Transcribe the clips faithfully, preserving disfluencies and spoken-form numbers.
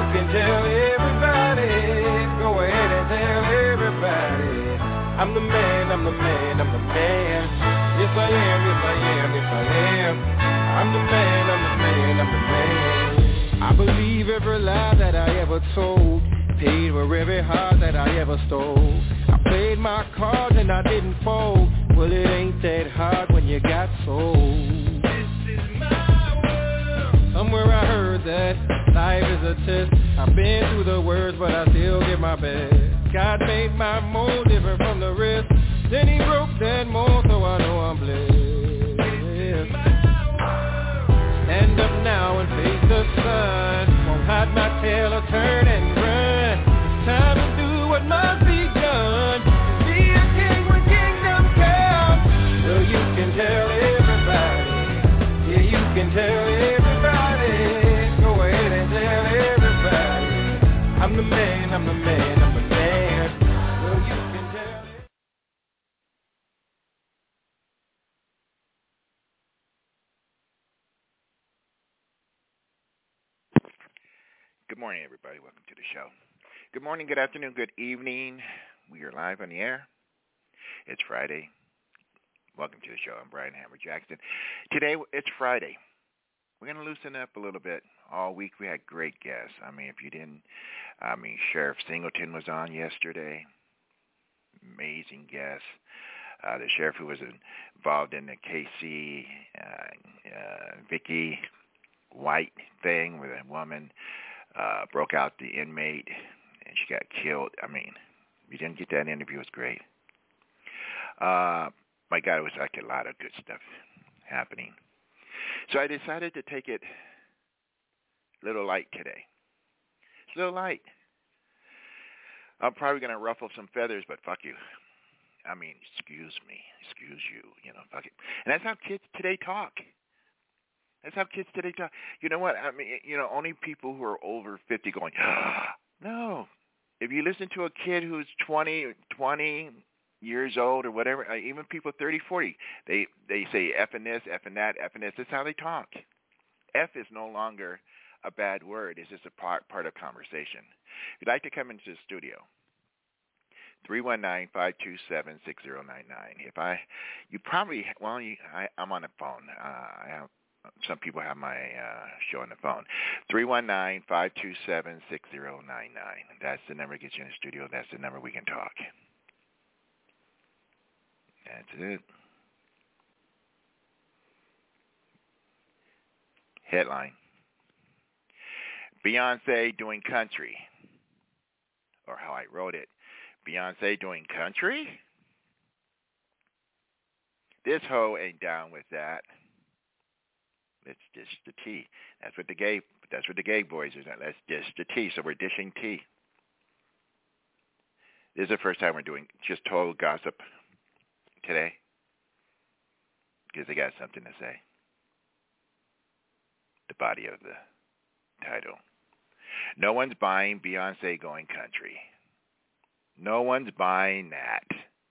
can tell everybody. Go ahead and tell everybody. I'm the man, I'm the man, I'm the man. Yes I am, yes I am, yes I am. I'm the man, I'm the man, I'm the man. I believe every lie that I ever told. Paid for every heart that I ever stole. I played my cards and I didn't fold. Well, it ain't that hard when you got sold. This is my world. Somewhere I heard that life is a test. I've been through the worst, but I still give my best. God made my mold different from the rest. Then he broke that mold, so I know I'm blessed. Stand up now and face the sun. Won't hide my tail or turn and run. It's time to do what must be done. Be a king when kingdom comes. Well, you can tell everybody. Yeah, you can tell everybody. Go ahead and tell everybody. I'm the man, I'm the man, I'm the man. Well, you can tell it. Good morning, everybody. Welcome to the show. Good morning, good afternoon, good evening. We are live on the air. It's Friday. Welcome to the show. I'm Brian Hammer Jackson. Today, it's Friday. We're going to loosen up a little bit. All week we had great guests. I mean, if you didn't, I mean, Sheriff Singleton was on yesterday. Amazing guest. Uh, the sheriff who was involved in the K C, uh, uh, Vicky White thing with a woman. Uh, broke out the inmate, and she got killed. I mean, you didn't get that interview. It was great. Uh, my God, it was like a lot of good stuff happening. So I decided to take it a little light today. It's a little light. I'm probably going to ruffle some feathers, but fuck you. I mean, excuse me. Excuse you. You know, fuck it. And that's how kids today talk. That's how kids today talk. You know what? I mean, you know, only people who are over fifty going, no. If you listen to a kid who's twenty, twenty years old or whatever, even people thirty, forty, they, they say F and this, F and that, F and this. That's how they talk. F is no longer a bad word. It's just a part, part of conversation. If you'd like to come into the studio, three one nine, five two seven, six zero nine nine. If I, you probably, well, you, I, I'm on the phone. Uh, I have. Some people have my uh, show on the phone. three one nine, five two seven, six zero nine nine. That's the number to get you in the studio. That's the number we can talk. That's it. Headline. Beyonce doing country. Or how I wrote it. Beyonce doing country? This hoe ain't down with that. It's just the tea. That's what the gay. That's what the gay boys are. That's just the tea. So we're dishing tea. This is the first time we're doing just total gossip today because they got something to say. The body of the title. No one's buying Beyonce going country. No one's buying that.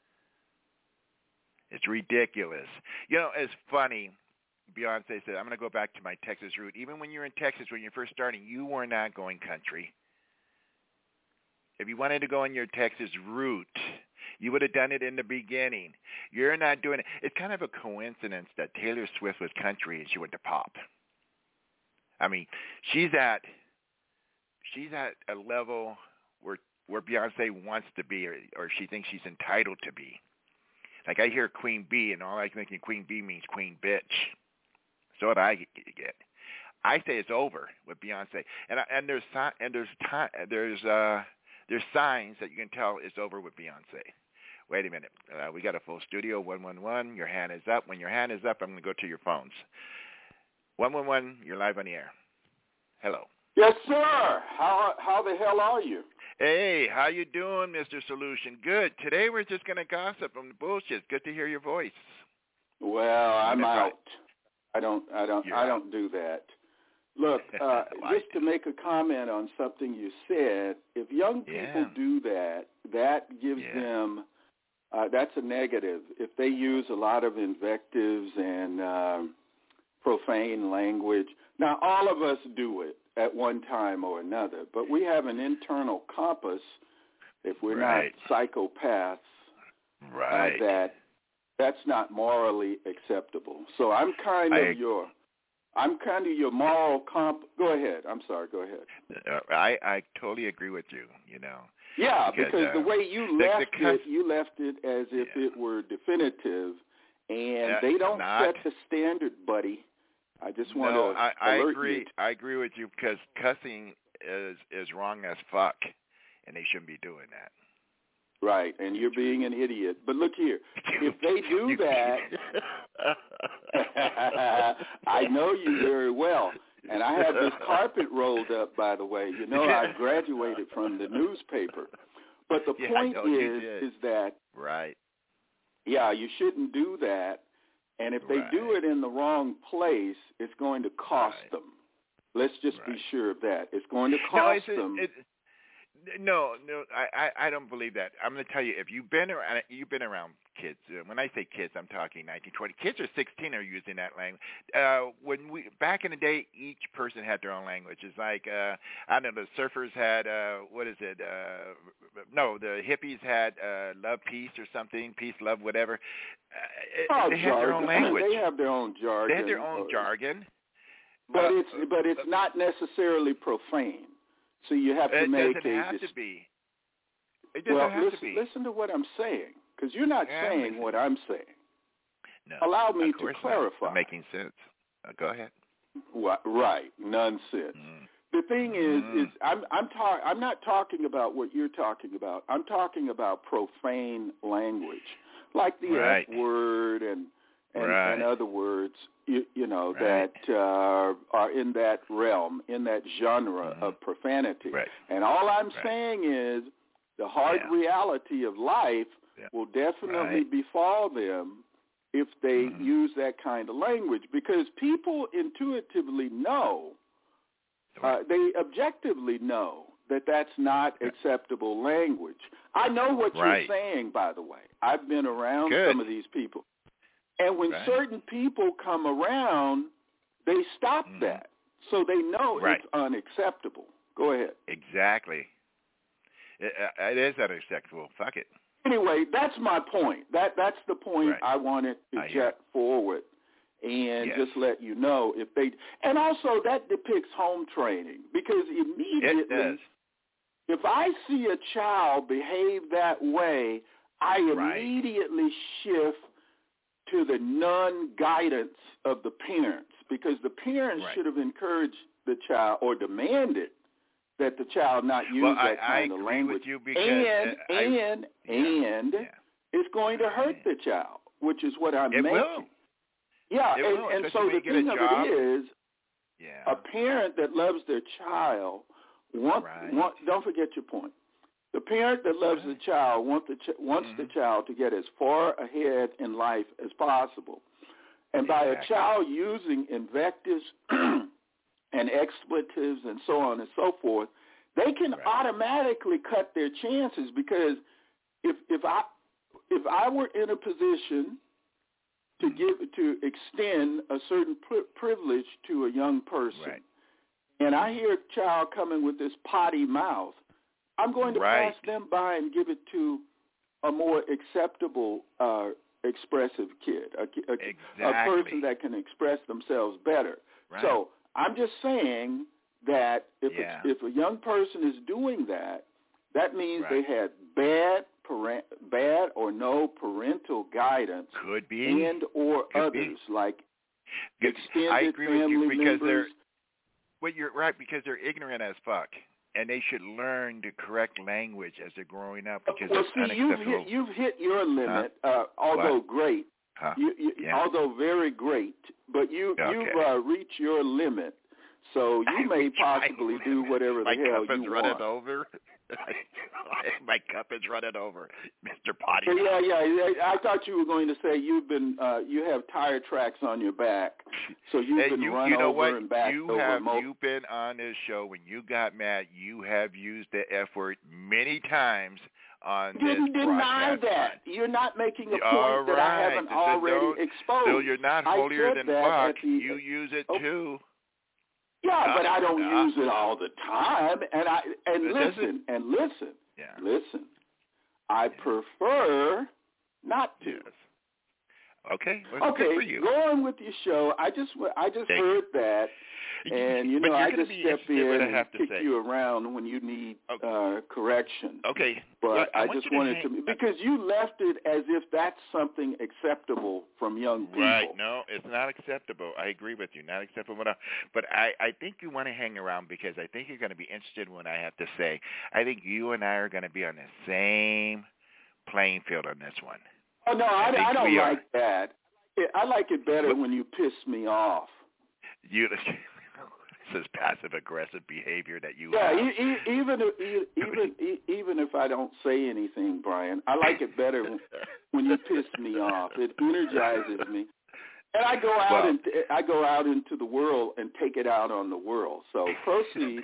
It's ridiculous. You know, it's funny. Beyonce said, I'm going to go back to my Texas root. Even when you're in Texas, when you're first starting, you were not going country. If you wanted to go in your Texas route, you would have done it in the beginning. You're not doing it. It's kind of a coincidence that Taylor Swift was country and she went to pop. I mean, she's at she's at a level where where Beyonce wants to be, or, or she thinks she's entitled to be. Like I hear Queen Bee, and all I think Queen Bee means Queen Bitch. So what I get, I say it's over with Beyonce, and and there's and there's time there's uh there's signs that you can tell it's over with Beyonce. Wait a minute, uh, we got a full studio. One one one, your hand is up. When your hand is up, I'm going to go to your phones. One one one, you're live on the air. Hello. Yes, sir. How how the hell are you? Hey, how you doing, Mister Solution? Good. Today we're just going to gossip on the bullshit. Good to hear your voice. Well, I'm That's out. right. I don't, I don't, You're I out. don't do that. Look, uh, just to make a comment on something you said, if young people Yeah. do that, that gives Yeah. them, uh, that's a negative. If they use a lot of invectives and um, profane language, now all of us do it. at one time or another, but we have an internal compass if we're right. not psychopaths right. uh, that that's not morally acceptable. So I'm kind I, of your I'm kind of your moral comp. Go ahead. I'm sorry. Go ahead. Uh, I I totally agree with you. You know. Yeah, because, because uh, the way you the, left the it, you left it as if yeah. it were definitive, and uh, they don't not, set the standard, buddy. I just want no, to I, I alert agree. you. To, I agree with you because cussing is is wrong as fuck, and they shouldn't be doing that. Right, and you're being an idiot. But look here, if they do that, I know you very well. And I have this carpet rolled up, by the way. You know, I graduated from the newspaper. But the yeah, point is, is that, right. yeah, you shouldn't do that. And if they right. do it in the wrong place, it's going to cost right. them. Let's just right. be sure of that. It's going to cost no, them. It, no, no, I, I, I don't believe that. I'm going to tell you, if you've been around, you've been around kids. When I say kids, I'm talking nineteen, twenty. Kids are sixteen are using that language. Uh, when we back in the day, each person had their own language. It's like uh, I don't know, the surfers had uh, what is it? Uh, no, the hippies had uh, love, peace, or something. Peace, love, whatever. Uh, oh, they had their own language. They have their own jargon. They had their own jargon. But uh, it's but it's uh, not necessarily profane. So you have to it make doesn't a have dis- to be. It doesn't well, have listen, to be. listen to what I'm saying, because you're not yeah, saying what I'm saying. No, allow me to not. clarify. I'm making sense. Uh, go ahead. What, right, nonsense. Mm. The thing is, mm. is I'm I'm talk I'm not talking about what you're talking about. I'm talking about profane language, like the right. F word and and, right. and other words, you, you know, right. that uh, are in that realm, in that genre mm-hmm. of profanity. Right. And all I'm right. saying is the hard yeah. reality of life yeah. will definitely right. befall them if they mm-hmm. use that kind of language, because people intuitively know, uh, they objectively know that that's not yeah. acceptable language. I know what right. you're saying, by the way. I've been around Good. some of these people. And when right. certain people come around, they stop mm-hmm. that. So they know right. it's unacceptable. Go ahead. Exactly. It, uh, it is unacceptable. Fuck it. Anyway, that's my point. That That's the point right. I wanted to I jet forward and yes. just let you know if they – and also that depicts home training, because immediately it does. if I see a child behave that way, I right. immediately shift to the non-guidance of the parents, because the parents right. should have encouraged the child or demanded that the child not use well, that I, kind I of agree language. with you because and uh, I, and yeah, and yeah. it's going to hurt the child, which is what I'm it making. Will. Yeah, it and, will, and so when the you get thing a of job. it is, yeah. a parent that loves their child want, right. want don't forget your point. The parent that loves right. the child want the ch- wants mm-hmm. the child to get as far ahead in life as possible. And by exactly. a child using invectives and expletives and so on and so forth, they can right. automatically cut their chances, because if if I if I were in a position to give to extend a certain pri- privilege to a young person, right. and I hear a child coming with this potty mouth, I'm going to right. pass them by and give it to a more acceptable uh, expressive kid, a, a, exactly. a person that can express themselves better. Right. So I'm just saying that if yeah. a, if a young person is doing that, that means right. they had bad parent, bad or no parental guidance, could be and or could others be. like Good. extended I agree family with you because members. they're well, you're right, because they're ignorant as fuck. And they should learn the correct language as they're growing up, because well, it's see, you've unacceptable. hit, you've hit your limit, huh? uh, although what? great, huh? you, you, yeah. although very great, but you, okay. you've uh, reached your limit, so you I may possibly do limit. whatever My the hell cup is you running want. over. My cup is running over, Mister Potty. Yeah, yeah, yeah. I thought you were going to say you've been, uh, you have tire tracks on your back, so you've hey, been you, run you know over what? and back you over. have mo- you've been on this show when you got mad. You have used the F word many times on you didn't this deny broadcast. that. You're not making a point All that I right. haven't so already don't, exposed. So you're not I holier said than that fuck. at the, You use it oh, too. Yeah, but I don't uh, use it all the time. And I and listen, and listen, yeah. listen. I prefer not to. Yes. Okay. Well, okay. Good for you. Go on with your show. I just I just Thank heard you. that, and you know I just step in and kick say. you around when you need okay. uh, correction. Okay. But well, I, I just to wanted hang, to because you left it as if that's something acceptable from young people. Right. No, it's not acceptable. I agree with you. Not acceptable at all. But I, I think you want to hang around because I think you're going to be interested in what I have to say. I think you and I are going to be on the same playing field on this one. Oh, no, I, I, I don't like are. that. I like it better when you piss me off. You, this is passive-aggressive behavior that you yeah, have. Yeah, e- e- even, e- even, e- even if I don't say anything, Brian, I like it better when, when you piss me off. It energizes me. And I go out well, and I go out into the world and take it out on the world. So proceed.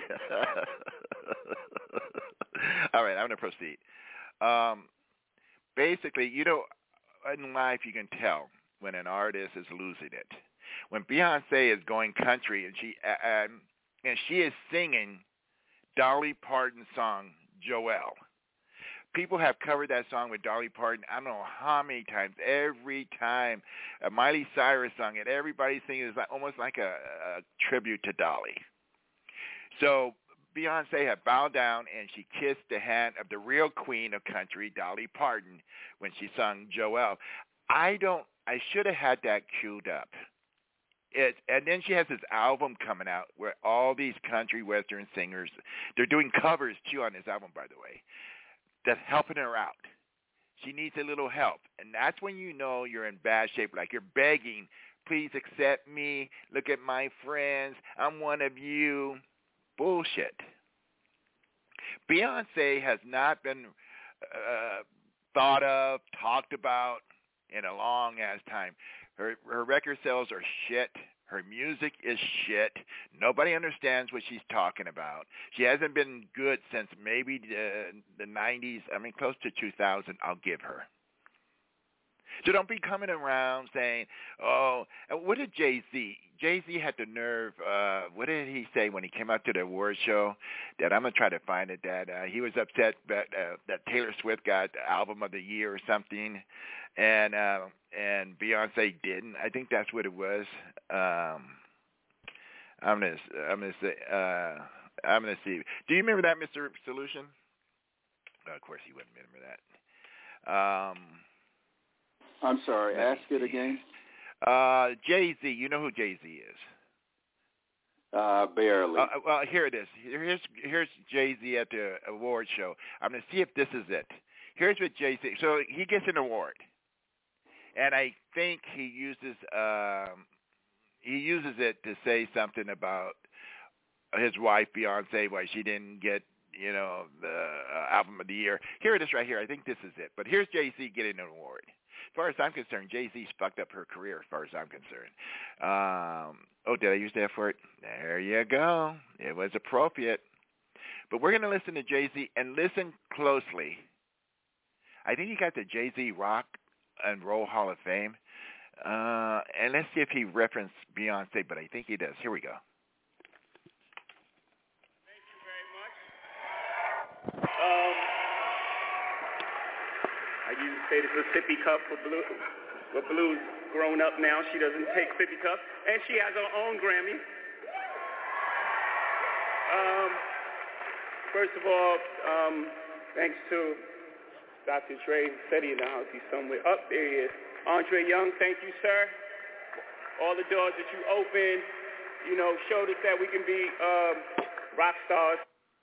All right, I'm going to proceed. Um, basically, you know, in life you can tell when an artist is losing it. When Beyonce is going country and she uh, and she is singing Dolly Parton's song Joelle. People have covered that song with Dolly Parton. I don't know how many times. Every time uh, Miley Cyrus sung it, everybody singing it. It's like, almost like a, a tribute to Dolly. So Beyonce had bowed down and she kissed the hand of the real queen of country, Dolly Parton, when she sung Joelle. I don't. I should have had that queued up. It, and then she has this album coming out where all these country western singers, they're doing covers too on this album, by the way, that's helping her out. She needs a little help. And that's when you know you're in bad shape, like you're begging, please accept me, look at my friends, I'm one of you. Bullshit. Beyonce has not been uh, thought of, talked about in a long-ass time. Her her record sales are shit. Her music is shit. Nobody understands what she's talking about. She hasn't been good since maybe the, the nineties. I mean, close to two thousand, I'll give her. So don't be coming around saying, oh, what did Jay-Z? Jay-Z had the nerve, uh, what did he say when he came out to the award show? That I'm going to try to find it, that uh, he was upset that, uh, that Taylor Swift got Album of the Year or something, and uh, and Beyonce didn't. I think that's what it was. Um, I'm going to I'm gonna say, uh, I'm going to see. Do you remember that, Mister Solution? Oh, of course you wouldn't remember that. Um... I'm sorry, ask it again. Uh, Jay-Z, you know who Jay-Z is? Uh, barely. Uh, well, here it is. Here's here's Jay-Z at the award show. I'm going to see if this is it. Here's what Jay-Z, so he gets an award. And I think he uses um, he uses it to say something about his wife, Beyonce, why she didn't get, you know, the uh, Album of the Year. Here it is right here. I think this is it. But here's Jay-Z getting an award. As far as I'm concerned, Jay-Z's fucked up her career as far as I'm concerned. Um, oh, did I use that for it? There you go. It was appropriate. But we're going to listen to Jay-Z and listen closely. I think he got the Jay-Z Rock and Roll Hall of Fame. Uh, and let's see if he referenced Beyonce, but I think he does. Here we go. Thank you very much. Um, I used to say this is a sippy cup for Blue, but Blue's grown up now. She doesn't take sippy cups, and she has her own Grammy. Um, first of all, um, thanks to Doctor Dre, Steady in the house. He's somewhere. Up there he is. Andre Young, thank you, sir. All the doors that you opened, you know, showed us that we can be um, rock stars.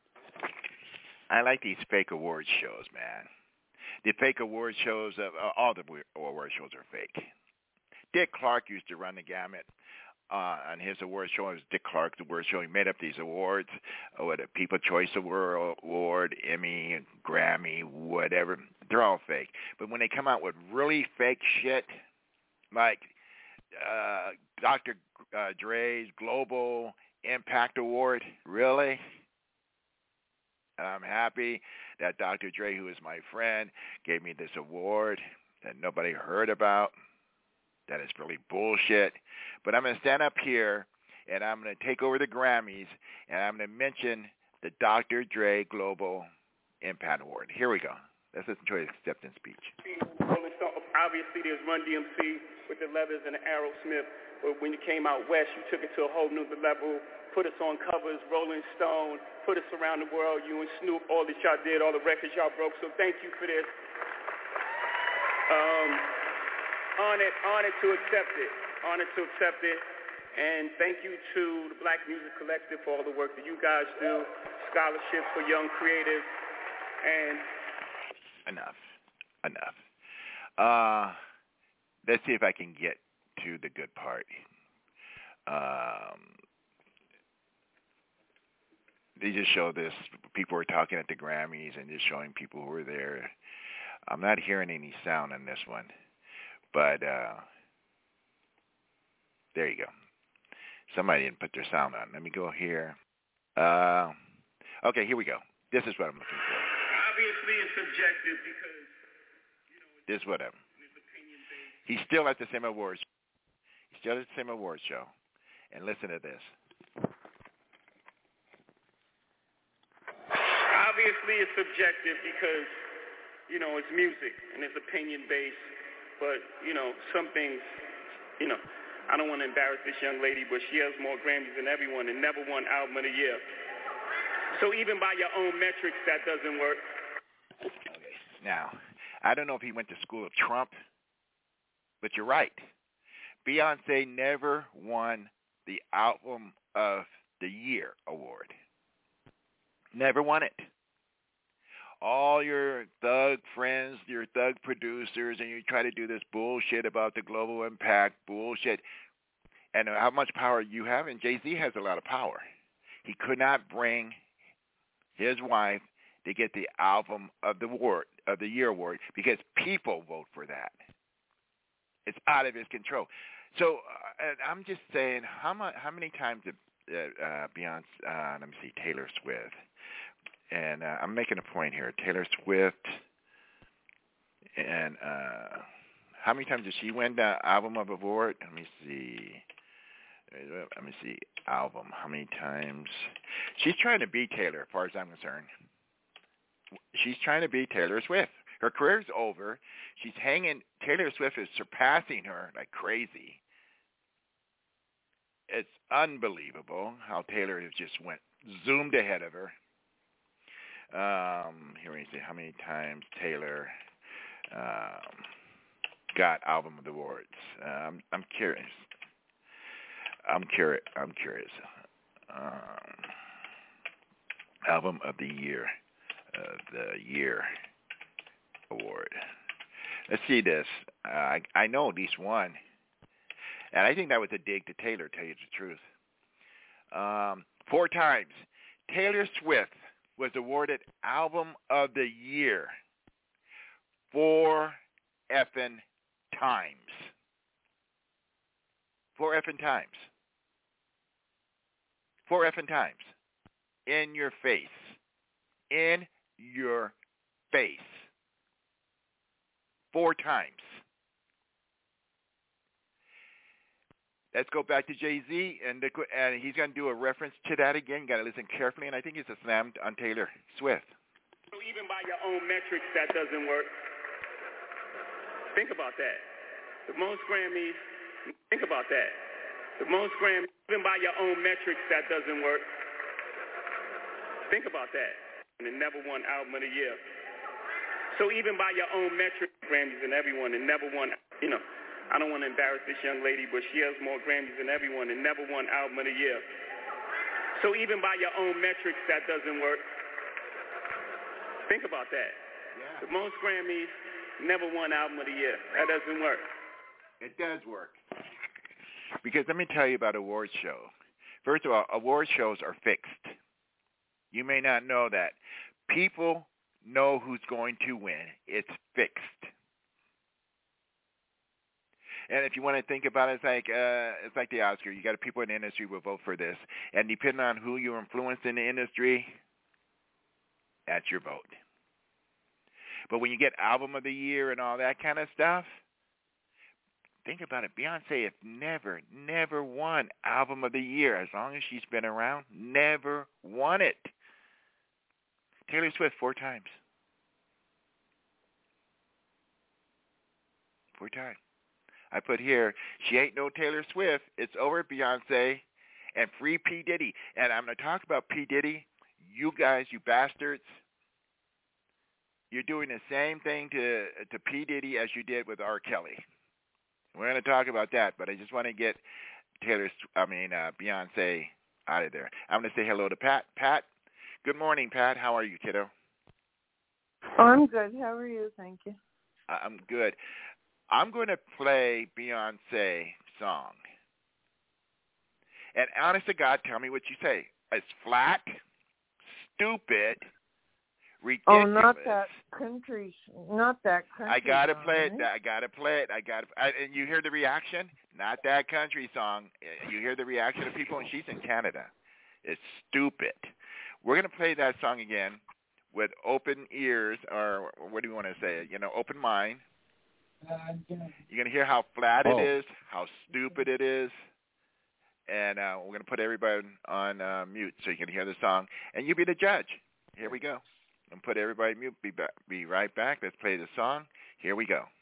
I like these fake award shows, man. The fake award shows, uh, all the award shows are fake. Dick Clark used to run the gamut uh, on his award show. It was Dick Clark's award show. He made up these awards, uh, what a People Choice Award, Emmy, Grammy, whatever. They're all fake. But when they come out with really fake shit, like uh, Doctor Uh, Dre's Global Impact Award, really? And I'm happy that Doctor Dre, who is my friend, gave me this award that nobody heard about. That is really bullshit. But I'm going to stand up here and I'm going to take over the Grammys, and I'm going to mention the Doctor Dre Global Impact Award. Here we go. Let's listen to his acceptance speech. Obviously, there's Run D M C with the Leathers and the Aerosmith. But when you came out west, you took it to a whole new level, put us on covers, Rolling Stone, put us around the world, you and Snoop, all that y'all did, all the records y'all broke. So thank you for this. Um, honored, honored to accept it. Honored to accept it. And thank you to the Black Music Collective for all the work that you guys do, scholarships for young creatives, and... Enough. Enough. Uh, let's see if I can get to the good part. Um, they just show this. People were talking at the Grammys and just showing people who were there. I'm not hearing any sound on this one, but uh, there you go. Somebody didn't put their sound on. Let me go here. Uh, okay, here we go. This is what I'm looking for. Obviously, it's subjective because, you know, this is what I'm. He's still at the same awards. He's still at the same awards show. And listen to this. Obviously, it's subjective because, you know, it's music and it's opinion-based. But, you know, some things, you know, I don't want to embarrass this young lady, but she has more Grammys than everyone and never won Album of the Year. So even by your own metrics, that doesn't work. Okay. Now, I don't know if he went to school of Trump, but you're right. Beyonce never won the Album of the Year award. Never won it. All your thug friends, your thug producers, and you try to do this bullshit about the global impact bullshit and how much power you have, and Jay-Z has a lot of power. He could not bring his wife to get the Album of the award, of the Year award because people vote for that. It's out of his control. So uh, I'm just saying, how, much, how many times did uh, uh, Beyonce, uh, let me see, Taylor Swift, and uh, I'm making a point here, Taylor Swift, and uh, how many times did she win the Album of the Award? Let me see. Let me see, album, how many times? She's trying to beat Taylor, as far as I'm concerned. She's trying to beat Taylor Swift. Her career's over. She's hanging. Taylor Swift is surpassing her like crazy. It's unbelievable how Taylor has just went zoomed ahead of her. Um, here we see how many times Taylor um, got Album of the Awards. Um, I'm curious. I'm curious. I'm curious. Um, Album of the Year, uh, the Year Award. Let's see this. Uh, I, I know at least one, and I think that was a dig to Taylor. To tell you the truth, um, four times Taylor Swift was awarded Album of the Year. Four effing times. Four effing times. Four effing times. In your face. In your face. Four times. Let's go back to Jay-Z, and, the, and he's going to do a reference to that again. You got to listen carefully, and I think it's a slam on Taylor Swift. So even by your own metrics, that doesn't work. Think about that. The most Grammys, think about that. The most Grammys, even by your own metrics, that doesn't work. Think about that. And it never won Album of the Year. So even by your own metrics, Grammys than everyone, and never won, you know, I don't want to embarrass this young lady, but she has more Grammys than everyone and never won Album of the Year. So even by your own metrics, that doesn't work. Think about that. Yeah. The most Grammys, never won Album of the Year. That doesn't work. It does work. Because let me tell you about awards show. First of all, award shows are fixed. You may not know that. People know who's going to win. It's fixed. And if you want to think about it, it's like uh, it's like the Oscar. You got people in the industry who will vote for this, and depending on who you influence in the industry, that's your vote. But when you get Album of the Year and all that kind of stuff, think about it. Beyonce has never, never won Album of the Year as long as she's been around. Never won it. Taylor Swift four times. Four times. I put here, she ain't no Taylor Swift. It's over, Beyonce. And free P. Diddy. And I'm going to talk about P. Diddy. You guys, you bastards, you're doing the same thing to to P. Diddy as you did with R. Kelly. We're going to talk about that, but I just want to get Taylor, I mean, uh, Beyonce out of there. I'm going to say hello to Pat. Pat, good morning, Pat. How are you, kiddo? Oh, I'm good. How are you? Thank you. I'm good. I'm going to play Beyonce song. And honest to God, tell me what you say. It's flat, stupid, ridiculous. Oh, not that country, not that country. I gotta song, play it. right? I gotta play it. I gotta. I, and you hear the reaction? Not that country song. You hear the reaction of people, and she's in Canada. It's stupid. We're gonna play that song again with open ears, or what do you want to say? You know, open mind. You're gonna hear how flat Oh. it is, how stupid it is. And uh, we're going to put everybody on uh, mute so you can hear the song. And you be the judge. Here we go. And put everybody on mute. Be, back, be right back. Let's play the song. Here we go.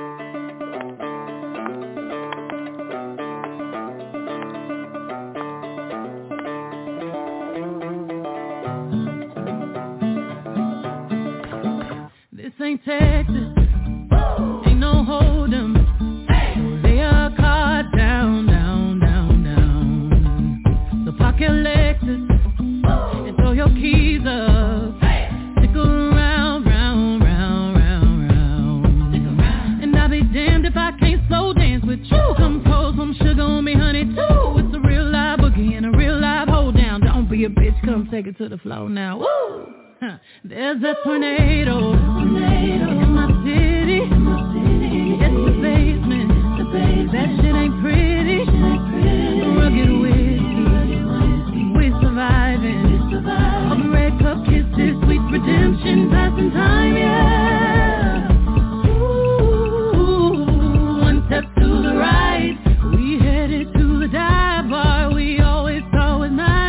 This ain't Texas. Ain't no hold 'em. Lay a card down, down, down, down. So park your Lexus and throw your keys up. Stick around, round, round, round, round. And I'll be damned if I can't slow dance with you. Come pour some sugar on me, honey, too. It's a real live boogie and a real live hold down. Don't be a bitch, come take it to the floor now. Woo! Huh. There's a tornado, tornado in my city. In my city. It's the basement. The basement. That shit ain't pretty. Shit ain't pretty. Rugged whiskey. We surviving. We surviving. All the red cup kisses, sweet redemption, passing time, yeah. Ooh, one step to the right. We headed to the dive bar. We always thought was nice.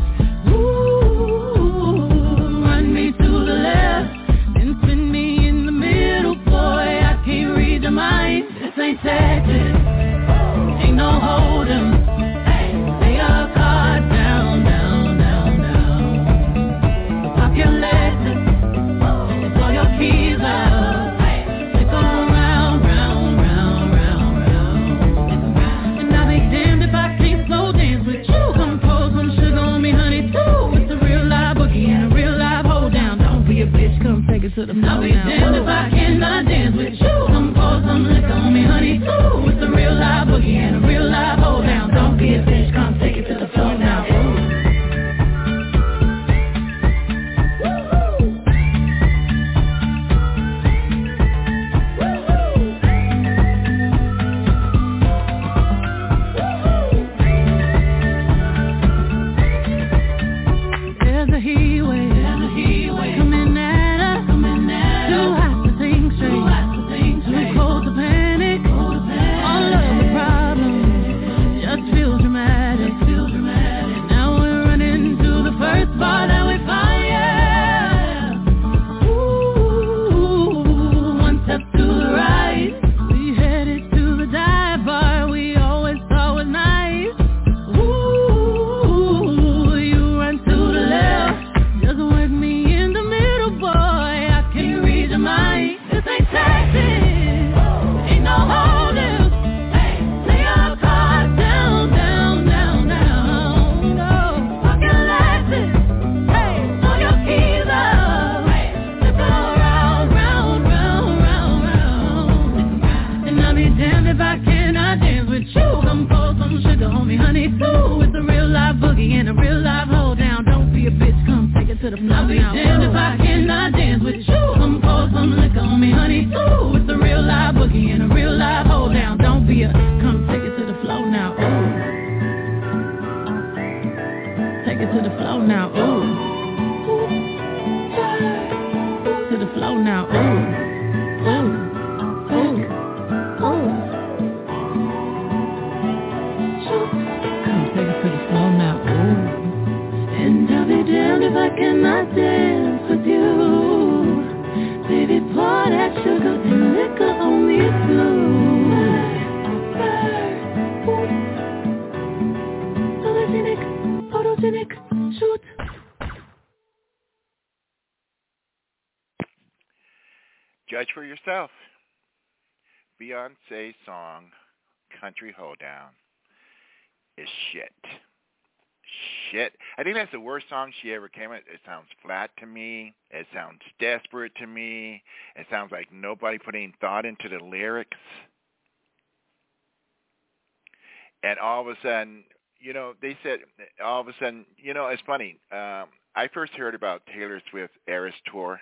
Ain't Texas, ain't no hold 'em. Lay a card down, down, down, down. So pop your Lexus and throw your keys up. Stick around, round, round, round, round. And I'll be damned if I can't slow dance with you. Come pour some sugar on me, honey, too. It's a real live boogie and a real live hold down. Don't be a bitch, come take it to the floor. I'll be damned if I cannot dance with you. Come pour some liquor on me, honey, too. It's a real live boogie and a real live hold down. Don't be a bitch, come take it to the floor now. There's a heat wave, there's a heat wave coming at us, coming at us. Too hot to think straight, too hot to think straight. Too cold to panic, cold to panic. All of the problems just feel dramatic, just feel dramatic. Now we're running to the first bar that we find, yeah. Ooh, one step to the right. We headed to the dive bar we always thought was nice. Ooh, you run to the left, just work me in the middle, boy. I can't read your mind. This ain't Texas, ain't no hold'em. Lay your card down, down, down, down. No, park your Lexus, hey, throw your keys up. Let's go round, round, round, round, round. And I'll be damned if I cannot dance with you. Come pour some sugar on me, honey, too. It's a real live boogie and a real live hold down. Don't be a bitch, come take it to the floor. I'll be damned if I cannot dance with you. Come pour some liquor on me, honey, too. It's a real live boogie and a real live hold down. Don't be a, come take it to the floor now. Ooh. Take it to the floor now. Ooh. To the floor now. Ooh. Ooh. Ooh. Ooh. Judge for yourself. Beyonce's song, Country Hoedown, is shit. Shit. I think that's the worst song she ever came out. It sounds flat to me. It sounds desperate to me. It sounds like nobody put any thought into the lyrics. And all of a sudden, you know, they said, all of a sudden, you know, it's funny. Um, I first heard about Taylor Swift's Eras Tour,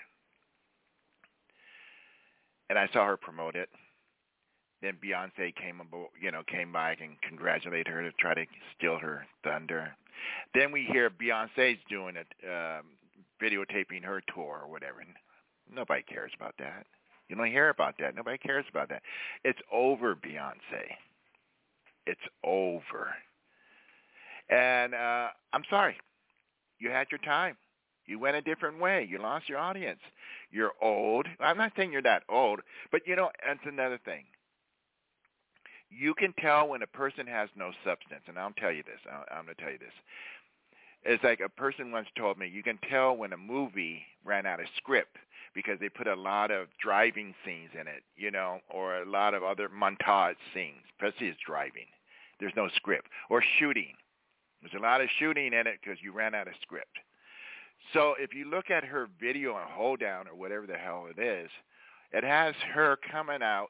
and I saw her promote it. Then Beyonce came, you know, came by and congratulated her to try to steal her thunder. Then we hear Beyonce's doing it, um, videotaping her tour or whatever. Nobody cares about that. You don't hear about that. Nobody cares about that. It's over, Beyonce. It's over. And uh, I'm sorry. You had your time. You went a different way. You lost your audience. You're old. I'm not saying you're that old, but, you know, that's another thing. You can tell when a person has no substance, and I'll tell you this. I'm going to tell you this. It's like a person once told me, you can tell when a movie ran out of script because they put a lot of driving scenes in it, you know, or a lot of other montage scenes, especially as driving. There's no script. Or shooting. There's a lot of shooting in it because you ran out of script. So if you look at her video on Hold Down or whatever the hell it is, it has her coming out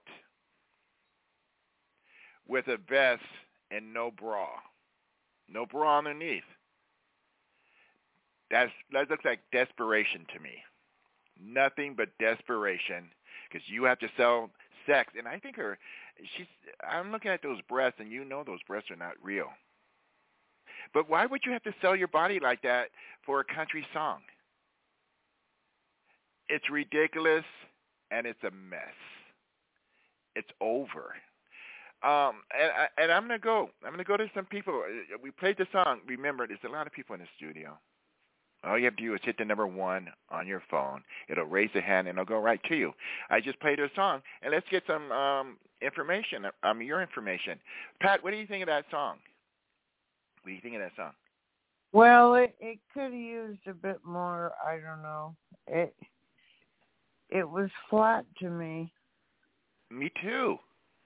with a vest and no bra. No bra underneath. That's, that looks like desperation to me. Nothing but desperation because you have to sell sex. And I think her, she's, I'm looking at those breasts, and you know those breasts are not real. But why would you have to sell your body like that for a country song? It's ridiculous, and it's a mess. It's over. Um, and, and I'm going to go. I'm going to go to some people. We played the song. Remember, there's a lot of people in the studio. All you have to do is hit the number one on your phone. It'll raise a hand, and it'll go right to you. I just played a song, and let's get some um, information, um, your information. Pat, what do you think of that song? What do you think of that song? Well, it, it could have used a bit more. I don't know. It it was flat to me. Me too.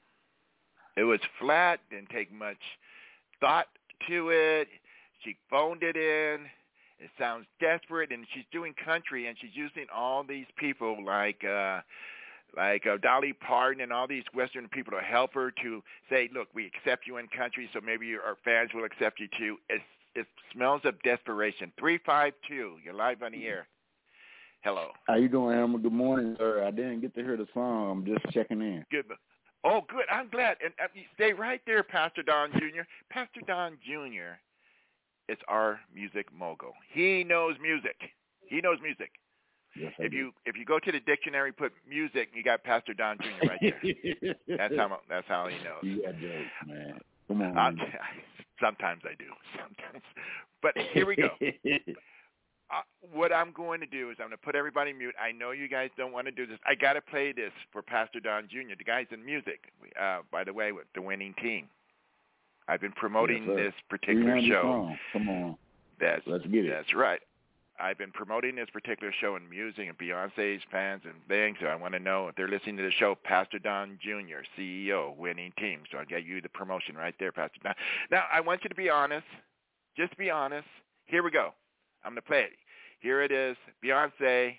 It was flat, didn't take much thought to it. She phoned it in. It sounds desperate, and she's doing country, and she's using all these people like uh, like uh, Dolly Parton and all these Western people to help her to say, look, we accept you in country, so maybe our fans will accept you too. It's, it smells of desperation. three five two, you're live on the air. Hello. How you doing, Elmer? Good morning, sir. I didn't get to hear the song. I'm just checking in. Good. Oh, good. I'm glad. And uh, stay right there, Pastor Don Junior Pastor Don Junior It's our music mogul. He knows music. He knows music. Yes, if you if you go to the dictionary, put music, you got Pastor Don Junior right there. That's how that's how he knows. You got jokes, man. Come on. Uh, sometimes I do. Sometimes. But here we go. Uh, what I'm going to do is I'm going to put everybody mute. I know you guys don't want to do this. I got to play this for Pastor Don Junior The guy's in music, uh, by the way, with the winning team. I've been promoting yes, this particular show. Come on. That's, Let's get it. That's right. I've been promoting this particular show in music and Beyonce's fans and things, so I want to know if they're listening to the show, Pastor Don Junior, C E O, winning team. So I'll get you the promotion right there, Pastor Don. Now, I want you to be honest. Just be honest. Here we go. I'm going to play it. Here it is, Beyonce,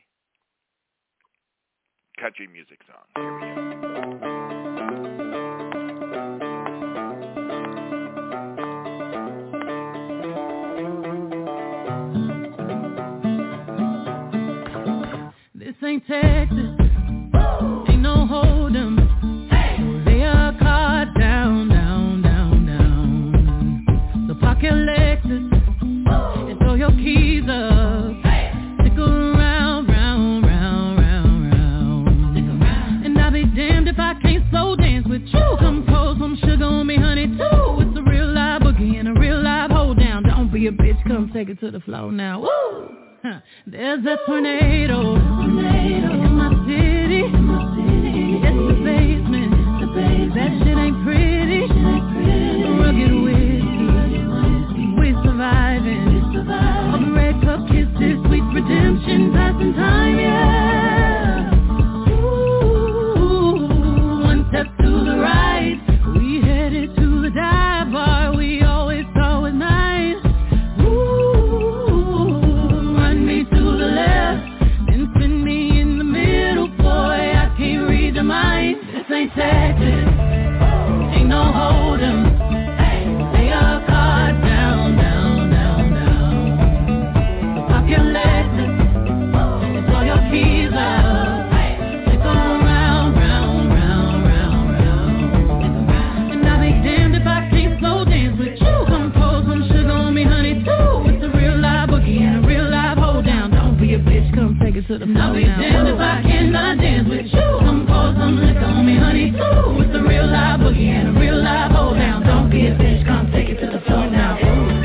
country music song. Here we go. This ain't Texas, ain't no hold 'em. Lay a card down, down, down, down. So park your Lexus and throw your keys up. Stick around, round, round, round, round. And I'll be damned if I can't slow dance with you. Come pour some sugar on me, honey, too. It's a real live boogie and a real live hold down. Don't be a bitch, come take it to the floor now. Woo! There's a tornado, tornado in my city. In my city. It's the basement. It's the basement. That shit ain't pretty. Shit ain't pretty. Rugged whiskey. We're surviving. We're surviving. All the red cup kisses, sweet redemption, passing time, yeah. Ooh. to the floor. I'll be damned if I cannot dance with you. Come pour some liquor on me, honey, too. It's a real live boogie and a real live hold down. Don't be a bitch, come take it to the floor now. Ooh.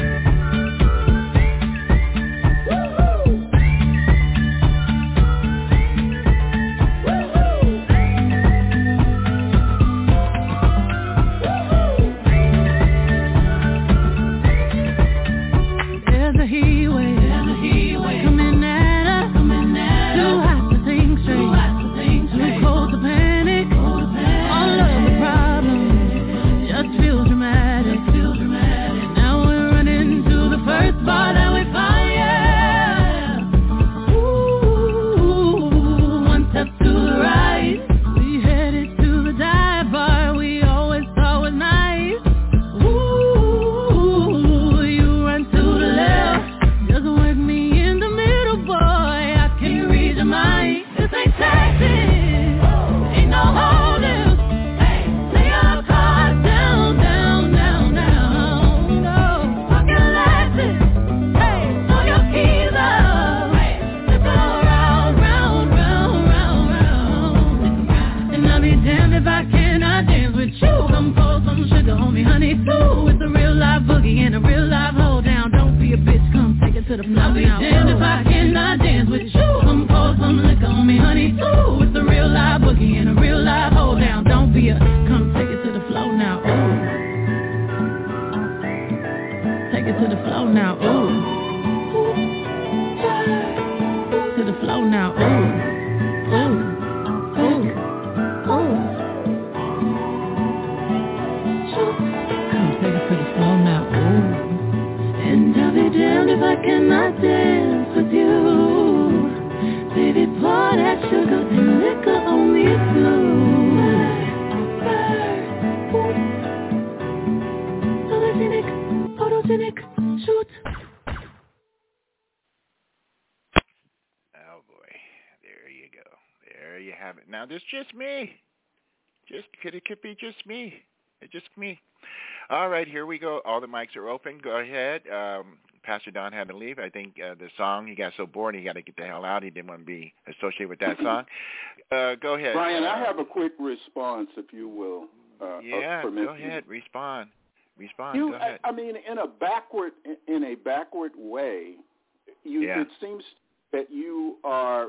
Just me. It's just me. All right, here we go. All the mics are open. Go ahead. Um, Pastor Don had to leave. I think uh, the song, he got so bored, he got to get the hell out. He didn't want to be associated with that song. Uh, go ahead. Brian, uh, I have a quick response, if you will. Uh, yeah, go ahead. Me. Respond. Respond. You, go ahead. I, I mean, in a backward, in a backward way, you, yeah. it seems that you are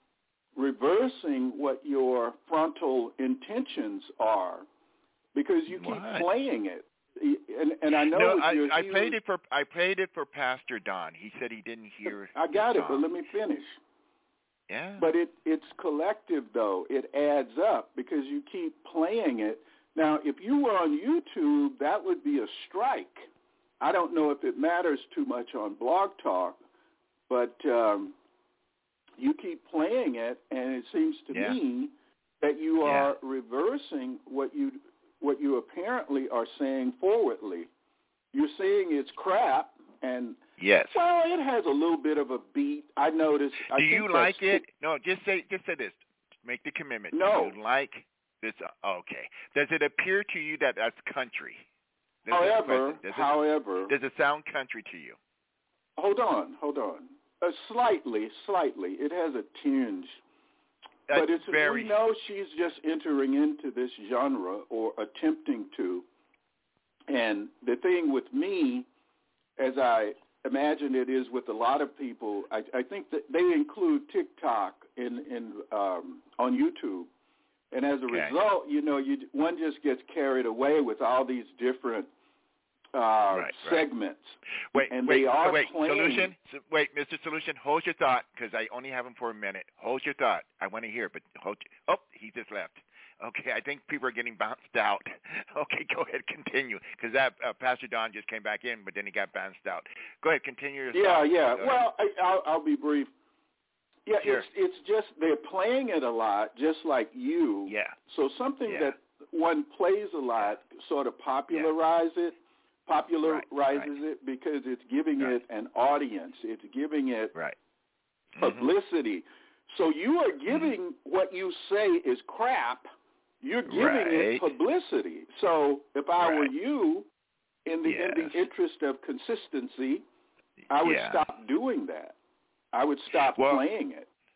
reversing what your frontal intentions are, because you keep what? playing it, and, and I know no, I, your I huge, played it for I played it for Pastor Don. He said he didn't hear. I got the it, song. but let me finish. Yeah. But it it's collective though. It adds up because you keep playing it. Now, if you were on YouTube, that would be a strike. I don't know if it matters too much on Blog Talk, but um, you keep playing it, and it seems to yeah. me that you yeah. are reversing what you what you apparently are saying forwardly. You're saying it's crap, and yes, well, it has a little bit of a beat. I noticed. Do I you think like that's, it? No, just say just say this. Make the commitment. No. Do you like this? Okay. Does it appear to you that that's country? That's however, does however, it, does it sound country to you? Hold on, hold on. Uh, slightly, slightly. It has a tinge. That's but it's, very... we know she's just entering into this genre or attempting to. And the thing with me, as I imagine it is with a lot of people, I, I think that they include TikTok in, in um, on YouTube. And as a okay. result, you know, you one just gets carried away with all these different uh, right, segments. Right. Wait, and wait, they are wait. playing. Solution. Wait, Mister Solution, hold your thought because I only have him for a minute. Hold your thought. I want to hear, but hold. Oh, he just left. Okay, I think people are getting bounced out. Okay, go ahead, continue, because that uh, Pastor Don just came back in, but then he got bounced out. Go ahead, continue your Yeah, thought. yeah. Well, I, I'll, I'll be brief. Yeah, sure. it's it's just they're playing it a lot, just like you. Yeah. So something yeah. that one plays a lot sort of popularize yeah. it, popularizes right, right. it because it's giving right. it an audience. It's giving it right. publicity. Mm-hmm. So you are giving mm-hmm. what you say is crap. You're giving right. it publicity. So if I right. were you, in the yes. in the interest of consistency, I would yeah. stop doing that. I would stop well, playing it.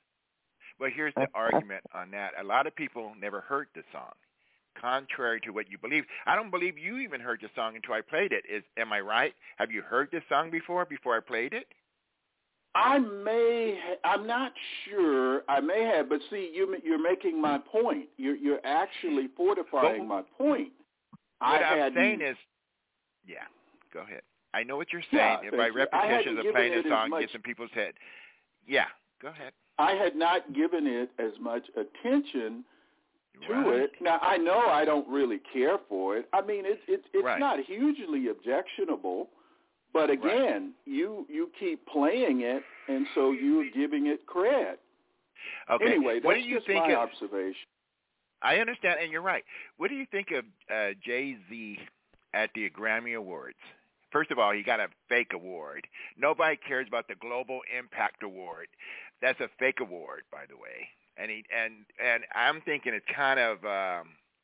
Well, here's the argument on that. A lot of people never heard the song, contrary to what you believe. I don't believe you even heard the song until I played it. Is am I right? Have you heard this song before, before I played it? I may, I'm not sure. I may have, but see, you, you're making my point. You're, you're actually fortifying well, my point. What I I'm saying is, yeah, go ahead. I know what you're saying. Yeah, by repetition of playing the song much, gets in people's head. Yeah, go ahead. I had not given it as much attention to right. it. Now, I know I don't really care for it. I mean, it's it's it's right. not hugely objectionable, but again, right. you you keep playing it, and so you're giving it cred. Okay. Anyway, that's what do you just think my of, observation. I understand, and you're right. What do you think of uh, Jay-Z at the Grammy Awards? First of all, he got a fake award. Nobody cares about the Global Impact Award. That's a fake award, by the way. And he and and I'm thinking it's kind of um,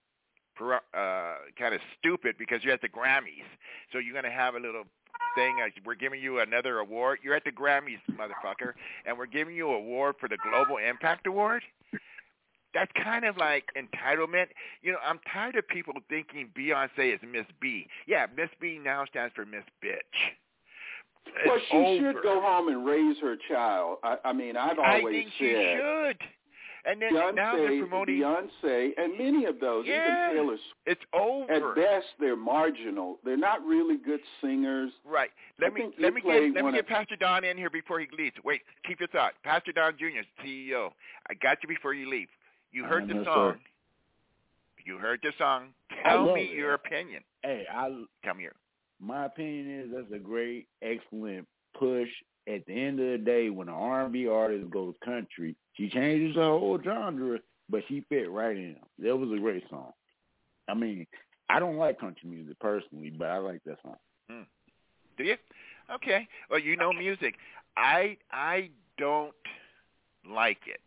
uh, kind of stupid because you're at the Grammys, so you're going to have a little thing. Uh, we're giving you another award. You're at the Grammys, motherfucker, and we're giving you an award for the Global Impact Award. That's kind of like entitlement. You know, I'm tired of people thinking Beyonce is Miss B. Yeah, Miss B now stands for Miss Bitch. It's well, she over. should go home and raise her child. I, I mean, I've always I think said she should. And then Beyonce, now they're promoting Beyonce, and many of those, yeah, even Taylor Swift. It's over. At best, they're marginal. They're not really good singers. Right. Let I me think let me get get let me get of, Pastor Don in here before he leaves. Wait, keep your thought. Pastor Don Junior, C E O. I got you before you leave. You heard I the know, song. Sir. You heard the song. Tell me it. your opinion. Hey, I. Tell me your. My opinion is that's a great, excellent push. At the end of the day, when an R and B artist goes country, she changes the whole genre, but she fit right in. That was a great song. I mean, I don't like country music personally, but I like that song. Hmm. Do you? Okay. Well, you know music. I I don't like it.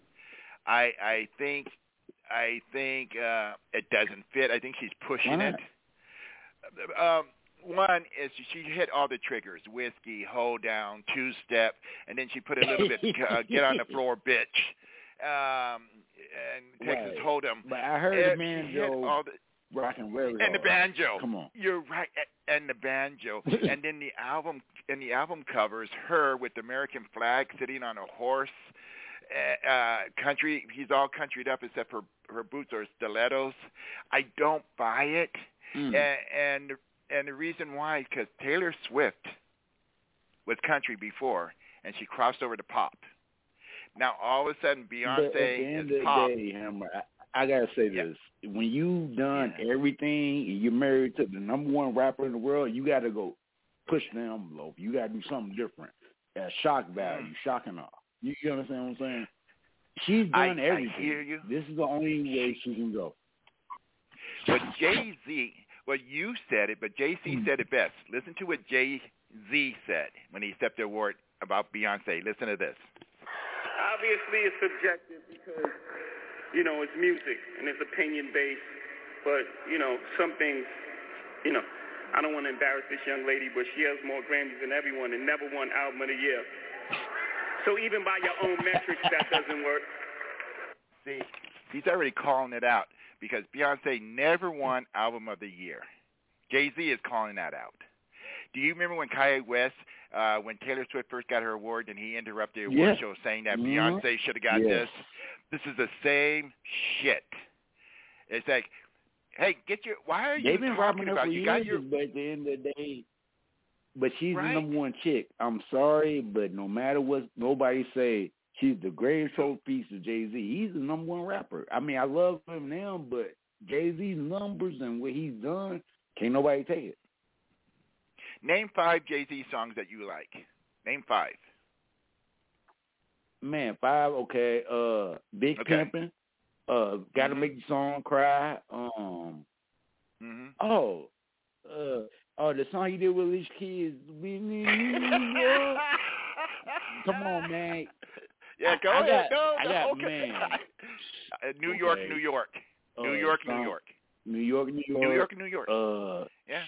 I I think I think uh, it doesn't fit. I think she's pushing it. Um, one is she hit all the triggers: whiskey, hold down, two step, and then she put a little bit uh, get on the floor, bitch, um, and Texas right. Hold'em. But I heard and the banjo, rocking very and the banjo. Come on, you're right, and the banjo, and then the album and the album covers her with the American flag sitting on a horse. Uh, country, he's all countryed up except for her boots are stilettos. I don't buy it, mm. and, and and the reason why is because Taylor Swift was country before, and she crossed over to pop. Now all of a sudden Beyonce is pop. Day, Hammer, I, I gotta say yeah. this: when you done yeah. everything, and you're married to the number one rapper in the world, you got to go push the envelope. You got to do something different. At shock value, mm. shocking off. You, you understand what I'm saying? She's done I, everything. I hear you. This is the only way she can go. But Jay-Z, well, you said it, but Jay-Z mm. said it best. Listen to what Jay-Z said when he accepted the award about Beyonce. Listen to this. Obviously, it's subjective because, you know, it's music and it's opinion-based. But, you know, some things, you know, I don't want to embarrass this young lady, but she has more Grammys than everyone and never won Album of the Year. So even by your own metrics, that doesn't work. See, he's already calling it out because Beyonce never won Album of the Year. Jay-Z is calling that out. Do you remember when Kanye West, uh, when Taylor Swift first got her award and he interrupted the award yeah. show saying that mm-hmm. Beyonce should have got yes. this? This is the same shit. It's like, hey, get your, why are you They've been talking about, for you years, got your, but at the end of the day, but she's right? the number one chick. I'm sorry, but no matter what nobody say, she's the greatest piece of Jay-Z. He's the number one rapper. I mean, I love him now, but Jay-Z's numbers and what he's done, can't nobody take it. Name five Jay-Z songs that you like. Name five. Man, five, okay. Uh, Big okay. Pimpin'. Uh, Gotta mm-hmm. Make the Song Cry. Um, mm-hmm. Oh, uh, oh, the song he did with Alicia Keys. Come on, man. Yeah, go I, I ahead. Got, no, I no, got, okay. man. Uh, New York, okay. New York. Uh, New York, song, New York. New York, New York. New York, New York. Uh, yeah.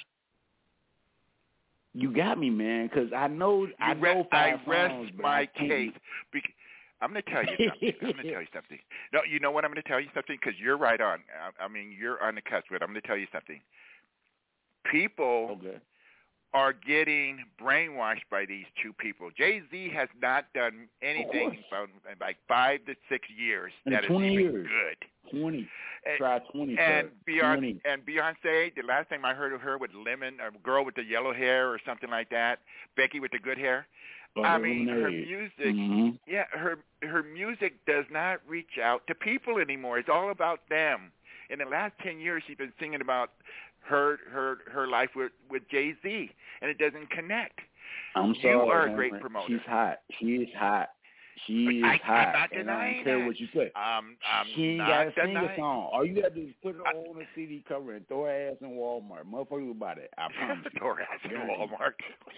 You got me, man, because I know you I re- know five I rest songs, my I case. Be- I'm going to tell you something. I'm going to tell you something. No, you know what? I'm going to tell you something because you're right on. I, I mean, you're on the cusp of it. I'm going to tell you something. People Okay. are getting brainwashed by these two people. Jay-Z has not done anything about like five to six years In that is twenty even years. good. twenty. And, Try twenty. and Beyonce, twenty. and Beyonce, the last time I heard of her with Lemon, a girl with the yellow hair or something like that, Becky with the good hair. Oh, I mean, her lemonade. music, mm-hmm. yeah, her her music does not reach out to people anymore. It's all about them. In the last ten years, she's been singing about her her her life with with Jay-Z, and it doesn't connect. I'm You sorry, are a Hammer. great promoter. She's hot. She is hot. She is I, hot. I'm not and I denying don't care that. what you say. Um, I'm she ain't not got to sing denying. a song. All you got to do is put her on a C D cover and throw her ass in Walmart. Motherfuckers will buy that. I promise you. Throw her ass in Walmart.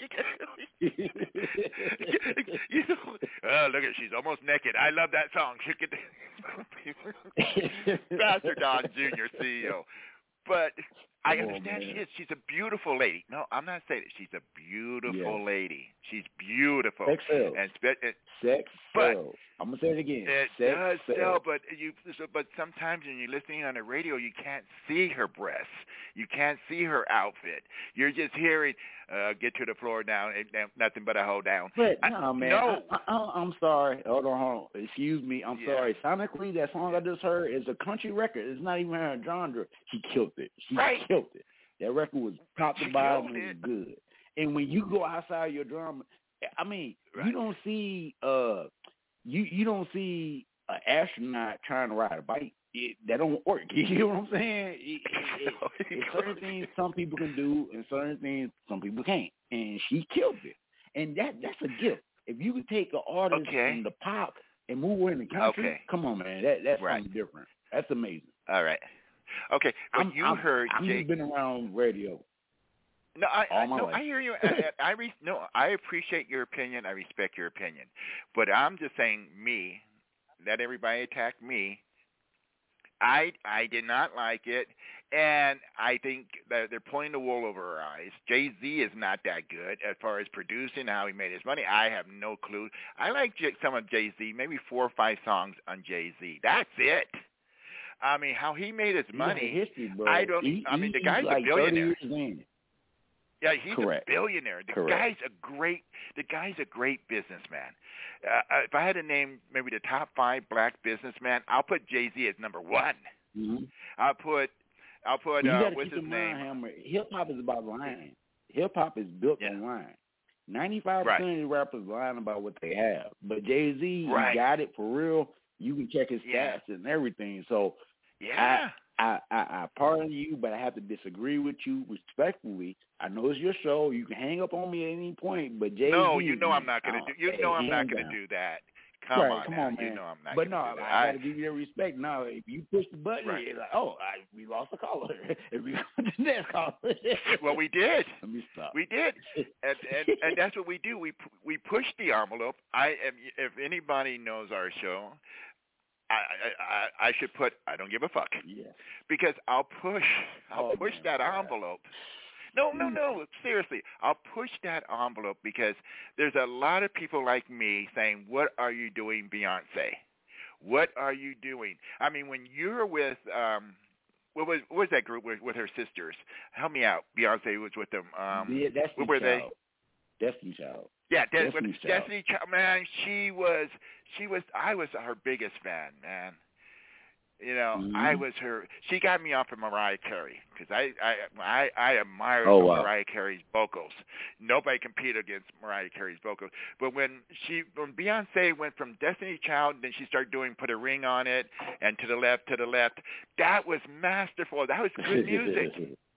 You know, oh, look at she's almost naked. I love that song. Pastor Don Junior C E O. But I Oh, understand man. she is. She's a beautiful lady. No, I'm not saying it. She's a beautiful Yes. lady. She's beautiful. Sex sells. And spe- it, Sex but sells. I'm going to say it again. It Sex does sells. sell, but you. So, but sometimes when you're listening on the radio, you can't see her breasts. You can't see her outfit. You're just hearing, uh, "Get to the floor down, ain't nothing but a hold down." But I, no, man. No, I, I, I'm sorry. Hold on, hold on. Excuse me. I'm Yeah. sorry. Sonically, that song I just heard is a country record. It's not even her genre. She killed it. She Right. killed it. That record was top to She bottom killed and it. good. And when you go outside your drama, I mean, Right. you don't see uh, you you don't see an astronaut trying to ride a bike. It, that don't work. You know what I'm saying? It, it, it, it's certain things some people can do, and certain things some people can't. And she killed it. And that that's a gift. If you could take an artist Okay. from the pop and move her in the country, Okay. come on, man, that that's Right. something different. That's amazing. All right. Okay, but I'm, you I'm, heard I've Jay. been around radio. No, I, all I my no, life. I hear you. I, I re, no, I appreciate your opinion. I respect your opinion, but I'm just saying, me. Let everybody attack me. I I did not like it, and I think that they're pulling the wool over our eyes. Jay-Z is not that good as far as producing, how he made his money. I have no clue. I like J- some of Jay-Z, maybe four or five songs on Jay-Z. That's it. I mean, how he made his He got a money. history, bro. I don't. He, I mean, the he's guy's like a billionaire. thirty years in. Yeah, he's Correct. a billionaire. The Correct. guy's a great. The guy's a great businessman. Uh, if I had to name maybe the top five black businessmen, I'll put Jay-Z as number one. Mm-hmm. I'll put. I'll put. Well, you Uh, got to what's keep his in name? mind, Hammer. Hip hop is about lying. Hip hop is built Yeah. on lying. Ninety-five Right. percent of the rappers lying about what they have, but Jay Z, Right. he got it for real. You can check his Yeah. stats and everything. So Yeah. I, I, I pardon you, but I have to disagree with you respectfully. I know it's your show. You can hang up on me at any point, but Jay Z. No, you know I'm not going uh, to do. You hey, know I'm not hands going to down. do that. Come right, on, come now. on, man. You know I'm not but going no, to do that. I got to give you that respect. Now, if you push the button, Right. it's like, oh, I, we lost a caller. If we go to the next caller. Well, we did. Let me stop. We did, and, and and that's what we do. We pu- we push the envelope. I am. If anybody knows our show, I I I, I should put. I don't give a fuck. Yeah. Because I'll push. I'll Oh, push man, that God. envelope. No, no, no. Seriously, I'll push that envelope because there's a lot of people like me saying, "What are you doing, Beyonce? What are you doing?" I mean, when you're with um, what was what was that group with, with her sisters? Help me out. Beyonce was with them. Um, yeah, Destiny what were Child. they? Destiny Child. Yeah, Des- Destiny with- Child. Destiny Child. Man, she was. She was. I was her biggest fan, man. You know, Mhm. I was her. She got me off of Mariah Carey because I, I, I, I admired Oh, wow. Mariah Carey's vocals. Nobody competed against Mariah Carey's vocals. But when she, when Beyonce went from Destiny Child, then she started doing "Put a Ring on It" and "To the Left, to the Left." That was masterful. That was good music.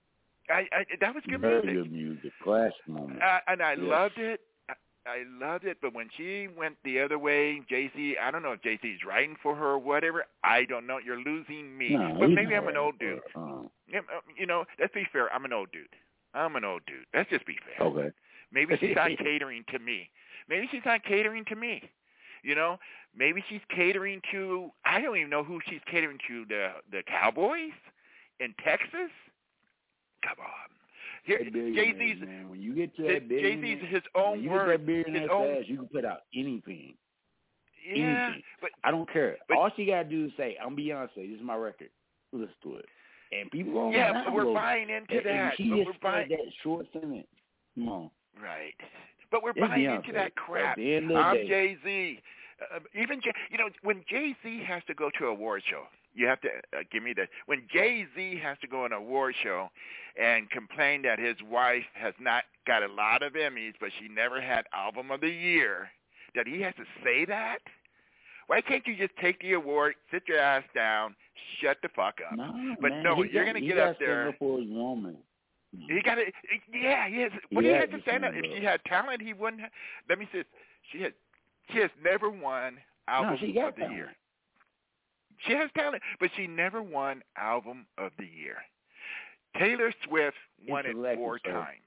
I, I, that was good Very music. good music. Classic moment. Uh, and I Yes. loved it. I, I loved it. But when she went the other way, Jay-Z, I don't know if Jay-Z's writing for her or whatever. I don't know. You're losing me. No, but he's maybe not I'm an right old for dude. her. Uh, Yeah, uh, You know, let's be fair. I'm an old dude. I'm an old dude. Let's just be fair. okay. Maybe she's not catering to me. Maybe she's not catering to me. You know, maybe she's catering to, I don't even know who she's catering to, the the Cowboys in Texas? Come on. Here, That billionaire, Jay-Z's, man. When you get to Jay- that billionaire, Jay-Z's his when own you word. get that billionaire his own, status, you can put out anything. Yeah, anything. but I don't care. but, All she got to do is say, I'm Beyonce. This is my record. Listen to it. And people going to yeah, but we're download buying into it. And that. she But just we're said buying that short sentence. Come on. right. But we're It's buying Beyonce. into that crap. At the end of the I'm day. Jay-Z. Uh, even Jay, you know, when Jay-Z has to go to a award show, you have to uh, give me that. When Jay-Z has to go on an award show and complain that his wife has not got a lot of Emmys, but she never had Album of the Year, that he has to say that? Why can't you just take the award, sit your ass down, shut the fuck up? No, but man, no, he you're got, going to he get got up there. Up for his woman. He got to, yeah, he has. What He do you had have to to stand up? stand If up. she had talent, he wouldn't have. Let me say, she had, she has never won Album no, she got of the talent. Year. She has talent, but she never won Album of the Year. Taylor Swift won It's it four so. times.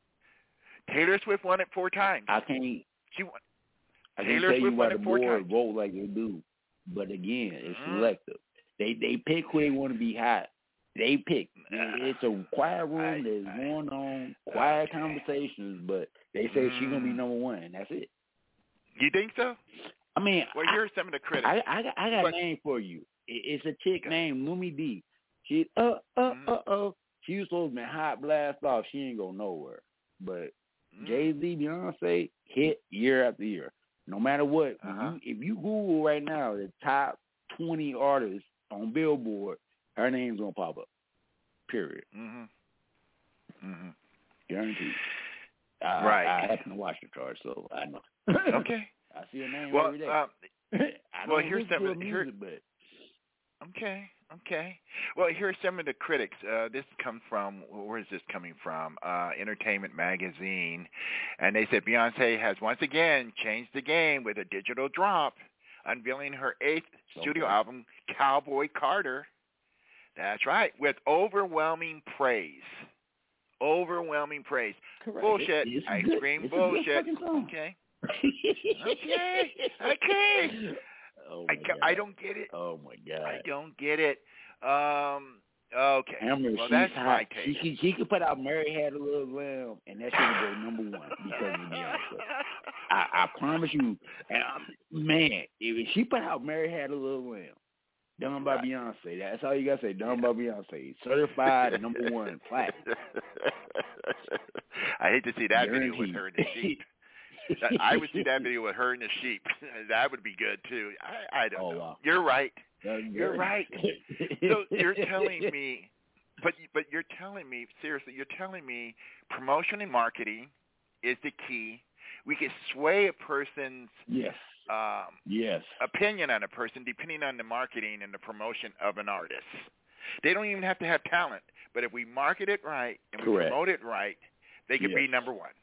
Taylor Swift won it four times. I can't. She won. I Taylor can't tell Swift you won why it the four board times. vote like they do. But again, it's Mm. selective. They they pick who they want to be hot. They pick. Nah. It's a quiet room. I- There's I- going on quiet okay. conversations, but they say she's gonna be Mm. number one, and that's it. You think so? I mean, Well, I, here's some of the critics. I, I, got- I got But- a name for you. It, it's a chick Okay. named Lumi D. She uh uh Mm. uh uh. She was supposed to be hot blast off. She ain't go nowhere. But Mm. Jay Z, Beyonce hit year after year. No matter what, when Uh-huh. you, if you Google right now the top twenty artists on Billboard, her name's gonna pop up. Period. Mhm. Mhm. Guaranteed. I, Right. I, I happen to watch the chart, so I know. Okay. I see her name Well, every day. uh, I well, don't here's listen to some her of- here- music, but Okay, okay. Well, here's some of the critics. Uh, this comes from, where is this coming from? Uh, Entertainment Magazine. And they said Beyonce has once again changed the game with a digital drop, unveiling her eighth studio Okay. album, Cowboy Carter. That's right, with overwhelming praise. Overwhelming praise. correct. Bullshit. It's I good. scream It's a good bullshit. fucking song. Okay. Okay. Okay. Oh I, my ca- God. I don't get it. Oh my God. I don't get it. Um, okay. Hammer, well, she's that's hot. my She take. could she could put out Mary Had a Little Lamb, and that shit would go number one because of Beyonce. I, I promise you. And um, man, if she put out Mary Had a Little Lamb, done by Right. Beyonce, that's all you gotta say. Done by Beyonce, certified number one platinum. I hate to see that video with Guaranteed. her and the sheep. I would see that video with her and the sheep. That would be good too. I, I don't Oh, know. wow. You're right. That's You're good. right. So you're telling me, but but you're telling me seriously. You're telling me promotion and marketing is the key. We can sway a person's Yes. um, Yes. opinion on a person depending on the marketing and the promotion of an artist. They don't even have to have talent, but if we market it right and we Correct. promote it right, they could be Yes. number one.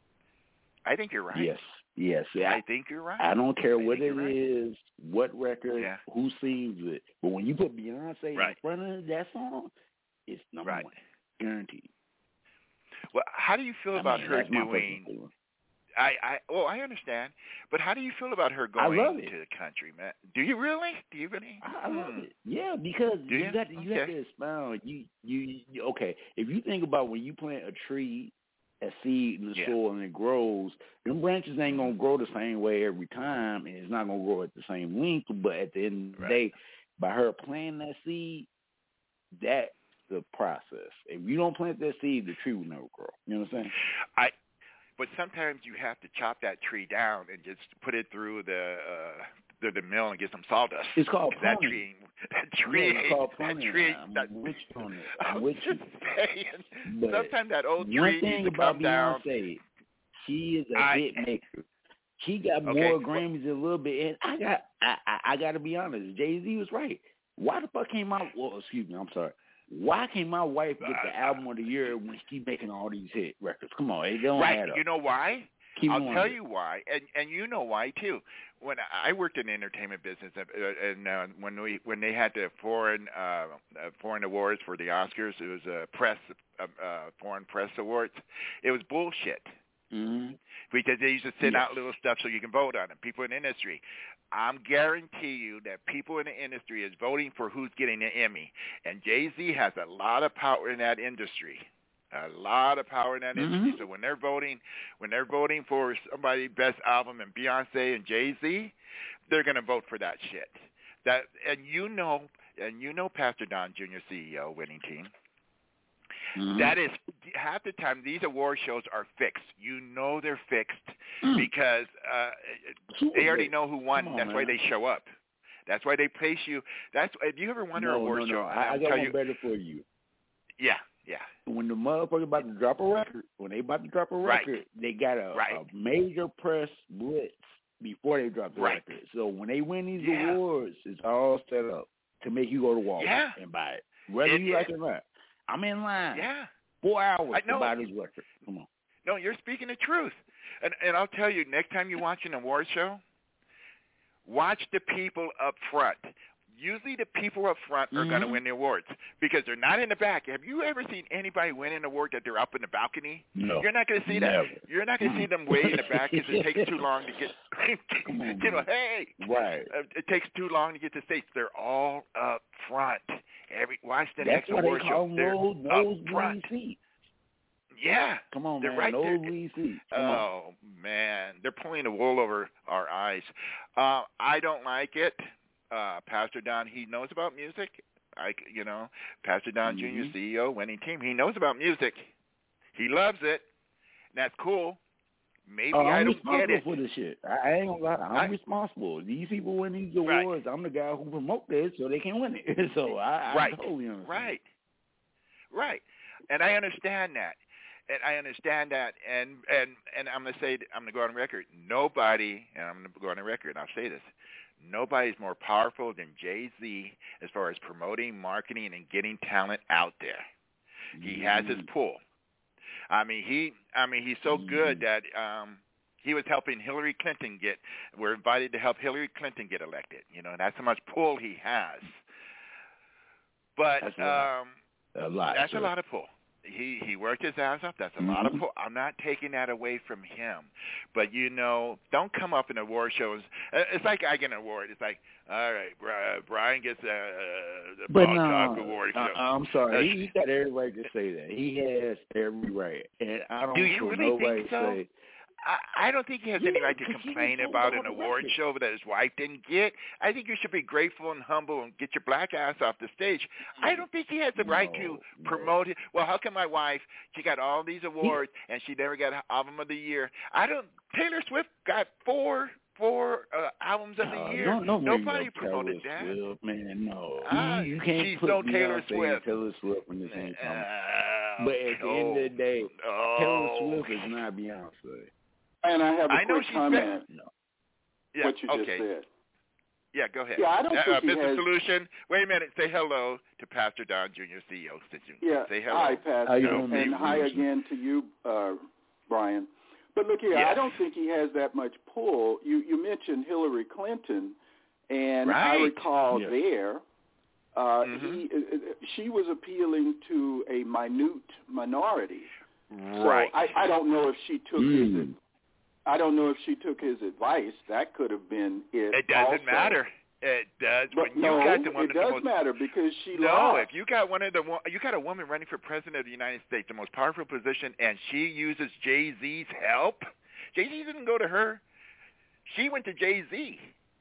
I think you're right. Yes. Yes. I I, think you're right. I don't care I what think it you're right. is, what record, Yeah. who sings it. But when you put Beyonce Right. in front of that song, it's number Right. one. Guaranteed. Well, how do you feel I about mean, her that's my personal doing? feeling. I, I, well, I understand, but how do you feel about her I going love it. to the country, man? Do you really? Do you really? I I love Hmm. it. Yeah, because Do you you? got to, you have Okay. to expound. You, you you okay? If you think about when you plant a tree, a seed in the Yeah. soil and it grows, them branches ain't gonna grow the same way every time, and it's not gonna grow at the same length. But at the end of the Right. day, by her planting that seed, that's the process. If you don't plant that seed, the tree will never grow. You know what I'm saying? I, but sometimes you have to chop that tree down and just put it through the uh, the, the mill and get some sawdust. It's called 'Cause that pruning. tree, that tree, Yeah, it's called that pruning. tree. I'm That, with you on it. I'm I'm with just you. saying. But Sometimes that old one tree thing needs to about come down. Beyonce, she is a I- hit maker. She got Okay, more well- Grammys a little bit, and I got, I, I, I got to be honest. Jay Z was right. Why the fuck came out? Well, excuse me, I'm sorry. Why can my wife get the Uh, album of the year when she making all these hit records? Come on, it don't Right. add up. You know why? Keep I'll going. tell you why, and and you know why too. When I worked in the entertainment business, uh, and uh, when we when they had the foreign uh, uh, foreign awards for the Oscars, it was a uh, press uh, uh, foreign press awards. It was bullshit Mm-hmm. because they used to send Yes. out little stuff so you can vote on it. People in the industry. I'm guarantee you that people in the industry is voting for who's getting an Emmy, and Jay-Z has a lot of power in that industry. A lot of power in that Mhm. industry. So when they're voting, when they're voting for somebody best album and Beyonce and Jay-Z, they're going to vote for that shit. That and you know, and you know, Pastor Don Junior, C E O, winning team. Mm-hmm. That is half the time these award shows are fixed. You know they're fixed mm. because uh, they already know who won. On, That's man. why they show up. That's why they place you. That's if you ever wonder no, a award no, show. No. I, I got one you, better for you. Yeah, yeah. When the motherfucker about to drop a record, when they about to drop a record, right. they got a, right. a major press blitz before they drop the right. record. So when they win these yeah. awards, it's all set up to make you go to Walmart yeah. and buy it, whether it, you it, like it or not. I'm in line. Yeah. Four hours I, to no, buy this record. Come on. No, you're speaking the truth. And and I'll tell you, next time you watch an award show, watch the people up front. Usually the people up front are mm-hmm. going to win the awards because they're not in the back. Have you ever seen anybody win an award that they're up in the balcony? No. You're not going to see Never. that. You're not going to see them way in the back because it takes too long to get, you know, hey. Right. It takes too long to get to stage. They're all up front. Every Watch the That's next award show. They're nose, up front. Seats. Yeah. Come on, they're man. Right Nosebleed seats. Come oh, on. man. They're pulling the wool over our eyes. Uh, I don't like it. Uh, Pastor Don, he knows about music. I, you know, Pastor Don mm-hmm. Junior, C E O, winning team. He knows about music. He loves it. That's cool. Maybe oh, I I'm don't get it. for this shit. I ain't gonna lie. I'm I, responsible. These people win these awards. Right. I'm the guy who promote this so they can win it. So I, right. I totally understand. Right. Right. And I understand that. And I understand that. And and and I'm gonna say I'm gonna go on record. Nobody, and I'm gonna go on the record. And I'll say this. Nobody's more powerful than Jay-Z as far as promoting, marketing, and getting talent out there. He mm-hmm. has his pull. I mean, he. I mean, he's so mm-hmm. good that um, he was helping Hillary Clinton get. We're invited to help Hillary Clinton get elected. You know, that's how much pull he has. But that's a lot. Um, a lot, that's sir. a lot of pull. He he worked his ass off. That's a mm-hmm. lot of pull. I'm not taking that away from him. But, you know, don't come up in award shows. It's like I get an award. It's like, all right, Brian gets a, a Ball no, Talk Award. Uh, I'm sorry. Uh, he got every right to say that. He has every right. And I don't do you really nobody think so? say, I, I don't think he has yeah, any right to complain about an award record. show that his wife didn't get. I think you should be grateful and humble and get your black ass off the stage. I don't think he has the no, right to no. promote it. Well, how come my wife, she got all these awards and she never got Album of the Year? I don't. Taylor Swift got four four uh, albums of the uh, year. Don't, don't Nobody promoted Taylor that. Swift, man, no. Uh, you, you can't she's put no me Taylor on Swift. Taylor Swift in the same time. Uh, but at the oh, end of the day, oh, Taylor Swift is not Beyonce. And I have a I know quick she's comment. No. on Yeah, what you okay. just said. Yeah, go ahead. Yeah, I don't uh, think uh, he Mister has... Solution, wait a minute. Say hello to Pastor Don Junior, C E O. Yeah, say hello. hi, Pastor, How you and, doing, and hi again to you, uh, Brian. But look here, yes. I don't think he has that much pull. You you mentioned Hillary Clinton, and right. I recall yes. there, uh, mm-hmm. he uh, she was appealing to a minute minority. Right. So I, I don't know if she took mm. his. I don't know if she took his advice. That could have been it. It doesn't also. matter. It does. But when no, you got the one it of does the most, matter because she no, lost. if you got one of the you got a woman running for president of the United States, the most powerful position, and she uses Jay-Z's help. Jay-Z didn't go to her. She went to Jay-Z.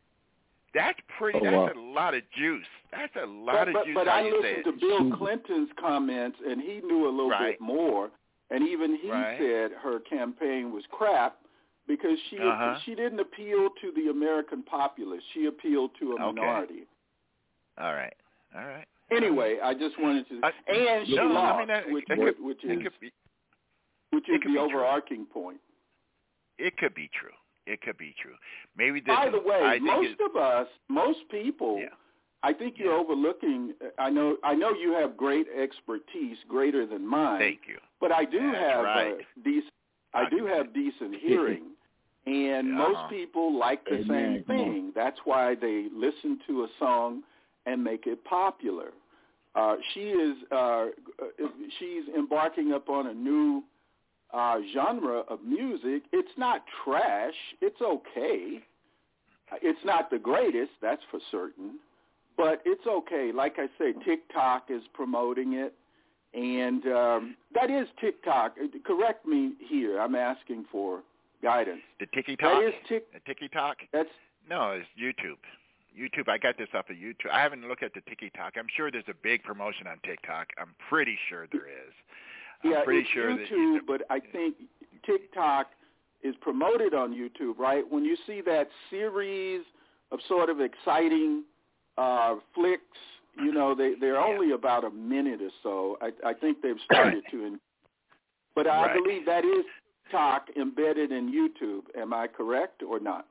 That's pretty. Oh, that's wow. a lot of juice. That's a lot but, of but, juice. But how I you listened say to it. Bill Clinton's comments, and he knew a little right. bit more. And even he right. said her campaign was crap because she uh-huh. she didn't appeal to the American populace. She appealed to a okay. minority. All right. All right. Anyway, I just wanted to, I, and she no, lost, I mean, that, which, it which, could, which it is could be, which is could the be overarching true. point. It could be true. It could be true. Maybe this. By the way, I think most of us, most people, yeah. I think you're yeah. overlooking. I know, I know you have great expertise, greater than mine. Thank you. But I do That's have right. a decent. I do have decent hearing, and uh-huh. most people like the Amen. same thing. That's why they listen to a song and make it popular. Uh, she is. Uh, she's embarking upon a new uh, genre of music. It's not trash. It's okay. It's not the greatest, that's for certain, but it's okay. Like I say, TikTok is promoting it, and um, that is TikTok. Correct me here. I'm asking for guidance. The TikTok? That is tic- the TikTok? That's No, it's YouTube. YouTube. I got this off of YouTube. I haven't looked at the TikTok. I'm sure there's a big promotion on TikTok. I'm pretty sure there is. I'm yeah, pretty it's sure YouTube, that but I think TikTok is promoted on YouTube, right? When you see that series of sort of exciting uh, flicks, you know, they, they're yeah. only about a minute or so. I, I think they've started to. In, but I right. believe that is TikTok embedded in YouTube. Am I correct or not?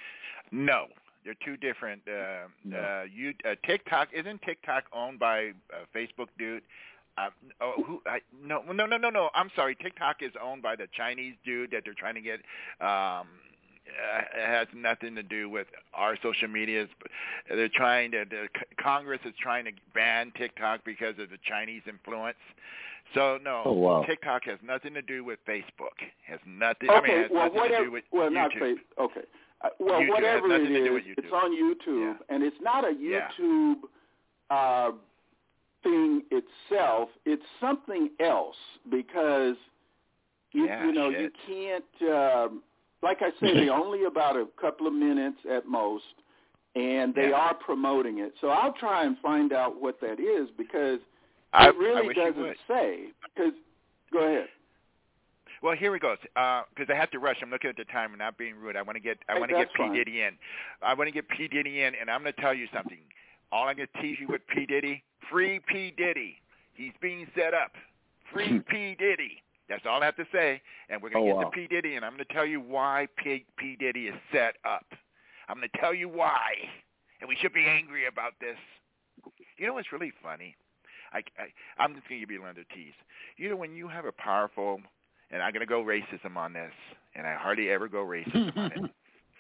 No. They're two different. Uh, No. uh, you, uh, TikTok isn't TikTok owned by uh, Facebook, dude? Uh, oh, who? I, no, no, no, no, no. I'm sorry. TikTok is owned by the Chinese dude that they're trying to get. Um, uh, it has nothing to do with our social medias. They're trying to. The Congress is trying to ban TikTok because of the Chinese influence. So no, Oh, wow. TikTok has nothing to do with Facebook. Has nothing. Okay, I mean, it has well, nothing whatever, to do with well, YouTube. not Facebook. Okay. Uh, well, YouTube whatever has it nothing to do is, with it's YouTube. on YouTube, Yeah. and it's not a Yeah. YouTube uh, thing itself. It's something else because you, Yeah, you know shit. you can't. Um, like I said, they're only about a couple of minutes at most, and they Yeah. are promoting it. So I'll try and find out what that is because I, it really I wish you doesn't would. say. Because go ahead. Well, here we go. Because uh, I have to rush. I'm looking at the time and not being rude. I want to get. I Hey, want to get that's P fine. Diddy in. I want to get P Diddy in, and I'm going to tell you something. All I'm going to tease you with P Diddy. Free P Diddy. He's being set up. Free P Diddy. That's all I have to say. And we're going to Oh, get wow. to P Diddy, and I'm going to tell you why P, P Diddy is set up. I'm going to tell you why, and we should be angry about this. You know what's really funny? I, I, I'm just going to give you another tease. You know, when you have a powerful, and I'm going to go racism on this, and I hardly ever go racism on it.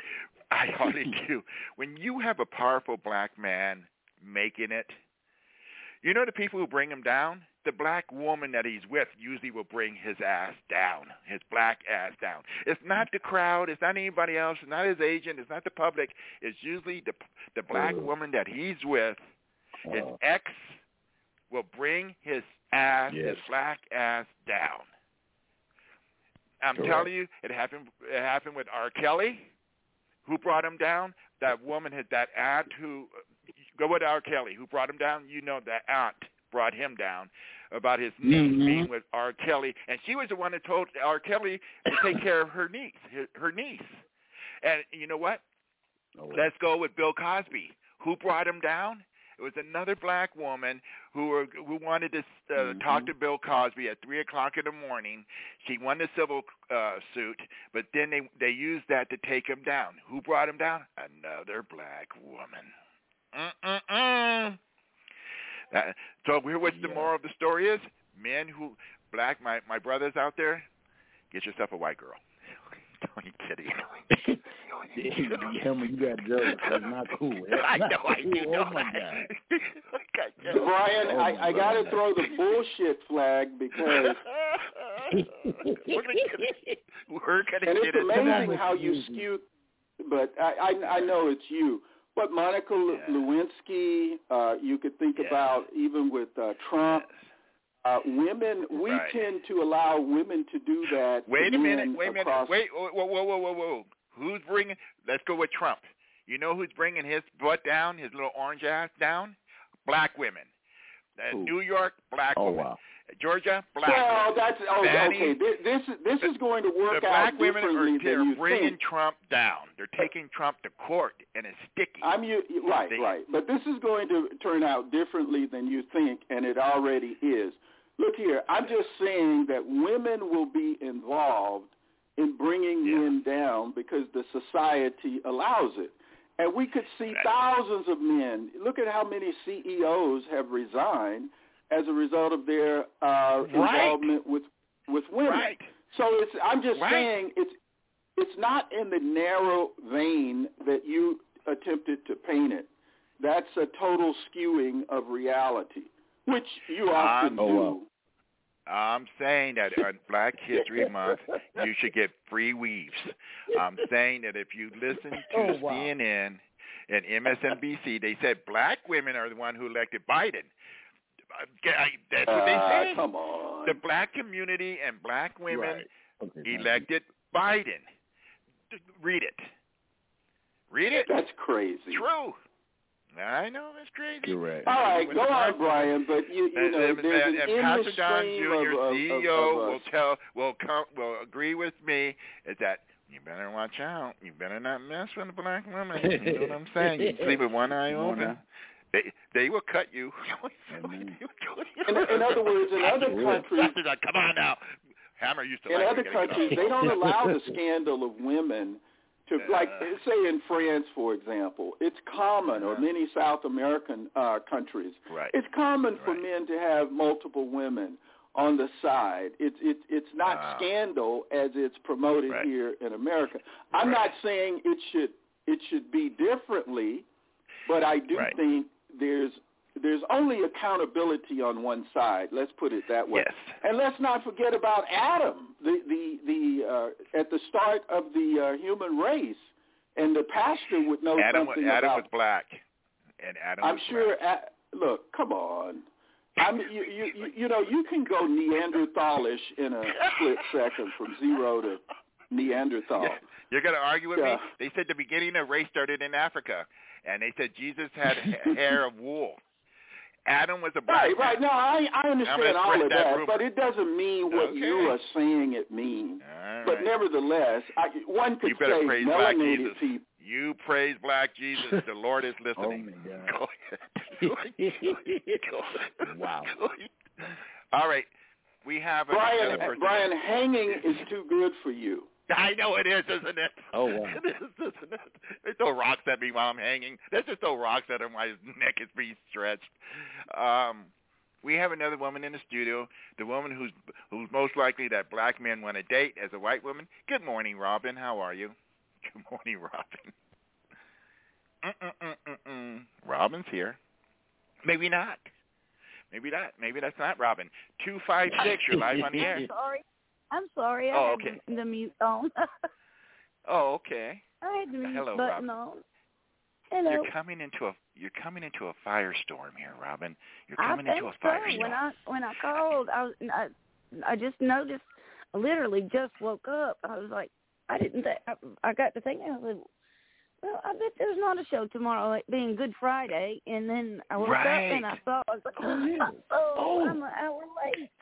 I hardly do. When you have a powerful black man making it, you know the people who bring him down? The black woman that he's with usually will bring his ass down, his black ass down. It's not the crowd. It's not anybody else. It's not his agent. It's not the public. It's usually the the black Uh, woman that he's with. His uh, ex will bring his ass, Yes. his black ass down. I'm Correct. telling you, it happened. It happened with R. Kelly. Who brought him down? That woman had that aunt who. Go with R. Kelly. Who brought him down? You know that aunt brought him down about his niece Mhm. being with R. Kelly, and she was the one that told R. Kelly to take care of her niece. Her, her niece. And you know what? Oh, wow. Let's go with Bill Cosby. Who brought him down? It was another black woman who were, who wanted to uh, Mhm. talk to Bill Cosby at three o'clock in the morning. She won the civil uh, suit, but then they they used that to take him down. Who brought him down? Another black woman. Mm-mm-mm. Uh, so here, what's the Yeah. moral of the story is? Men who, black, my, my brothers out there, get yourself a white girl. Don't you kidding? Tell me you got jokes. That's not cool. That's I not know, I cool. do know. Oh, my God. Okay, Brian, Oh, I, my I got to God. throw the bullshit flag because, We're gonna get it. We're gonna and get it's it. amazing That's how you easy. skew. But I, I, I know it's you. But Monica Yeah. Lewinsky, uh, you could think Yeah. about even with uh, Trump. Uh, women, we Right. tend to allow women to do that. to Wait a minute. men Wait a minute. across- Wait. Whoa, whoa, whoa, whoa, whoa. Who's bringing? Let's go with Trump. You know who's bringing his butt down, his little orange ass down? Black women. Uh, Who? New York, black Oh, women. wow. Georgia, black Well, women. that's oh, Fanny, okay. This, this is this is going to work the out black women differently are than they're you bringing think. Trump down. They're taking Trump to court, and it's sticky. I'm you right, They- right. But this is going to turn out differently than you think, and it already is. Look here, I'm just saying that women will be involved in bringing Yeah. men down because the society allows it. And we could see Right. thousands of men. Look at how many C E Os have resigned as a result of their uh, Right. involvement with with women. Right. So it's I'm just Right. saying it's it's not in the narrow vein that you attempted to paint it. That's a total skewing of reality, which you often Um, do. oh, wow. I'm saying that on Black History Month, you should get free weaves. I'm saying that if you listen to Oh, wow. C N N and M S N B C, they said black women are the one who elected Biden. That's what they Uh, say. come on. The black community and black women Right. Okay, thank you. elected Biden. Read it. Read it. That's crazy. True. I know it's crazy. You're right. All right, go on, Brian. But you, you and, know, and, there's and, an and endless Pastor Don stream Junior, of, of, C E O, of, of will us. tell, will come, will agree with me is that you better watch out. You better not mess with a black woman. You know what I'm saying? You sleep with one eye open. They they will cut you. in, in other words, in other countries, come on now. Hammer used to. In like other countries, they don't allow the scandal of women to, like, say in France, for example, it's common, or many South American uh, countries, right. it's common for right. men to have multiple women on the side. It's it's it's not wow. scandal as it's promoted right. here in America. I'm right. not saying it should it should be differently, but I do right. think there's there's only accountability on one side. Let's put it that way. Yes. And let's not forget about Adam, the the the uh, at the start of the uh, human race, and the pastor would know Adam, something Adam about. was black, and Adam. I'm was sure. black. A, look, come on. I mean, you, you you you know, you can go Neanderthalish in a split second from zero to Neanderthal. Yeah. You're going to argue with yeah. me? They said the beginning of race started in Africa, and they said Jesus had hair of wool. Adam was a black Right, man. right. No, I, I understand all of that, that but it doesn't mean what okay. you are saying it means. All but right. nevertheless, I, one could you better say praise black melanated Jesus. people. You praise black Jesus. The Lord is listening. Oh, my God. Go ahead. Wow. All right. We have Brian, another person. Brian, hanging is too good for you. I know it is, isn't it? Oh, wow. It is, isn't it? They throw rocks at me while I'm hanging. They just throw rocks at him while his neck is being stretched. Um, we have another woman in the studio, the woman who's who's most likely that black men want to date as a white woman. Good morning, Robin. How are you? Good morning, Robin. Mm-mm-mm-mm-mm. Robin's here. Maybe not. Maybe not. Maybe that's not Robin. two five six, you're live on the air. I'm sorry. I'm sorry. I Oh, had okay. the, the mute on. Oh, okay. I had the mute Hello, button Robin. on. Hello. You're coming into a you're coming into a firestorm here, Robin. You're I coming think into a so. firestorm. When I when I called, I was I, I just noticed. I literally just woke up. I was like, I didn't. Th- I, I got to thinking. I was like, well, I bet there's not a show tomorrow, like being Good Friday. And then I woke Right. up and I saw. I was like, oh, oh, I'm an hour late.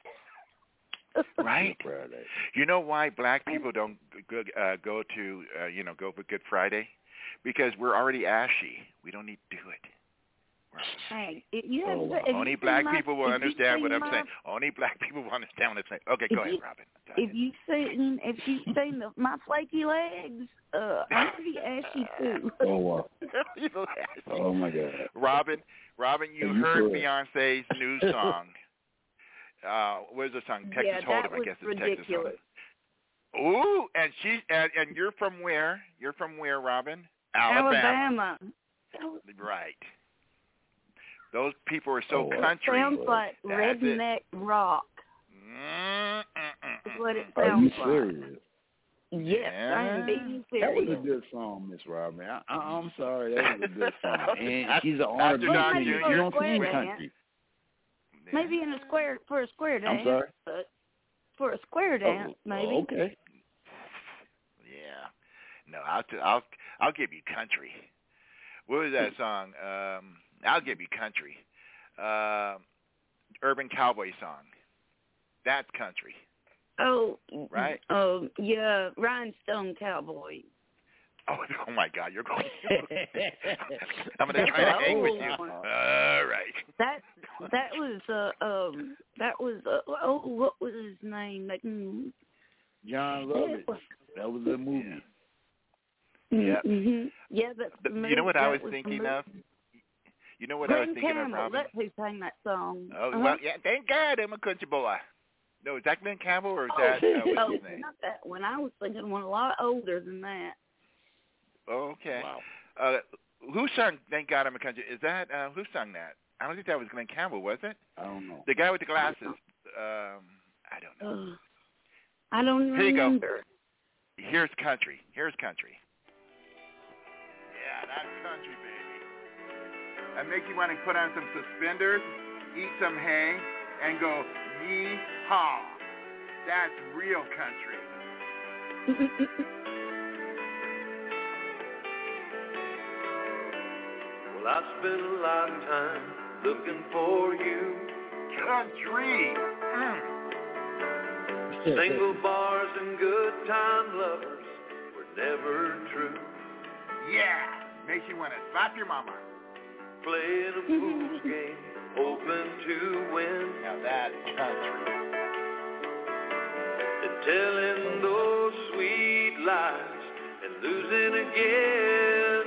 Right. You know why black people don't go, uh, go to uh, you know go for Good Friday? Because we're already ashy. We don't need to do it. Hey, you have, Oh, wow. if Only you black my, people will understand what I'm my, saying. Only black people will understand what I'm saying. Okay, go if ahead, you, Robin. Go If ahead. you seen if you seen the, my flaky legs, uh, I'm pretty ashy too. Oh, wow. You know, ashy. Oh, my God. Robin, Robin, you Are you heard sure? Beyonce's new song. Uh, where's the song? Texas yeah, Hold'em, that I was guess it's ridiculous. Texas Hold'em. Ooh, and she and, and you're from where? You're from where, Robin? Alabama. Alabama. Right. Those people are so Oh, country. Sounds like That's redneck rock. Mm-mm-mm. Is what it Are sounds you like. serious? Yes, Yeah. I am being That was serious. a good song, Miss Robin. I, I, I'm sorry, that was a good song. And she's an After R and B Don singer. Junior You don't Square sing dance. country. Maybe in a square for a square dance. I'm sorry? But for a square dance, Oh, maybe. okay. Yeah. No, I'll t- I'll I'll give you country. What was that song? Um, I'll give you country. Uh, Urban Cowboy song. That's country. Oh, Right? Oh, yeah, Rhinestone Cowboy. Oh, oh my God, you're going. I'm gonna try to hang with you. All right. That that was uh um that was uh, oh what was his name? Like, mm, John Lovett. That was a movie. Yeah. Mm-hmm. Yeah, that's the You know what I was that thinking the of? You know what Glen I was thinking Campbell, of, Robin? that's who sang that song. Oh, uh-huh. well, yeah, thank God I'm a country boy. No, is that Glenn Campbell or is Oh, that, uh, what's oh, his name? not that one. I was thinking one a lot older than that. Oh, okay. Wow. Uh, who sung Thank God I'm a Country? Is that, uh, who sung that? I don't think that was Glenn Campbell, was it? I don't know. The guy with the glasses. Um, I don't know. Uh, I don't Here you go. remember. Here's country. Here's country. Yeah, that's country, baby. I make you want to put on some suspenders, eat some hay, and go, yee-haw. That's real country. I spent a lifetime looking for you. Country. Mm. Single bars and good time lovers were never true. Yeah, makes you want to slap your mama. Playing a fool's game, hoping to win. Now that's country. And telling those sweet lies and losing again.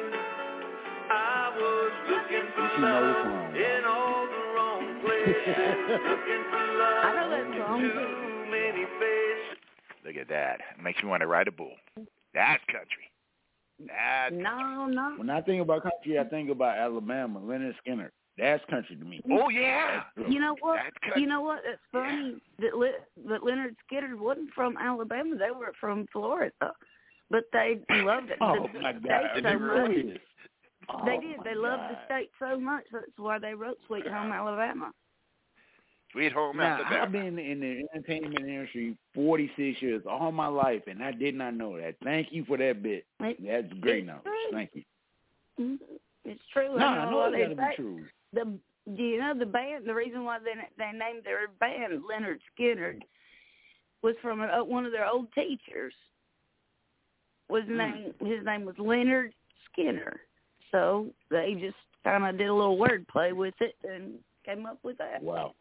I was looking for love in all the wrong places. Looking for love I know that song. in too many faces. Look at that. It makes me want to ride a bull. That's country. That's No, no. When I think about country, I think about Alabama, Leonard Skinner. That's country to me. Oh, yeah. You know what? That's country. You know what? It's funny Yeah. that Le- that Leonard Skinner wasn't from Alabama. They were from Florida, but they loved it. Oh, the my God. state so much. Oh, They did. They my loved God. the state so much. That's why they wrote "Sweet Home Alabama." Sweet home Now, Alabama. I've been in the entertainment industry forty-six years, all my life, and I did not know that. Thank you for that bit. It, That's great it's knowledge. true. Thank you. Mhm. It's true. No, I I know, know what it's they got to say. be true. The do you know the band? The reason why they they named their band Leonard Skinner was from a, one of their old teachers. Was Mm. name his name was Leonard Skinner. So they just kind of did a little wordplay with it and came up with that. Wow.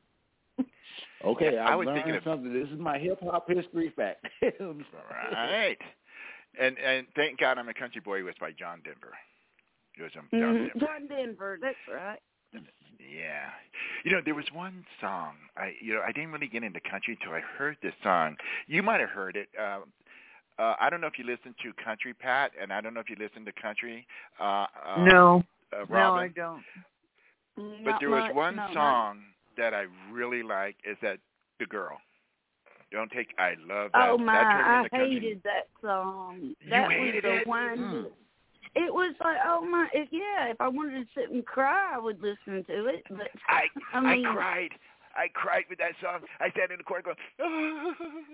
Okay, Yeah, I I was learned thinking of- something. This is my hip hop history fact. Right. And and thank God I'm a Country Boy was by John Denver. It was um, John Mhm. Denver. John Denver, that's right. Yeah. You know, there was one song. I you know, I didn't really get into country until I heard this song. You might have heard it. Um uh, I don't know if you listen to Country Pat, and I don't know if you listen to country. Uh, uh, No. uh, No, I Robin. don't. But Not there was much, one not song that I really like. Is that The Girl? Don't take. I love that. Oh that my! turned me I into country. hated that song. You That hated was the it? one. Mm. It was like, oh my! If, yeah, if I wanted to sit and cry, I would listen to it. But I I mean, I cried. I cried with that song. I sat in the corner going. Oh.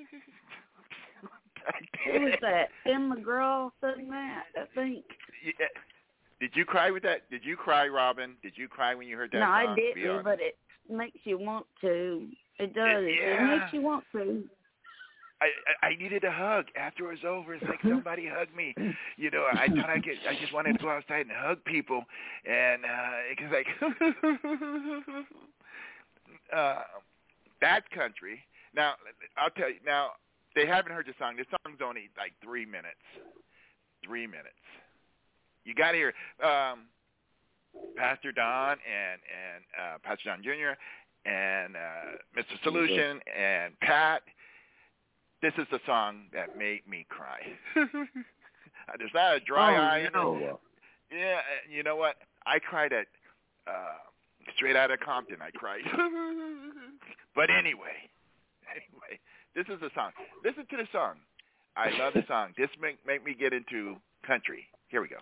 who was that? Tim McGraw sang that, I think. Yeah. Did you cry with that? Did you cry, Robin? Did you cry when you heard that No, song? I Be didn't, honest. but it makes you want to. It does. It, yeah. makes you want to. I, I I needed a hug after it was over. It's like somebody hugged me. You know, I thought I could. I just wanted to go outside and hug people, and uh, it was like uh, that's country. Now I'll tell you. Now they haven't heard the song. The song's only like three minutes. Three minutes. You got to hear um, Pastor Don and and uh, Pastor Don Junior and uh, Mister Solution and Pat. This is the song that made me cry. There's not a dry Oh, eye in no. it. Yeah, you know what? I cried at uh, Straight Outta Compton. I cried. But anyway, anyway, this is the song. Listen to the song. I love the song. This make make me get into country. Here we go.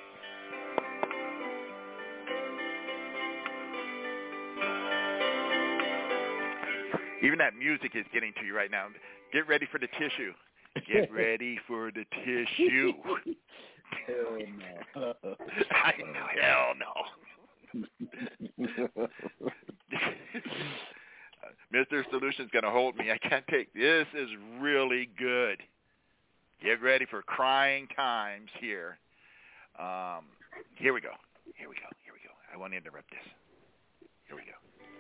Even that music is getting to you right now. Get ready for the tissue. Get ready for the tissue. Hell no. I know, hell no. Mister Solution's going to hold me. I can't take this. Is really good. Get ready for crying times here. Um, here we go. Here we go. Here we go. I won't interrupt this. Here we go.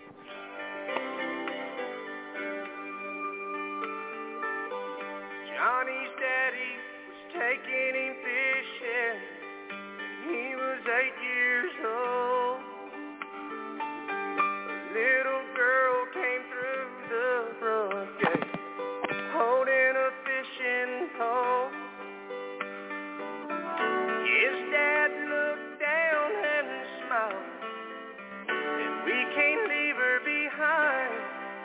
Johnny's daddy was taking him fishing when he was eight years old. A little girl came through the front gate holding a fishing pole. His dad looked down and smiled, and we can't leave her behind.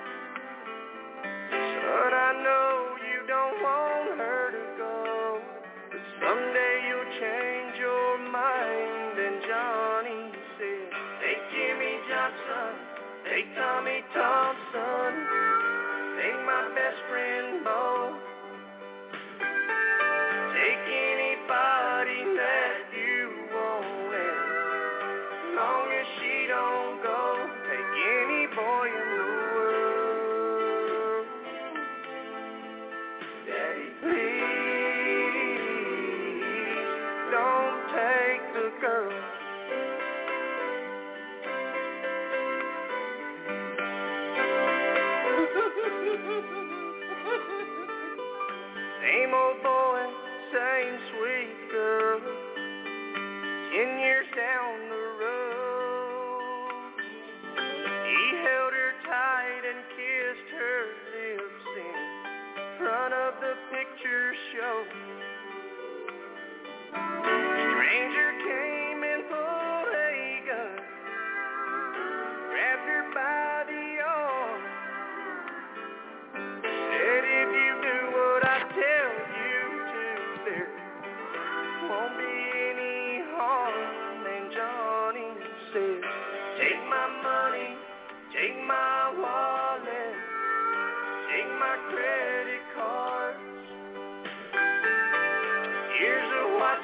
Son, I know you don't want her to go, but someday you'll change your mind. And Johnny said, take Jimmy Johnson, take Tommy Thompson, take my best friend Bo, take anybody that you want, and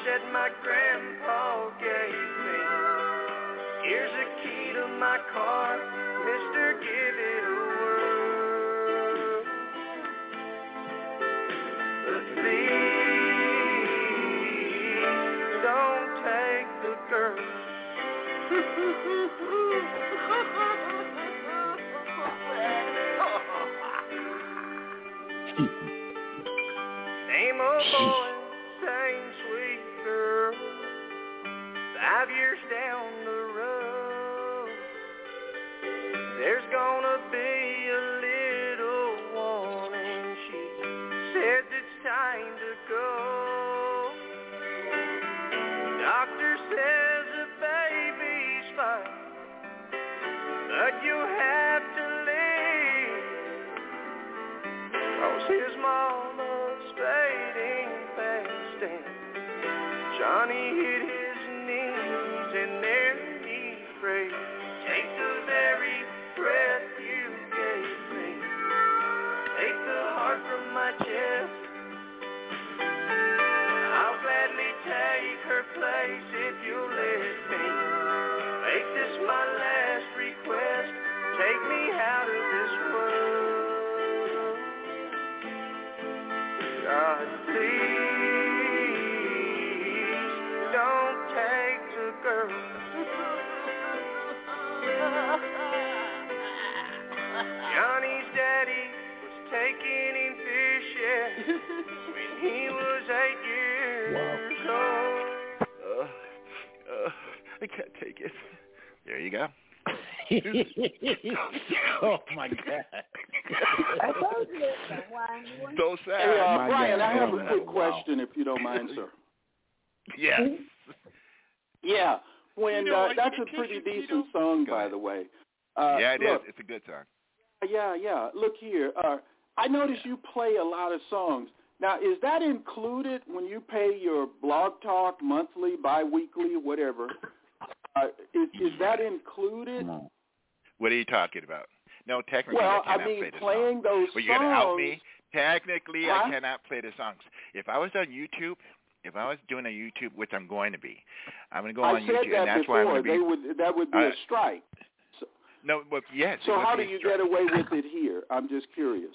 that my grandpa gave me. Here's a key to my car, mister, give it a whirl. But please don't take the girl. Same old boy, same sweet girl. Five years down the road, there's gonna be a little warning. She says it's time to go. Doctor says the baby's fine, but you have to leave, 'cause his mama's fading fast and Johnny hit his knees and there he prayed. Take the very breath you gave me, take the heart from my chest. I'll gladly take her place if you'll let me. Make this my last request, take me out of this world. God, please don't take the girl. Johnny's daddy was taking him fishing when he was eight years old. Uh, uh, I can't take it. There you go. Oh my God! I told you it's a wine. So sad. Hey, uh, My Brian, God. I have a quick Wow. question, if you don't mind, sir. Yes. Yeah, when Tito, uh, I that's can a kiss pretty you, decent Tito. song, Go by ahead. the way. Uh, yeah, it look, is. It's a good song. Yeah, yeah. Look here. Uh, I notice you play a lot of songs. Now, is that included when you pay your Blog Talk monthly, bi-weekly, whatever? Uh, is, is that included? No. What are you talking about? No, technically Well, I I cannot mean, play the playing songs. those But you're going to out songs. me? Technically, Huh? I cannot play the songs. If I was on YouTube, if I was doing a YouTube, which I'm going to be, I'm going to go I on said YouTube, that and that's before. why I'm going to be. They would, that would be uh, a strike. So, no, well, yes. so it would how be do a you strike. get away with it here? I'm just curious.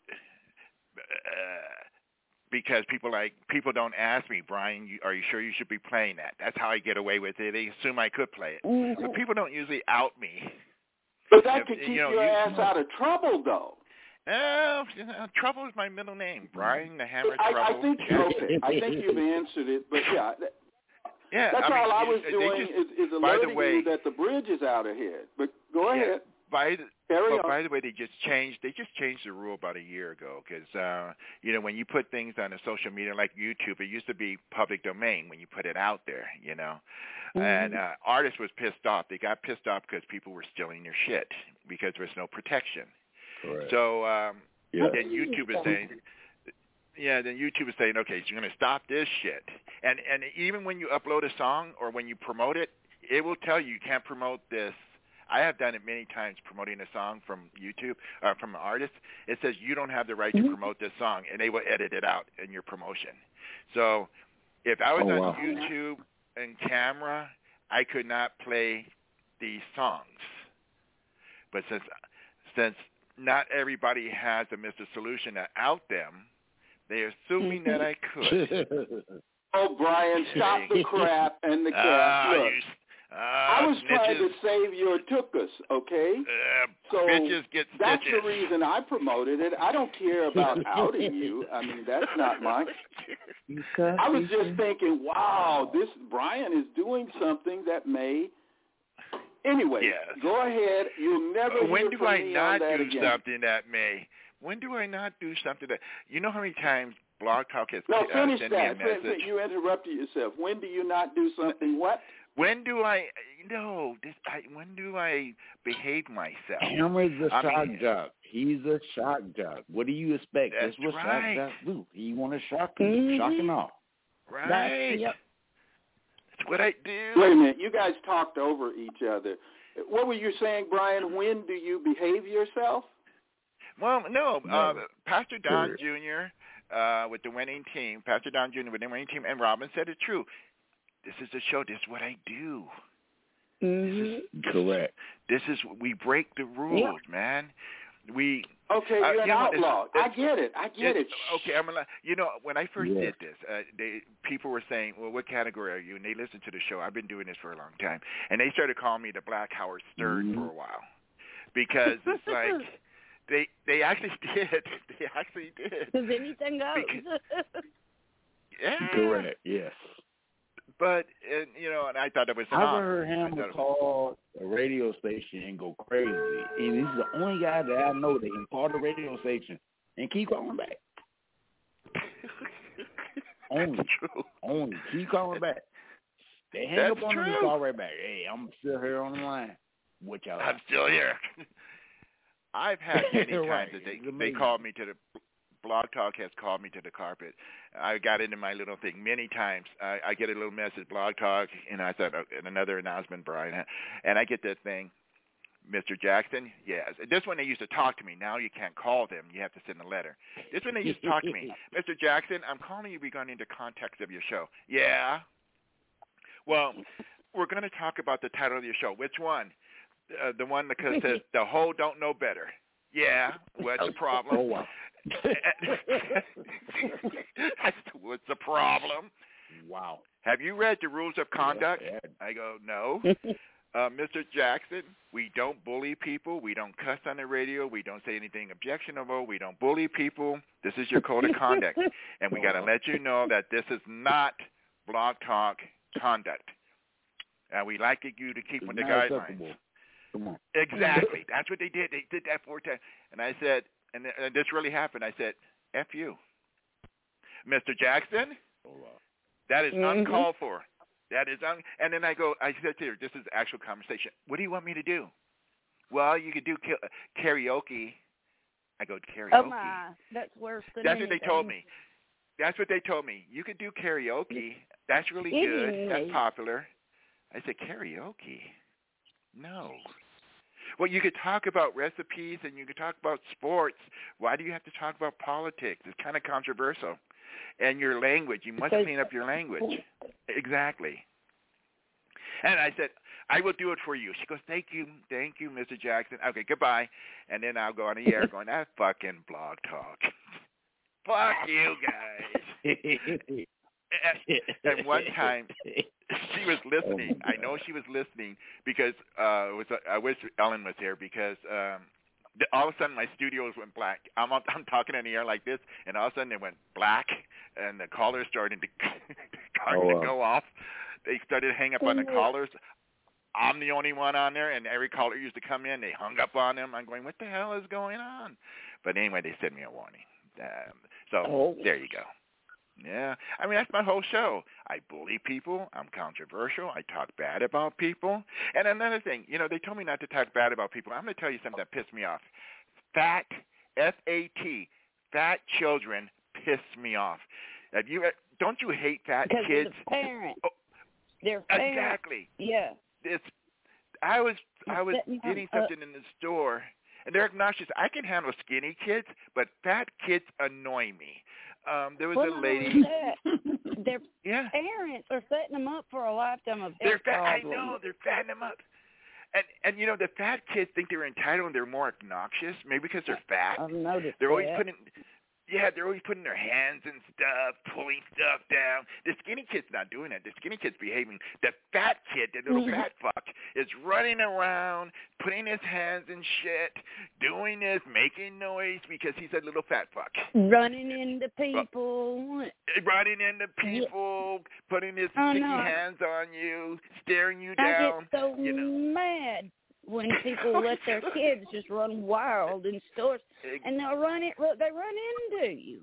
Uh, because people like people don't ask me, Brian, you, are you sure you should be playing that? That's how I get away with it. They assume I could play it. Mm-hmm. But people don't usually out me. But that If- could you keep know, your you- ass out of trouble, though. Uh, you know, Trouble is my middle name, Brian the Hammer I, Trouble. I think okay. I think you've answered it, but yeah, that, yeah, that's I mean, all I you- was they doing just- is, is by the alerting way- you that the bridge is out ahead. But go Yeah. ahead. By the, Carry but on. by the way, they just changed. They just changed the rule about a year ago because uh, you know when you put things on a social media like YouTube, it used to be public domain when you put it out there. You know, Mm-hmm. and uh, artists was pissed off. They got pissed off because people were stealing their shit because there was no protection. Correct. So um, Yeah. then YouTube is saying, yeah, then YouTube is saying, okay, so you're going to stop this shit. And and even when you upload a song or when you promote it, it will tell you you can't promote this. I have done it many times promoting a song from YouTube or from an artist. It says you don't have the right to promote this song, and they will edit it out in your promotion. So if I was Oh, on wow. YouTube and camera, I could not play these songs. But since since not everybody has a Mister Solution out them, they're assuming that I could. Oh, Brian, stop the crap and the cat. Ah, Look, you, I ah, was trying to snitches. save your tuchus, okay? Uh, So bitches get that's stitches. the reason I promoted it. I don't care about outing you. I mean, that's not my. I was just thinking, wow, this Brian is doing something that may. Anyway, Yes. go ahead. You'll never when hear do from I me not on that do again. something that may? When do I not do something that? You know how many times Blog Talk has No, uh, finish sent me a that. Fin- message? You interrupted yourself. When do you not do something? What? When do I? No, this, I, when do I behave myself? Hammer's a I shock mean- jock. He's a shock jock. What do you expect? That's That's, what right. shock jocks do. He want to shock you, Mhm. shock and all. Right. Yep. That's what I do. Wait a minute. You guys talked over each other. What were you saying, Brian? When do you behave yourself? Well, no, uh, Never. Pastor Don Period. Junior uh, with the winning team, Pastor Don Junior with the winning team, and Robin said it true. This is the show. This is what I do. Mm-hmm. This is, correct. This is we break the rules, yeah. man. We okay. uh, You're an you know, outlaw. it's, it's, I get it. I get it. Okay, I'm gonna. You know, when I first yeah. did this, uh, they people were saying, "Well, what category are you?" And they listened to the show. I've been doing this for a long time, and they started calling me the Black Howard Stern mm-hmm. for a while because it's like they they actually did. They actually did. Because anything goes. Because, yeah. Correct. Yes. But uh, you know, and I thought it was an I've honor. heard him was... call a radio station and go crazy, and he's the only guy that I know that can call the radio station and keep calling back. only, true. only keep calling back. They hang That's up on true. him and call right back. Hey, I'm still here on the line. What y'all? I'm still here. I've had many times right. that they they called me to the Blog Talk has called me to the carpet. I got into my little thing many times. I, I get a little message, Blog Talk, and I thought, okay, and another announcement, Brian, and I get that thing, Mister Jackson, yes. This one they used to talk to me. Now you can't call them. You have to send a letter. This one they used to talk to me. Mister Jackson, I'm calling you regarding the context of your show. Yeah. Well, we're going to talk about the title of your show. Which one? Uh, the one that says, The Hoe Don't Know Better. Yeah. What's the problem? Oh, wow. What's the problem? Wow. Have you read the rules of conduct? Yeah, yeah. I go, no. uh, Mister Jackson, we don't bully people. We don't cuss on the radio. We don't say anything objectionable. We don't bully people. This is your code of conduct. And we got to let you know that this is not Blog Talk conduct. And we like you to keep it's with the guidelines. Acceptable. Come on. Exactly. That's what they did. They did that four times. And I said, and, and this really happened. I said, F you. Mister Jackson, oh, wow. that is mm-hmm. uncalled for. That is un. And then I go, I said to her, this is actual conversation. What do you want me to do? Well, you could do karaoke. I go, karaoke? Oh, my. That's worse than That's anything. what they told me. That's what they told me. You could do karaoke. That's really good. That's popular. I said, karaoke? No. Well, you could talk about recipes and you could talk about sports. Why do you have to talk about politics? It's kind of controversial. And your language, you must clean up your language. Exactly. And I said, I will do it for you. She goes, thank you, thank you, Mister Jackson. Okay, goodbye. And then I'll go on the air going, that fucking Blog Talk. Fuck you guys. and, and one time, she was listening. I know she was listening because uh, it was. A, I wish Ellen was here because um, the, all of a sudden my studios went black. I'm I'm talking in the air like this, and all of a sudden it went black, and the callers started to started oh, wow. to go off. They started to hang up on the callers. I'm the only one on there, and every caller used to come in. They hung up on them. I'm going, what the hell is going on? But anyway, they sent me a warning. Um, so oh. there you go. Yeah. I mean, that's my whole show. I bully people. I'm controversial. I talk bad about people. And another thing, you know, they told me not to talk bad about people. I'm going to tell you something that pissed me off. Fat, F A T, fat children piss me off. Have you? Don't you hate fat because kids? Because they're parents. Oh, they're parents. Exactly. Yeah. It's, I was I was getting uh, something in the store, and they're obnoxious. I can handle skinny kids, but fat kids annoy me. Um, there was well, a lady. Their yeah. parents are setting them up for a lifetime of they're fat. problems. I know they're fatting them up, and and you know the fat kids think they're entitled and they're more obnoxious. Maybe because they're fat. I've noticed they're always that. putting. Yeah, they're always putting their hands and stuff, pulling stuff down. The skinny kid's not doing it. The skinny kid's behaving. The fat kid, the little fat fuck, is running around, putting his hands in shit, doing this, making noise because he's a little fat fuck. Running into people. Running into people, yeah. putting his oh, sticky no. hands on you, staring you I down. get so you know. mad when people let their kids just run wild in stores, and they'll run it. They run into you.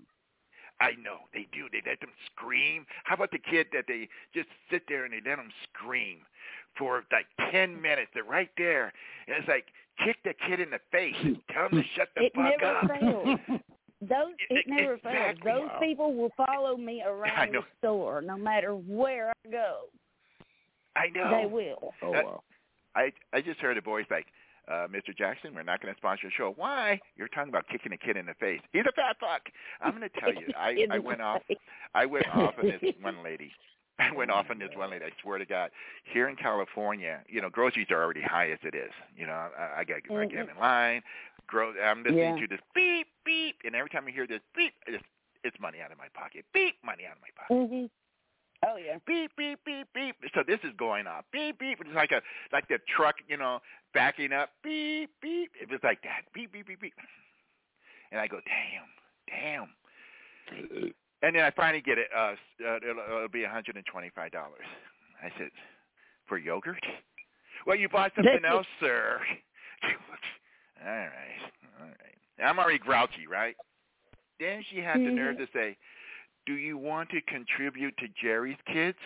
I know they do. They let them scream. How about the kid that they just sit there and they let them scream for like ten minutes? They're right there, and it's like kick the kid in the face and tell them to shut the it fuck never up. Fails. Those it never exactly. fails. Those wow. people will follow me around the store no matter where I go. I know They will. Oh wow. I I just heard a voice like, uh, Mister Jackson, we're not going to sponsor the show. Why? You're talking about kicking a kid in the face. He's a fat fuck. I'm going to tell you, I, I went off. I went off on this one lady. I went off on this one lady. I swear to God. Here in California, you know, groceries are already high as it is. You know, I, I got to mm-hmm. get in line. Gro- I'm listening yeah. to this beep, beep, and every time I hear this beep, it's, it's money out of my pocket. Beep, money out of my pocket. Mm-hmm. Oh yeah. Beep, beep, beep, beep. So this is going off. Beep, beep. It's like a like the truck, you know, backing up. Beep, beep. It was like that. Beep, beep, beep, beep. And I go, damn, damn. And then I finally get it. Uh, uh, it'll, it'll be one hundred twenty-five dollars. I said, for yogurt? Well, you bought something else, sir. All right, all right. I'm already grouchy, right? Then she had the nerve to say, do you want to contribute to Jerry's kids?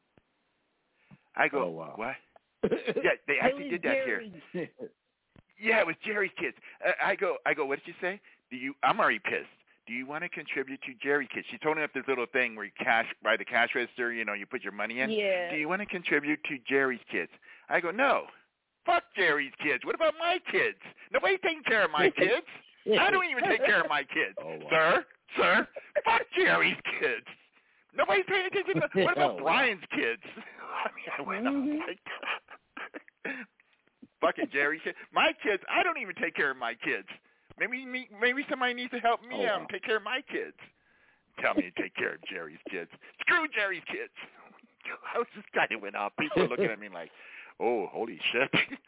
I go, oh, wow. what? Yeah, they actually did that Jerry. here. Yeah, it was Jerry's kids. Uh, I go, I go, what did you say? Do you? I'm already pissed. Do you want to contribute to Jerry's kids? She's holding up this little thing where you cash by the cash register, you know, you put your money in. Yeah. Do you want to contribute to Jerry's kids? I go, no. Fuck Jerry's kids. What about my kids? Nobody's taking care of my kids. I don't even take care of my kids. Oh, wow. Sir, sir, fuck Jerry's kids. Nobody's paying attention to What about oh, Brian's kids? I mean, I went mm-hmm. on like fucking Jerry's kids. My kids, I don't even take care of my kids. Maybe me, maybe somebody needs to help me oh, out wow. and take care of my kids. Tell me to take care of Jerry's kids. Screw Jerry's kids. I was just kind of went off. People were looking at me like, oh, holy shit.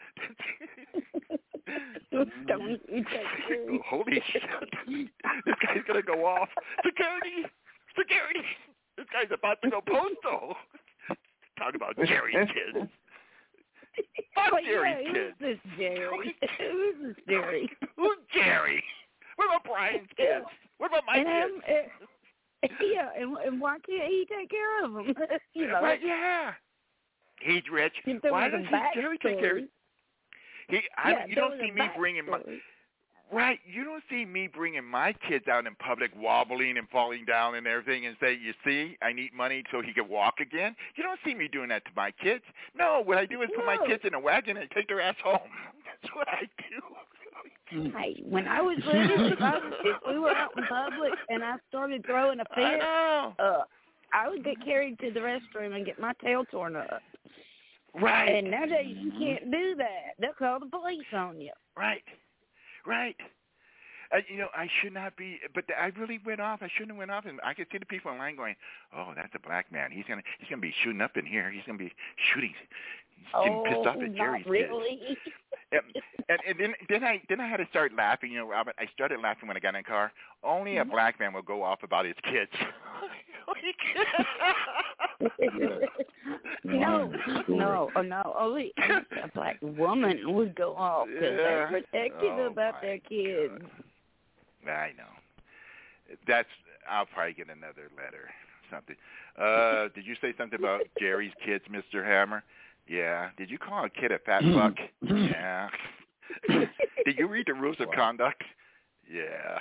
Don't you take Jerry. Holy shit. This guy's going to go off. Security. Security. This guy's about to go postal. Talk about Jerry's kids. Fuck oh, Jerry's yeah, kids. Who's this Jerry? Who's this Jerry? Who's Jerry? What about Brian's kids? What about my and, um, kids? Uh, yeah, and, and why can't he take care of them? you know, right, yeah. He's rich. Why doesn't Jerry take care of him? He, I, yeah, you don't see me bringing my... Right, you don't see me bringing my kids out in public wobbling and falling down and everything and say, you see, I need money so he can walk again. You don't see me doing that to my kids. No, what I do is put no. my kids in a wagon and take their ass home. That's what I do. Hey, when I was little, if, I was, if we were out in public and I started throwing a fit, I uh, I would get carried to the restroom and get my tail torn up. Right. And nowadays you can't do that. They'll call the police on you. Right. Right. Uh, you know, I should not be, but I really went off. I shouldn't have went off, and I could see the people in line going, "Oh, that's a black man. He's gonna, he's gonna be shooting up in here. He's gonna be shooting, he's getting oh, pissed off at Jerry's really. kids." and, and, and then, then I, then I had to start laughing. You know, Robert, I started laughing when I got in the car. Only a black man will go off about his kids. no, no, oh, no. Only a black woman would go off because yeah. they're protective oh, about their kids. God. I know. That's. I'll probably get another letter. Something. Uh, did you say something about Jerry's kids, Mister Hammer? Yeah. Did you call a kid a fat fuck? Yeah. Did you read the rules of conduct? Yeah.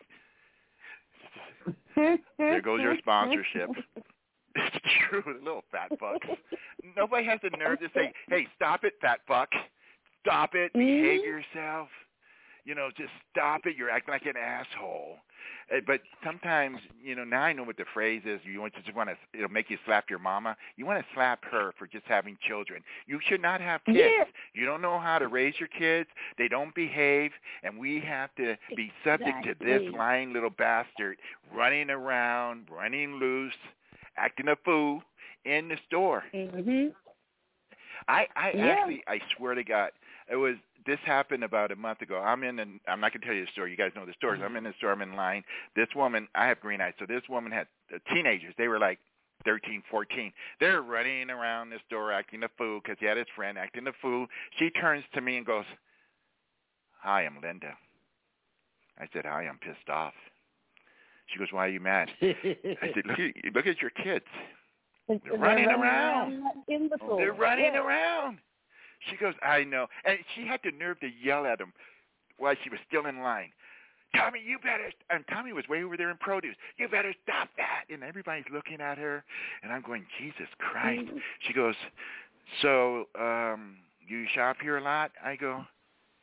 There goes your sponsorship. It's true, the little fat fucks. Nobody has the nerve to say, hey, stop it, fat fuck. Stop it. Behave yourself. You know, just stop it. You're acting like an asshole. Uh, but sometimes, you know, now I know what the phrase is. You want to just want to, it'll make you slap your mama. You want to slap her for just having children. You should not have kids. Yeah. You don't know how to raise your kids. They don't behave. And we have to be subject Exactly. to this lying little bastard running around, running loose, acting a fool in the store. Mm-hmm. I, I Yeah. actually, I swear to God, it was, this happened about a month ago. I'm in, an, I'm not going to tell you the story. You guys know the stories. I'm in the store. I'm in line. This woman, I have green eyes, so this woman had uh, teenagers. They were like thirteen, fourteen. They're running around the store acting a fool because he had his friend acting a fool. She turns to me and goes, hi, I'm Linda. I said, hi, I'm pissed off. She goes, why are you mad? I said, look at, look at your kids. They're, They're running, running around. around. They're running yeah. around. She goes, I know. And she had the nerve to yell at him while she was still in line. Tommy, you better, and Tommy was way over there in produce. You better stop that. And everybody's looking at her, and I'm going, Jesus Christ. Mm-hmm. She goes, so um, you shop here a lot? I go,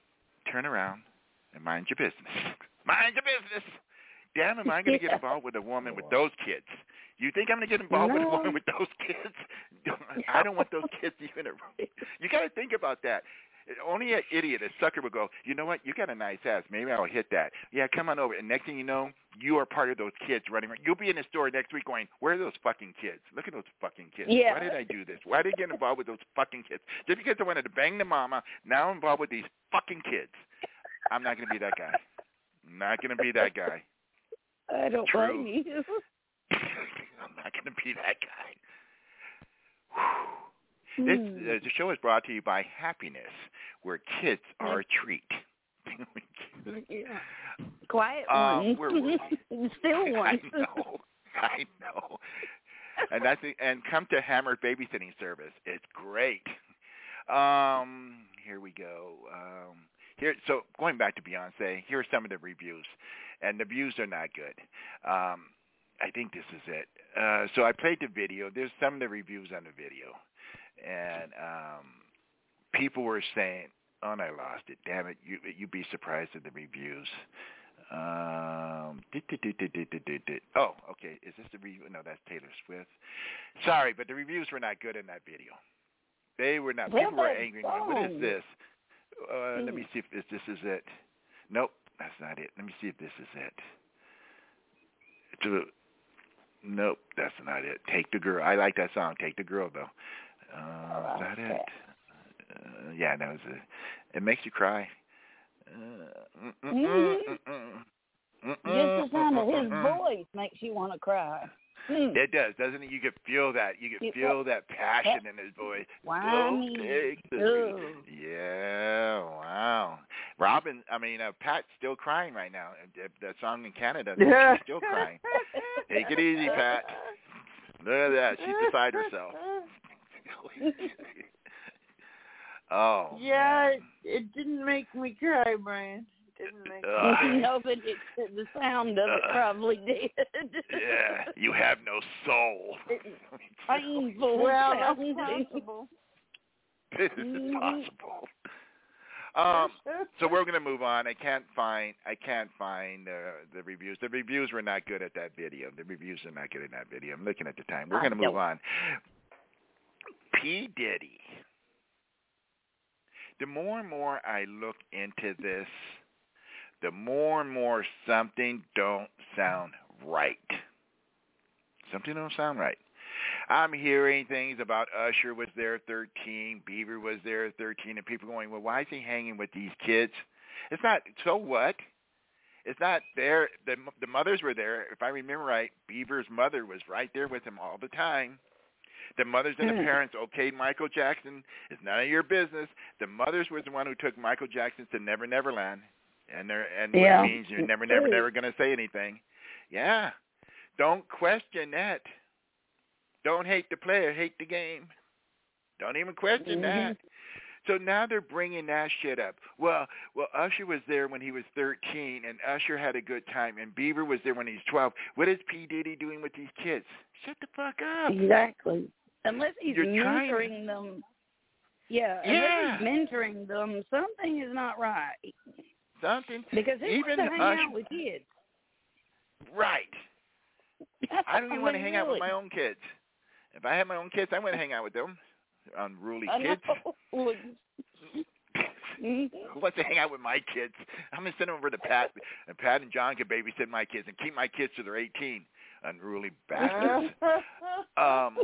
turn around and mind your business. Mind your business. Damn, am I going to get involved with a woman with those kids? You think I'm going to get involved no. with a woman with those kids? I don't want those kids even around. You got to think about that. Only an idiot, a sucker would go, you know what, you got a nice ass. Maybe I'll hit that. Yeah, come on over. And next thing you know, you are part of those kids running around. You'll be in the store next week going, where are those fucking kids? Look at those fucking kids. Yeah. Why did I do this? Why did I get involved with those fucking kids? Just because I wanted to bang the mama, now I'm involved with these fucking kids. I'm not going to be that guy. I'm not going to be that guy. I don't True. blame you. I'm not going to be that guy. This uh, the show is brought to you by Happiness, where kids are a treat. Yeah. Quiet um, ones. We're, we're, Still ones. I know. I know. And that's the, and come to Hammer Babysitting Service. It's great. Um, here we go. Um, here, so going back to Beyonce, here are some of the reviews, and the views are not good. Um, I think this is it. Uh, so I played the video. There's some of the reviews on the video. And um, people were saying, oh, and I lost it. Damn it. You, you'd be surprised at the reviews. Um, oh, okay. Is this the review? No, that's Taylor Swift. Sorry, but the reviews were not good in that video. They were not. People were angry. What is this? Uh, let me see if this, this is it. Nope, that's not it. Let me see if this is it. It's a, nope, that's not it. Take the Girl. I like that song, Take the Girl, though. Uh, is that it? Uh, yeah, that was it. It makes you cry. Uh, mm-hmm. Just the sound of his voice makes you want to cry. Mm. It does, doesn't it? You can feel that. You can feel that passion in his voice. Whiny. Yeah, wow. Robin, I mean, uh, Pat's still crying right now. That song in Canada, she's still crying. Take it easy, Pat. Look at that. She's beside herself. Oh. Yeah, it, it didn't make me cry, Brian. It didn't make uh, me no, but it, the sound of it uh, probably did. Yeah, you have no soul. Painful. Well, sounding. that's possible. This is possible. Um, so we're going to move on. I can't find. I can't find uh, the reviews. The reviews were not good at that video. The reviews are not good at that video. I'm looking at the time. We're going to move on. P. Diddy. The more and more I look into this, the more and more something don't sound right. Something don't sound right. I'm hearing things about Usher was there at thirteen, Bieber was there at thirteen, and people going, well, why is he hanging with these kids? It's not, so what? It's not there. The, the mothers were there. If I remember right, Bieber's mother was right there with him all the time. The mothers and the parents okayed Michael Jackson. It's none of your business. The mothers was the one who took Michael Jackson to Never Never Land. And there, and yeah. What it means you're never, never, never going to say anything. Yeah. Don't question that. Don't hate the player, hate the game. Don't even question mm-hmm. that. So now they're bringing that shit up. Well, well, Usher was there when he was thirteen, and Usher had a good time, and Bieber was there when he's twelve. What is P. Diddy doing with these kids? Shut the fuck up. Exactly. Unless he's You're mentoring trying... them. Yeah, yeah. Unless he's mentoring them, something is not right. Something. Because he even wants to hang Usher... out with kids. Right. I don't even I want to mean, hang really. out with my own kids. If I had my own kids, I wouldn't hang out with them. Unruly kids. Who wants to hang out with my kids? I'm going to send them over to Pat, and Pat and John can babysit my kids and keep my kids till they're eighteen. Unruly bastards. um,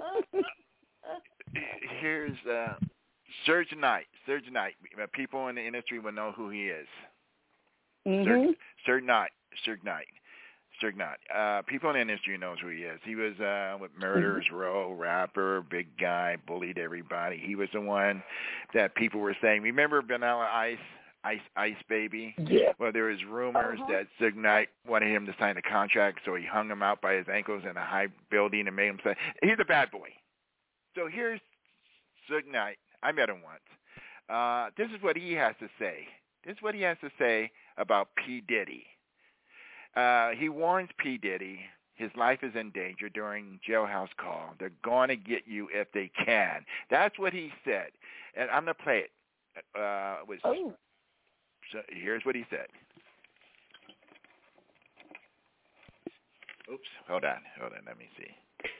here's uh, Serge Knight. Serge Knight. People in the industry will know who he is. Mm-hmm. Serge, Serge Knight. Serge Knight. Serge Knight. Uh, people in the industry knows who he is. He was uh, with Murderers mm-hmm. Row, rapper, big guy, bullied everybody. He was the one that people were saying, remember Vanilla Ice? Ice Ice Baby? Yeah. Well, there was rumors uh-huh. that Serge Knight wanted him to sign a contract, so he hung him out by his ankles in a high building and made him say, he's a bad boy. So here's Serge Knight. I met him once. Uh, this is what he has to say. This is what he has to say about P. Diddy. Uh, he warns P. Diddy his life is in danger during Jailhouse Call. They're going to get you if they can. That's what he said. And I'm going to play it. Uh, it was oh. So here's what he said. Oops, hold on, hold on, let me see.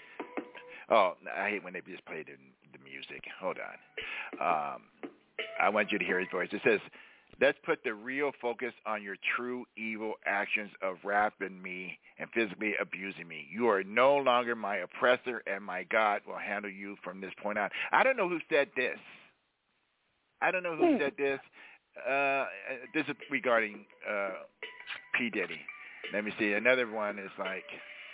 Oh, I hate when they just play the, the music. Hold on. Um, I want you to hear his voice. It says, let's put the real focus on your true evil actions of rapping me and physically abusing me. You are no longer my oppressor, and my God will handle you from this point on. I don't know who said this. I don't know who said this. Uh, this is regarding uh, P. Diddy. Let me see. Another one is like,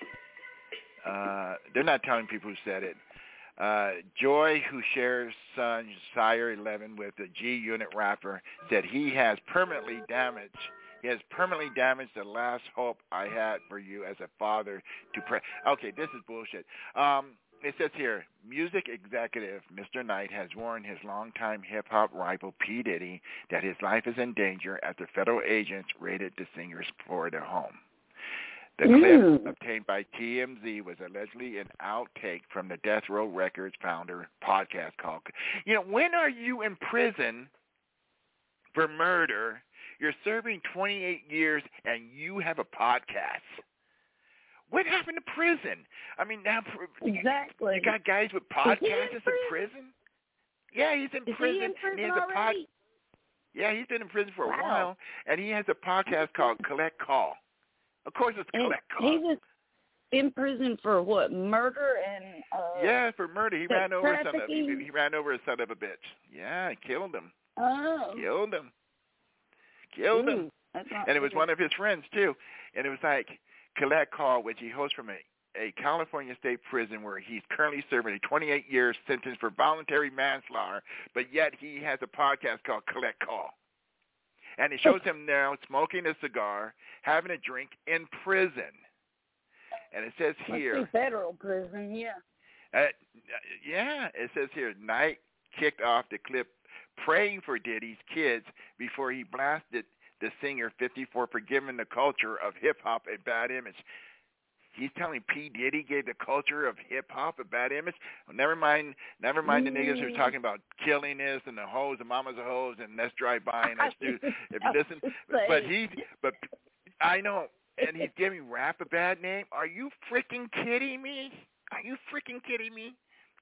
uh, they're not telling people who said it. Uh, Joy, who shares son Sire eleven with the G-Unit rapper, said he has permanently damaged. He has permanently damaged the last hope I had for you as a father to pray. Okay, this is bullshit. Um, it says here, music executive Mister Knight has warned his longtime hip-hop rival P. Diddy that his life is in danger after federal agents raided the singer's Florida home. The clip obtained by T M Z was allegedly an outtake from the Death Row Records founder podcast called, you know, when are you in prison for murder? You're serving twenty-eight years and you have a podcast. What happened to prison? I mean, now exactly. You got guys with podcasts in, in prison? Yeah, he's in Is prison. He in prison and he has a pod- yeah, he's been in prison for a wow. while, and he has a podcast called Collect Call. Of course, it's Collect Call. He was in prison for what? Murder and uh, yeah, for murder. He ran over a son of he, trafficking? he ran over a son of a bitch. Yeah, he killed him. Oh, Killed him. Killed Ooh, him. that's not And it was good. one of his friends too. And it was like Collect Call, which he hosts from a, a California state prison where he's currently serving a twenty-eight year sentence for voluntary manslaughter, but yet he has a podcast called Collect Call. And it shows him now smoking a cigar, having a drink in prison. And it says here, Must be federal prison, yeah. Uh, yeah, it says here, Knight kicked off the clip praying for Diddy's kids before he blasted the singer fifty for forgiving the culture of hip-hop a bad image. He's telling P. Diddy gave the culture of hip-hop a bad image? Well, never mind never mind the niggas who are talking about killing this and the hoes and mamas are hoes and let's drive by and let's do. If you listen, but he, but I know, and he's giving rap a bad name. Are you freaking kidding me? Are you freaking kidding me?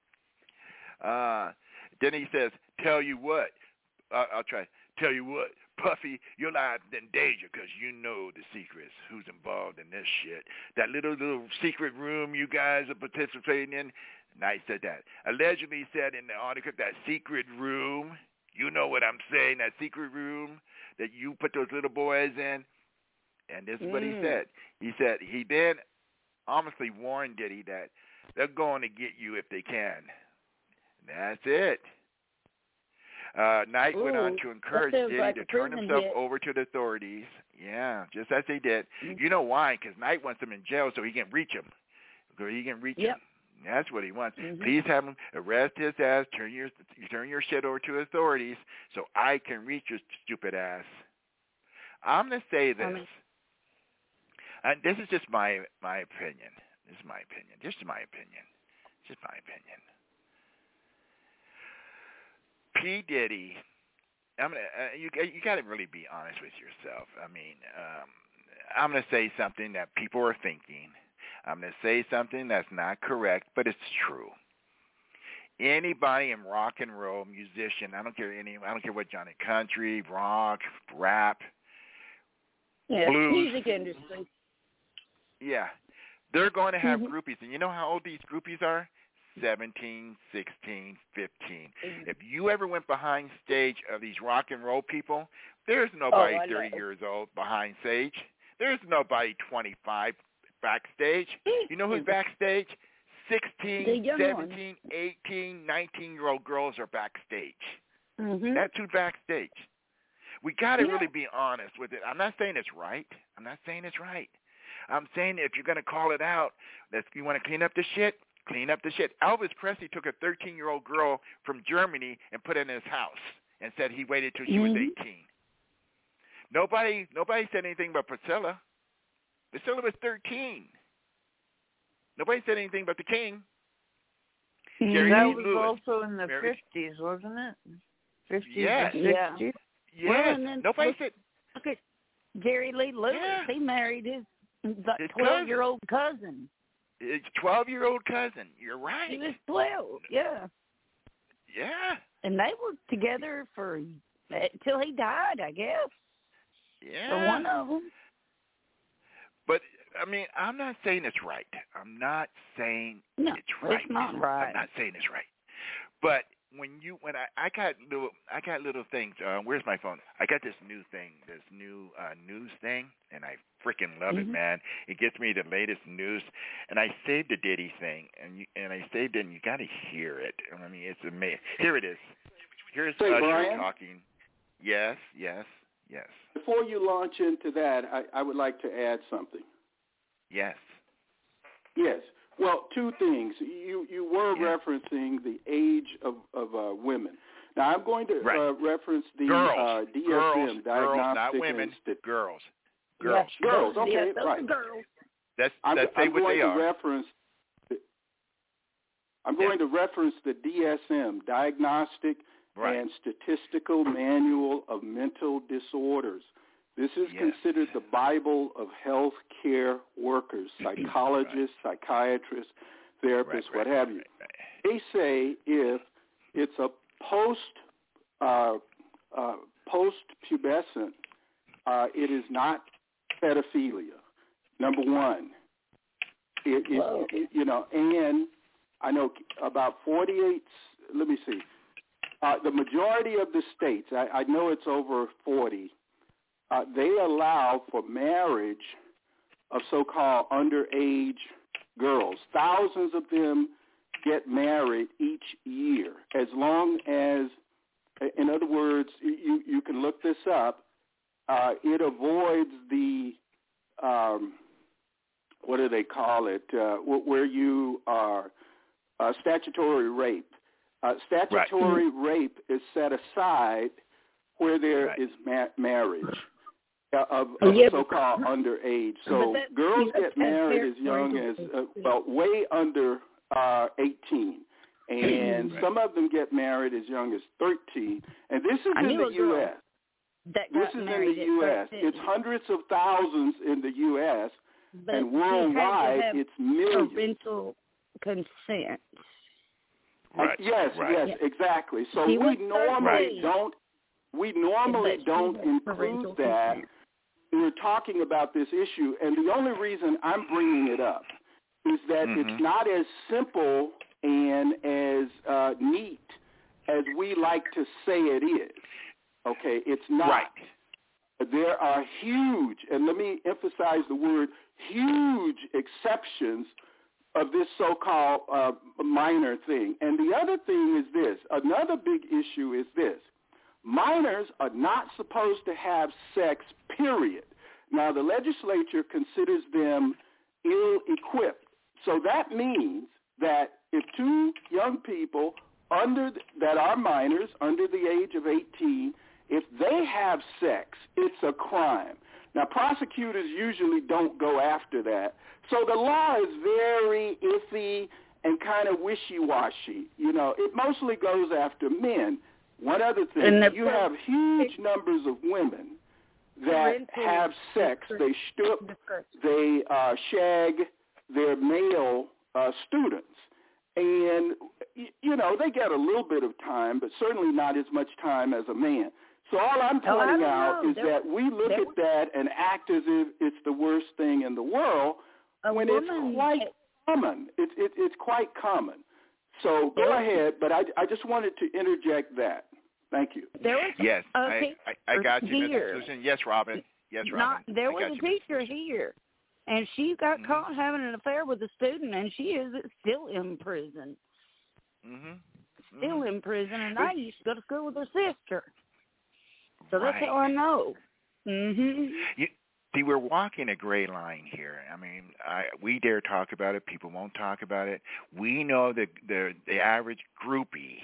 Uh, then he says, tell you what, uh, I'll try, tell you what, Puffy, your life's in danger because you know the secrets, who's involved in this shit. That little, little secret room you guys are participating in, Knight said that. Allegedly said in the article, that secret room, you know what I'm saying, that secret room that you put those little boys in. And this is what Mm. he said. He said he then honestly warned Diddy that they're going to get you if they can. That's it. Uh, Knight Ooh, went on to encourage that sounds Diddy like to a turn prison himself hit. over to the authorities. Yeah, just as they did. Mm. You know why? Because Knight wants him in jail so he can reach him. So he can reach Yep. him. That's what he wants. Mhm. Please have him arrest his ass, turn your turn your shit over to authorities so I can reach your stupid ass. I'm going to say this. I mean- and this is just my my opinion. This is my opinion. Just my opinion. Just my opinion. P. Diddy, I'm gonna, uh, you you got to really be honest with yourself. I mean, um, I'm going to say something that people are thinking. I'm going to say something that's not correct, but it's true. Anybody in rock and roll, musician, I don't care any, I don't care what genre, country, rock, rap, yeah, blues. music industry. Yeah, they're going to have Mhm. groupies, and you know how old these groupies are? seventeen, sixteen, fifteen. Mhm. If you ever went behind stage of these rock and roll people, there's nobody Oh, I thirty know. years old behind stage. There's nobody twenty-five backstage. You know who's backstage? The sixteen, young seventeen, eighteen, nineteen-year-old girls are backstage. Mm-hmm. That's who's backstage. We got to Yeah. really be honest with it. I'm not saying it's right. I'm not saying it's right. I'm saying if you're going to call it out, that you want to clean up the shit, clean up the shit. Elvis Presley took a thirteen-year-old girl from Germany and put her in his house and said he waited till she was Mhm. eighteen. Nobody nobody said anything about Priscilla. Priscilla was thirteen. Nobody said anything about the king. Jerry that Lee was Lewis. also in the Mary- fifties, wasn't it? Fifties Yes. and Yeah. sixties. Yes. Well, and then Nobody look- said Look at Jerry Lee Lewis. Yeah. He married his His twelve-year-old cousin. His twelve-year-old cousin. You're right. He was twelve, yeah. Yeah. And they were together for until he died, I guess. Yeah. For one of them. But, I mean, I'm not saying it's right. I'm not saying no, it's right. it's not right. I'm not saying it's right. But when you, when I, I got little, I got little things. Uh, where's my phone? I got this new thing, this new uh, news thing, and I freaking love mm-hmm. it, man. It gets me the latest news, and I saved the Diddy thing, and you, and I saved it, and you got to hear it. I mean, it's amazing. Here it is. Here's Hey, Usher Brian? talking. Yes, yes, yes. Before you launch into that, I, I would like to add something. Yes. Yes. Well, two things. You you were yeah. referencing the age of, of uh, women. Now, I'm going to right. uh, reference the girls. uh, D S M, girls. Diagnostic girls, not women. Institute. Girls. Girls. Yes, girls. those, Okay, yes, those right. are girls. That's, I'm, that's I'm what going they to are. reference. The, I'm going yeah. to reference the D S M, Diagnostic right. and Statistical Manual of Mental Disorders. This is yes. considered the Bible of health care workers, psychologists, right. psychiatrists, therapists, right, what right, have you. Right, right. They say if it's a post uh, uh, post-pubescent, uh, it is not pedophilia. Number one, it, it, it, you know, and I know about forty-eight. Let me see. Uh, the majority of the states, I, I know it's over forty. Uh, they allow for marriage of so-called underage girls. Thousands of them get married each year, as long as, in other words, you, you can look this up, uh, it avoids the, um, what do they call it, uh, where you are, uh, statutory rape. Uh, statutory right. rape is set aside where there right. is ma- marriage. Uh, of, of yeah, so-called underage. So that, girls yeah, get married as young as, uh, well, way under uh, eighteen. And right. some of them get married as young as thirteen. And this is I in the U S This is in the U S It's hundreds of thousands in the U S But and worldwide it's millions. Parental consent. Right. Uh, yes, right. yes, exactly. So She we normally right. don't we normally don't include that. Consent. We're talking about this issue, and the only reason I'm bringing it up is that mm-hmm. it's not as simple and as uh, neat as we like to say it is. Okay, it's not. Right. There are huge, and let me emphasize the word huge exceptions of this so-called uh, minor thing. And the other thing is this. Another big issue is this. Minors are not supposed to have sex, period. Now, the legislature considers them ill-equipped. So that means that if two young people under that are minors, under the age of eighteen, if they have sex, it's a crime. Now, prosecutors usually don't go after that. So the law is very iffy and kind of wishy-washy. You know, it mostly goes after men. One other thing, you have huge numbers of women that have sex. They stoop, they uh, shag their male uh, students. And, you know, they get a little bit of time, but certainly not as much time as a man. So all I'm pointing oh, out know. is there, that we look at that and act as if it's the worst thing in the world when woman, it's quite common. It's it, it's quite common. So go ahead, but I, I just wanted to interject that. Thank you. There was yes, a I, I, I got you, here. Missus Susan. Yes, Robin. Yes, Robin. Not, there I was a you, teacher here, and she got mm-hmm. caught having an affair with a student, and she is still in prison. Mm-hmm. Still mm-hmm. in prison, and I used to go to school with her sister. So that's right. how I know. Mhm. You, see, we're walking a gray line here. I mean, I, we dare talk about it. People won't talk about it. We know that the the average groupie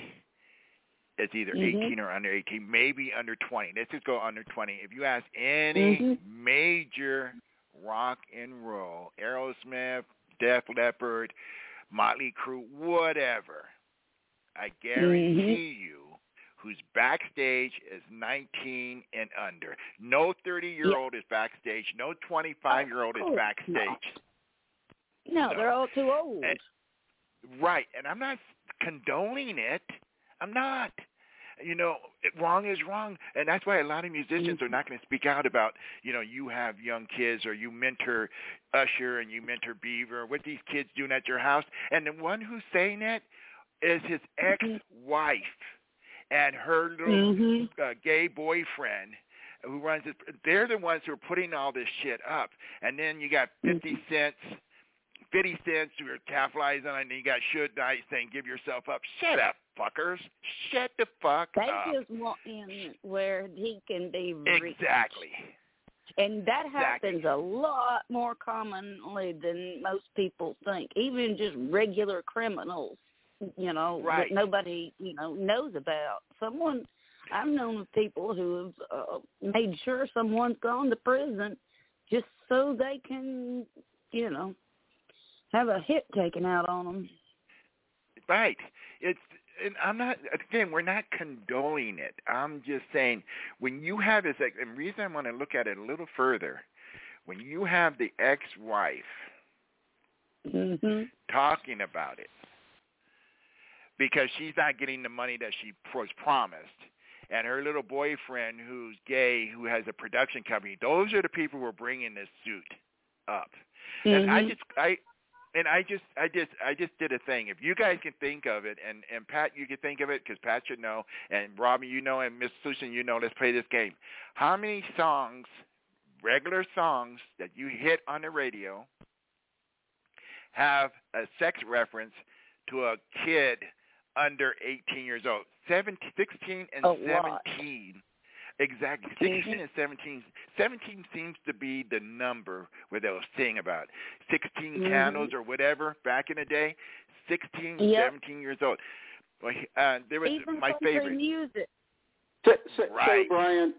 is either mm-hmm. eighteen or under eighteen, maybe under twenty. Let's just go under twenty. If you ask any mm-hmm. major rock and roll, Aerosmith, Def Leppard, Motley Crue, whatever, I guarantee mm-hmm. you, who's backstage is nineteen and under. No thirty-year-old yeah. is backstage. No twenty-five-year-old is backstage. No, no, they're all too old. And, right, and I'm not condoning it. I'm not. You know, wrong is wrong, and that's why a lot of musicians are not going to speak out about, you know, you have young kids or you mentor Usher and you mentor Beaver, what these kids doing at your house. And the one who's saying that is his ex-wife and her little mm-hmm. uh, gay boyfriend who runs this. They're the ones who are putting all this shit up. And then you got fifty cents. fifty cents who are capitalizing on it, and you got Suge Knight saying, give yourself up. Shut up, fuckers. Shut the fuck they up. They just want him where he can be reached. Exactly. And that exactly. happens a lot more commonly than most people think, even just regular criminals, you know, right. that nobody, you know, knows about. Someone, I've known of people who have uh, made sure someone's gone to prison just so they can, you know, have a hit taken out on them. Right. It's, and I'm not, again, we're not condoning it. I'm just saying when you have this, and the reason I want to look at it a little further, when you have the ex-wife mm-hmm. talking about it, because she's not getting the money that she was promised, and her little boyfriend who's gay, who has a production company, those are the people who are bringing this suit up. Mm-hmm. And I just, I, And I just, I just, I just did a thing. If you guys can think of it, and, and Pat, you can think of it because Pat should know, and Robbie, you know, and Miss Susan, you know. Let's play this game. How many songs, regular songs that you hit on the radio, have a sex reference to a kid under eighteen years old? seventeen, sixteen and a seventeen. Lot. Exactly. sixteen and seventeen. seventeen seems to be the number where they'll sing about sixteen mm-hmm. candles or whatever back in the day. sixteen, yep. seventeen years old. Well, uh, there was Even my country favorite. music. So, so, right. so, Brian.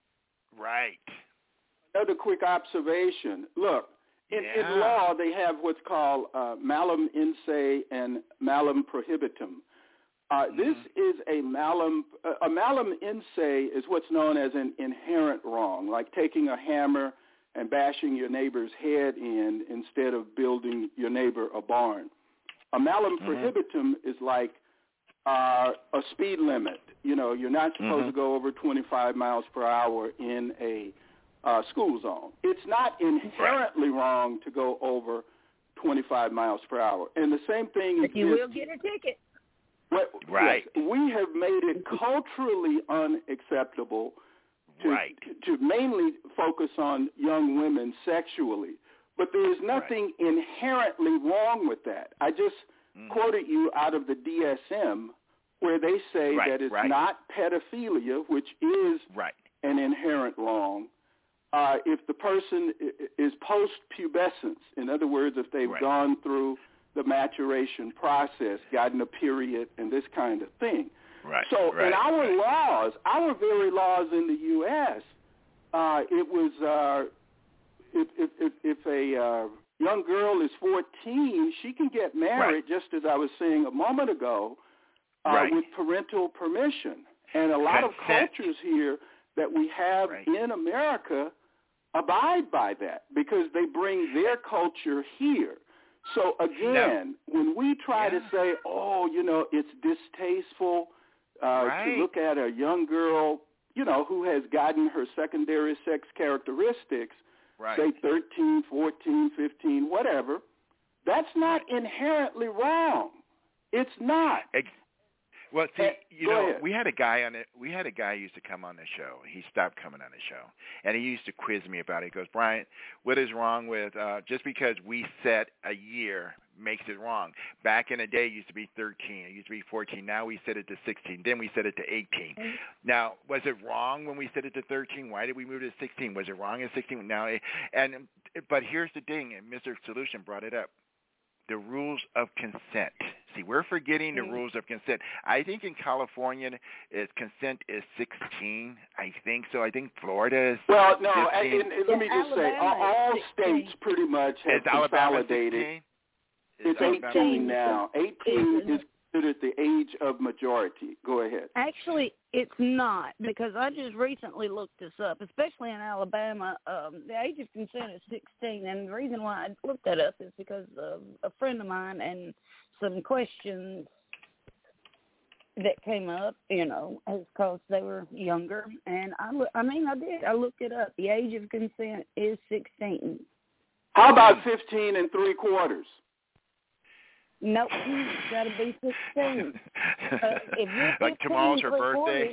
Right. Another quick observation. Look, in, yeah. in law they have what's called uh, malum in se and malum prohibitum. Uh, mm-hmm. This is a malum, uh, a malum in se is what's known as an inherent wrong, like taking a hammer and bashing your neighbor's head in instead of building your neighbor a barn. A malum mm-hmm. prohibitum is like uh, a speed limit. You know, you're not supposed mm-hmm. to go over twenty-five miles per hour in a uh, school zone. It's not inherently right. wrong to go over twenty-five miles per hour. And the same thing but is... you will get a ticket. Well, right. Yes, we have made it culturally unacceptable to, right. to, to mainly focus on young women sexually. But there is nothing right. inherently wrong with that. I just mm-hmm. quoted you out of the D S M where they say right. that it's right. not pedophilia, which is right. an inherent wrong. Uh, if the person is post-pubescence, in other words, if they've right. gone through the maturation process, gotten a period, and this kind of thing. Right. So right. in our right. laws, our very laws in the U S, uh, it was uh, if, if, if, if a uh, young girl is fourteen, she can get married, right. just as I was saying a moment ago, uh, right. with parental permission. And a lot Consent. of cultures here that we have right. in America abide by that because they bring their culture here. So again, no. when we try yeah. to say, oh, you know, it's distasteful uh, right. to look at a young girl, you know, who has gotten her secondary sex characteristics, right. say thirteen, fourteen, fifteen, whatever, that's not right. inherently wrong. It's not. Ex- Well, see, uh, you go know, ahead. we had a guy on it. We had a guy who used to come on the show. He stopped coming on the show, and he used to quiz me about it. He goes, "Brian, what is wrong with uh, just because we set a year makes it wrong? Back in the day, it used to be thirteen. It used to be fourteen. Now we set it to sixteen. Then we set it to eighteen. Now, was it wrong when we set it to thirteen? Why did we move it to sixteen? Was it wrong at sixteen? Now, and but here's the thing, and Mister Solution brought it up. The rules of consent. See, we're forgetting the rules of consent. I think in California, is consent is sixteen. I think so. I think Florida is Well, no, and, fifteen. and let me just say, all, all states pretty much have Is Alabama consolidated. sixteen? Is It's Alabama eighteen now. eighteen is considered the age of majority. Go ahead. Actually, it's not, because I just recently looked this up, especially in Alabama. Um, the age of consent is sixteen, and the reason why I looked that up is because of a friend of mine and some questions that came up, you know, because they were younger. And I, I mean, I did. I looked it up. The age of consent is sixteen. How about fifteen and three quarters? Nope, it's got to be sixteen. Uh, if you're like tomorrow's her birthday. Quarters,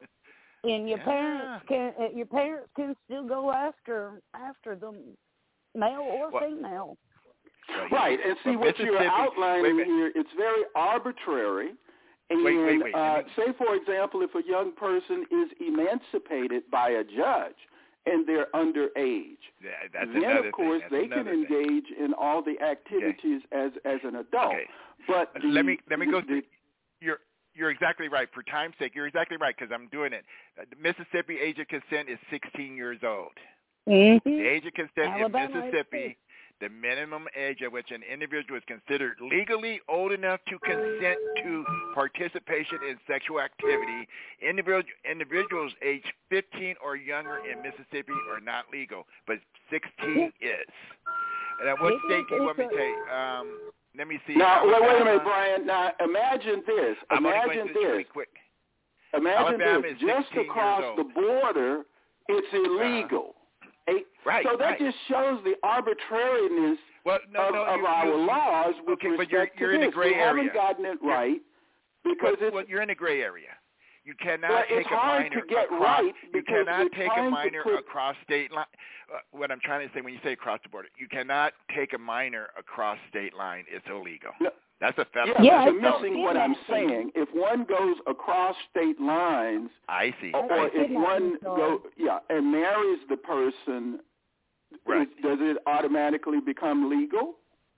and your yeah. parents can, uh, your parents can still go after after them, male or well, female. Well, right, and see well, what you're outlining here. It's very arbitrary. And wait, wait, wait. Uh, say, for example, if a young person is emancipated by a judge and they're underage, yeah, that's then, another of course, thing. they can engage thing. in all the activities okay. as as an adult. Okay. But the, let me let me the, go through. The, you're you're exactly right. For time's sake, you're exactly right because I'm doing it. Uh, the Mississippi age of consent is sixteen years old. Mm-hmm. The age of consent Alabama in Mississippi, the minimum age at which an individual is considered legally old enough to consent to participation in sexual activity, individual, individuals age fifteen or younger in Mississippi are not legal, but sixteen is. And at what state do you want me to take? Um, let me see. Now, Alabama, wait, wait a minute, Brian. Now, imagine this. I'm imagine this. this. Quick. Imagine Alabama this. is Just across the border, it's illegal. Uh-huh. Right. So that right. just shows the arbitrariness well, no, of, no, of you, our you, laws with okay, respect but you're, you're to in this. a gray we area. haven't gotten it right because well, it's, well, you're in a gray area. You cannot well, take it's a hard minor to get across. right You because cannot we're take a trying minor to put, across state line. Uh, what I'm trying to say when you say across the border, you cannot take a minor across state line. It's illegal. No. That's a felony. Yeah, yeah, but you're missing what I'm saying. If one goes across state lines, I see. or, I or see. if one go, yeah, and marries the person, right. is, does it automatically become legal?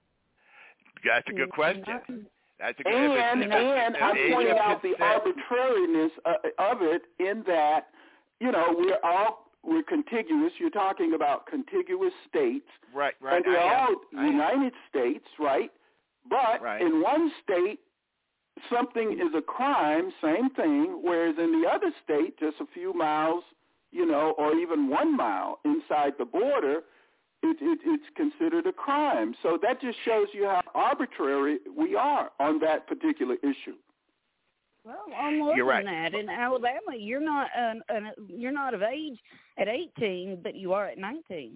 That's a good question. That's a good and if and I'm pointing out the arbitrariness of it in that, you know, we're all we're contiguous. You're talking about contiguous states, right? Right. And they're I all am. United States, right? But right. in one state, something is a crime, same thing, whereas in the other state, just a few miles, you know, or even one mile inside the border, it, it, it's considered a crime. So that just shows you how arbitrary we are on that particular issue. Well, on more you're than right. that, in Alabama, you're not uh, uh, you're not of age at eighteen, but you are at nineteen.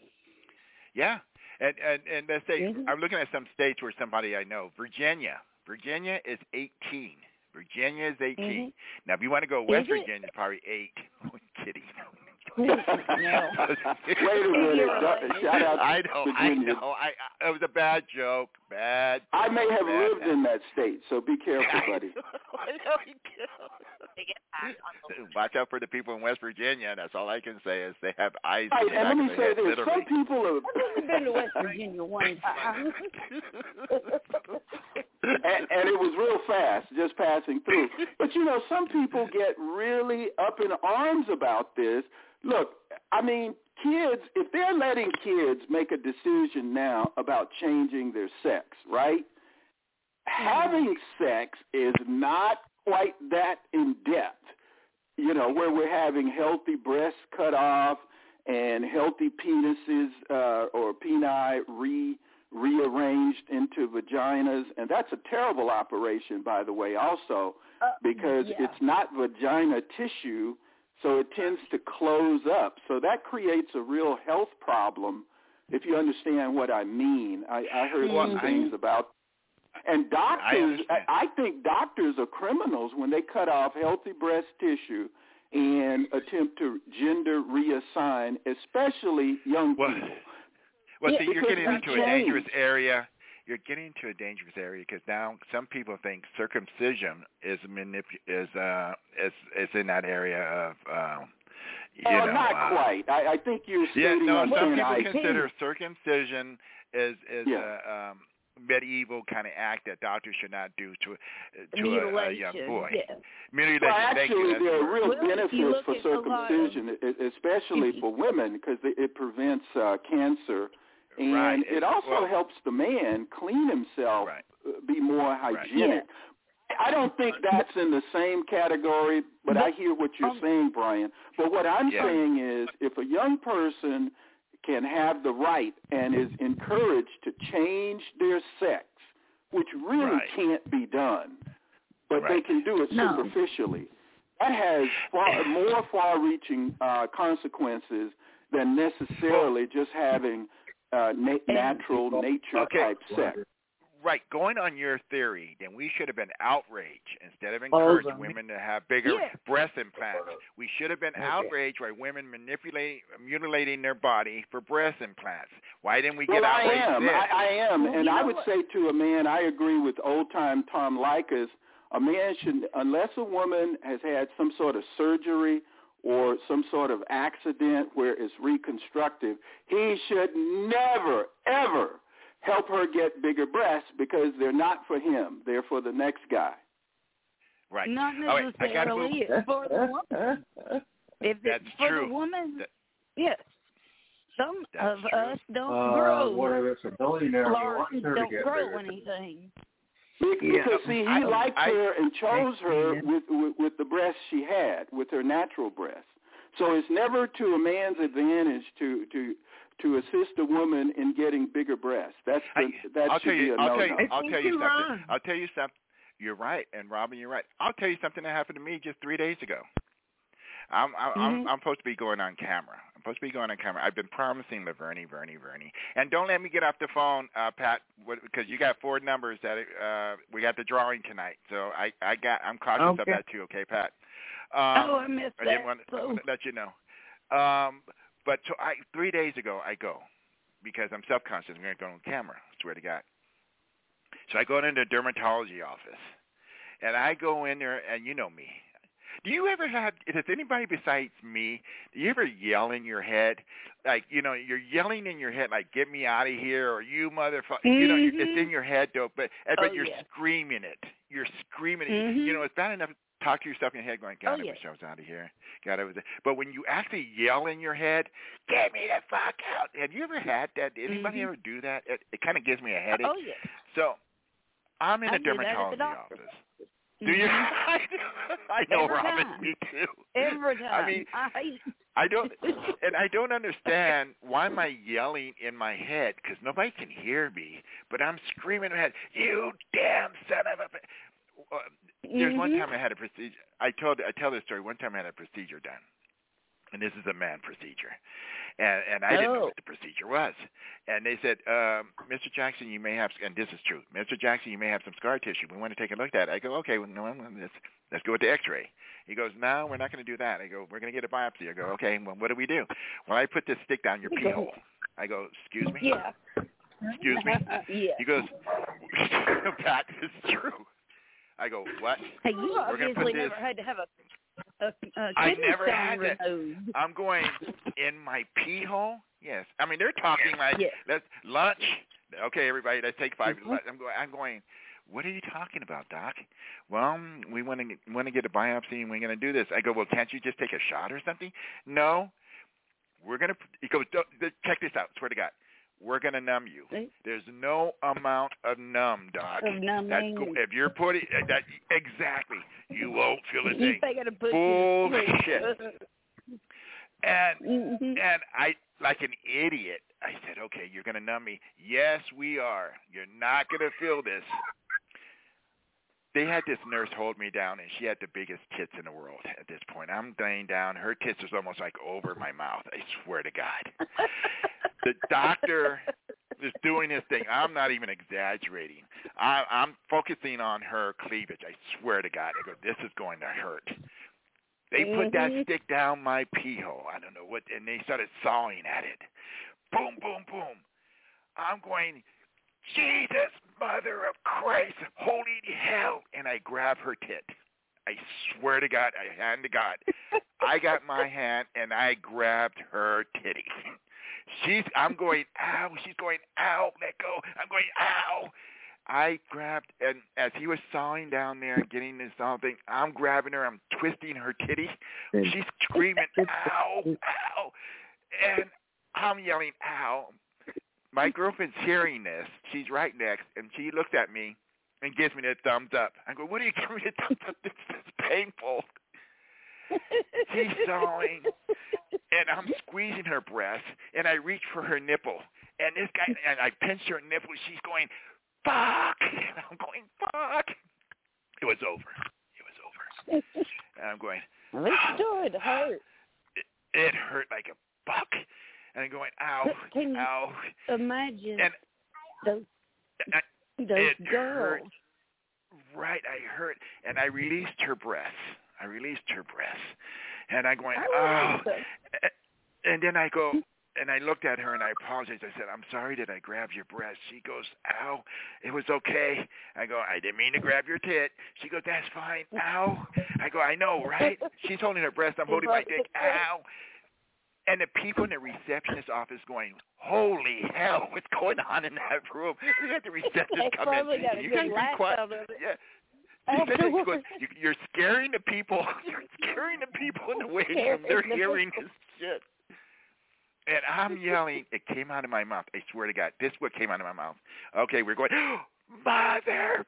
Yeah. And, and and let's say mm-hmm. I'm looking at some states where somebody I know, Virginia. Virginia is eighteen. Virginia is eighteen. Mm-hmm. Now, if you want to go West Virginia, it's probably eight. I'm kidding. no. Wait a minute. Shout out to I know. Virginia. I know. I, I, it was a bad joke. Bad. I may have bad, lived bad. in that state, so be careful, buddy. I know you do. Watch out for the people in West Virginia. That's all I can say is they have eyes. Right, in the and let me back say of their this: head, some people are. I've been to West Virginia one time, and, and it was real fast, just passing through. But you know, some people get really up in arms about this. Look, I mean, kids, if they're letting kids make a decision now about changing their sex, right? Having sex is not quite that in depth, you know, where we're having healthy breasts cut off and healthy penises uh, or peni re rearranged into vaginas, and that's a terrible operation, by the way, also, because uh, yeah. it's not vagina tissue, so it tends to close up. So that creates a real health problem, if you understand what I mean. I, I heard well, some I, things about, and doctors, I, I, I think doctors are criminals when they cut off healthy breast tissue and attempt to gender reassign, especially young well, people. Well, yeah, see, you're getting into change. a dangerous area. You're getting into a dangerous area because now some people think circumcision is manip- is uh is is in that area of um you oh, know, not uh, quite. I, I think you're yeah, stating no, on some thin people ice. consider circumcision is is yeah. a um, medieval kind of act that doctors should not do to to Mutilation, a, a young boy. Yeah. Mutilation. Well, Thank actually, you. That's there the are real well, benefits for circumcision, of, especially for women, because it prevents uh, cancer. And right. it also well, helps the man clean himself, right. uh, be more hygienic. Right. I don't think that's in the same category, but I hear what you're saying, Brian. But what I'm Yeah. saying is if a young person can have the right and is encouraged to change their sex, which really Right. can't be done, but Right. they can do it No. superficially, that has far, more far-reaching uh, consequences than necessarily just having uh, na- natural nature-type Okay. sex. Right, going on your theory, then we should have been outraged instead of encouraging women to have bigger Yeah. breast implants. We should have been outraged by women manipulating, mutilating their body for breast implants. Why didn't we get well, I outraged am. then? I, I am, Well, and you I know would what? say to a man, I agree with old-time Tom Likas, a man should, unless a woman has had some sort of surgery or some sort of accident where it's reconstructive, he should never, ever help her get bigger breasts because they're not for him. They're for the next guy. Right. Not All right, I gotta move. necessarily. It's for the woman. If That's it's for true. the woman, That- yes. Some That's of true. us don't Uh, grow. what if it's a billionaire and he large, wants her to don't get grow bigger? anything. Because, Yeah. see, he I- liked I- her and chose her Yeah. with, with with the breasts she had, with her natural breasts. So it's never to a man's advantage to to to assist a woman in getting bigger breasts. That's the, I, that I'll should tell be you. a I'll no-no. tell you. I'll think tell you you're something. wrong. I'll tell you something. You're right, and Robin, you're right. I'll tell you something that happened to me just three days ago. I'm I'm, Mm-hmm. I'm I'm supposed to be going on camera. I'm supposed to be going on camera. I've been promising Laverne, Vernie, Vernie, and don't let me get off the phone, uh, Pat, because you got four numbers that uh, we got the drawing tonight. So I I got I'm cautious of Okay. that too. Okay, Pat. oh, Um, I missed I that. didn't want to so. let you know. Um, but so I three days ago I go because I'm self-conscious. I'm going to go on camera. I swear to God. So I go into the dermatology office, and I go in there, and you know me. Do you ever have, does anybody besides me, do you ever yell in your head? Like, you know, you're yelling in your head, like, get me out of here, or you motherfucker. You know, you're, it's in your head, though, but but Oh, you're yeah. screaming it. You're screaming it. Mhm. You know, it's bad enough to talk to yourself in your head going, God, Oh, I yeah. wish I was out of here. God, I was there. But when you actually yell in your head, get me the fuck out. Have you ever had that? Did anybody Mhm. ever do that? It, it kind of gives me a headache. Oh, yeah. So I'm in I a do that at the dermatology doctor. office. Do you? Mhm. I know, Every Robin. time. Me too. Every time. I mean, I hate I don't, and I don't understand why am I yelling in my head because nobody can hear me, but I'm screaming in my head, "You damn son of a!" Uh, there's one Mhm. time I had a procedure. I told I tell this story. One time I had a procedure done, and this is a man procedure, and and I didn't know Oh. what the procedure was, and they said, um, Mister Jackson, you may have, and this is true, Mister Jackson, you may have some scar tissue. We want to take a look at it. I go, okay, well, no, let's let's go with the X-ray. He goes, no, we're not going to do that. I go, we're going to get a biopsy. I go, okay, well, what do we do? Well, I put this stick down your pee hole. I go, excuse me? Yeah. Excuse me? Yeah. He goes, that is true. I go, what? Hey, you We're gonna obviously put this- never had to have a, a, a I kidney never stone had that. removed. I'm going in my pee hole? Yes. I mean, they're talking like, Yes. let's lunch. Okay, everybody, let's take five. Mhm. I'm going, I'm going, what are you talking about, Doc? Well, we want to want to get a biopsy, and we're going to do this. I go, well, can't you just take a shot or something? No. We're going to, he goes, check this out, swear to God. We're going to numb you. See? There's no amount of numb, Doc. Of numbing. That's go- if you're putting, that exactly, you won't feel a You thing. think it'll put you to Bullshit. sleep. And Mhm. and I, like an idiot, I said, okay, you're going to numb me. Yes, we are. You're not going to feel this. They had this nurse hold me down, and she had the biggest tits in the world at this point. I'm laying down. Her tits was almost like over my mouth. I swear to God. The doctor is doing his thing. I'm not even exaggerating. I, I'm focusing on her cleavage. I swear to God. I go, this is going to hurt. They put that Mhm. stick down my pee hole. I don't know what, and they started sawing at it. Boom, boom, boom. I'm going, Jesus, mother of Christ, holy hell. And I grab her tit. I swear to God, I hand to God. I got my hand, and I grabbed her titty. She's, I'm going, ow. She's going, ow, let go. I'm going, ow. I grabbed, and as he was sawing down there and getting this all thing, I'm grabbing her. I'm twisting her titty. She's screaming, ow, ow. And I'm yelling, ow. My girlfriend's hearing this. She's right next, and she looks at me, and gives me the thumbs up. I go, what are you giving me the thumbs up? This is painful. She's sawing, and I'm squeezing her breast, and I reach for her nipple, and this guy, and I pinch her nipple. She's going, fuck, and I'm going, fuck. It was over. It was over. And I'm going, well, it should hurt. It, it hurt like a buck, and I'm going, ow, Can ow. You imagine and those, I, those it girls. Hurt. Right, I hurt, and I released her breath. I released her breath, and I'm going, oh, and then I go, and I looked at her, and I apologized. I said, I'm sorry that I grabbed your breast. She goes, ow, it was okay. I go, I didn't mean to grab your tit. She goes, that's fine, ow. I go, I know, right? She's holding her breast. I'm holding my dick, ow. And the people in the receptionist office going, holy hell, what's going on in that room? We had the receptionist come in. Got a you good guys be quiet. out of it. Yeah. Goes, you're scaring the people. You're scaring the people in the waiting room. They're hearing this shit. And I'm yelling. It came out of my mouth. I swear to God. This is what came out of my mouth. Okay, we're going, motherfucker,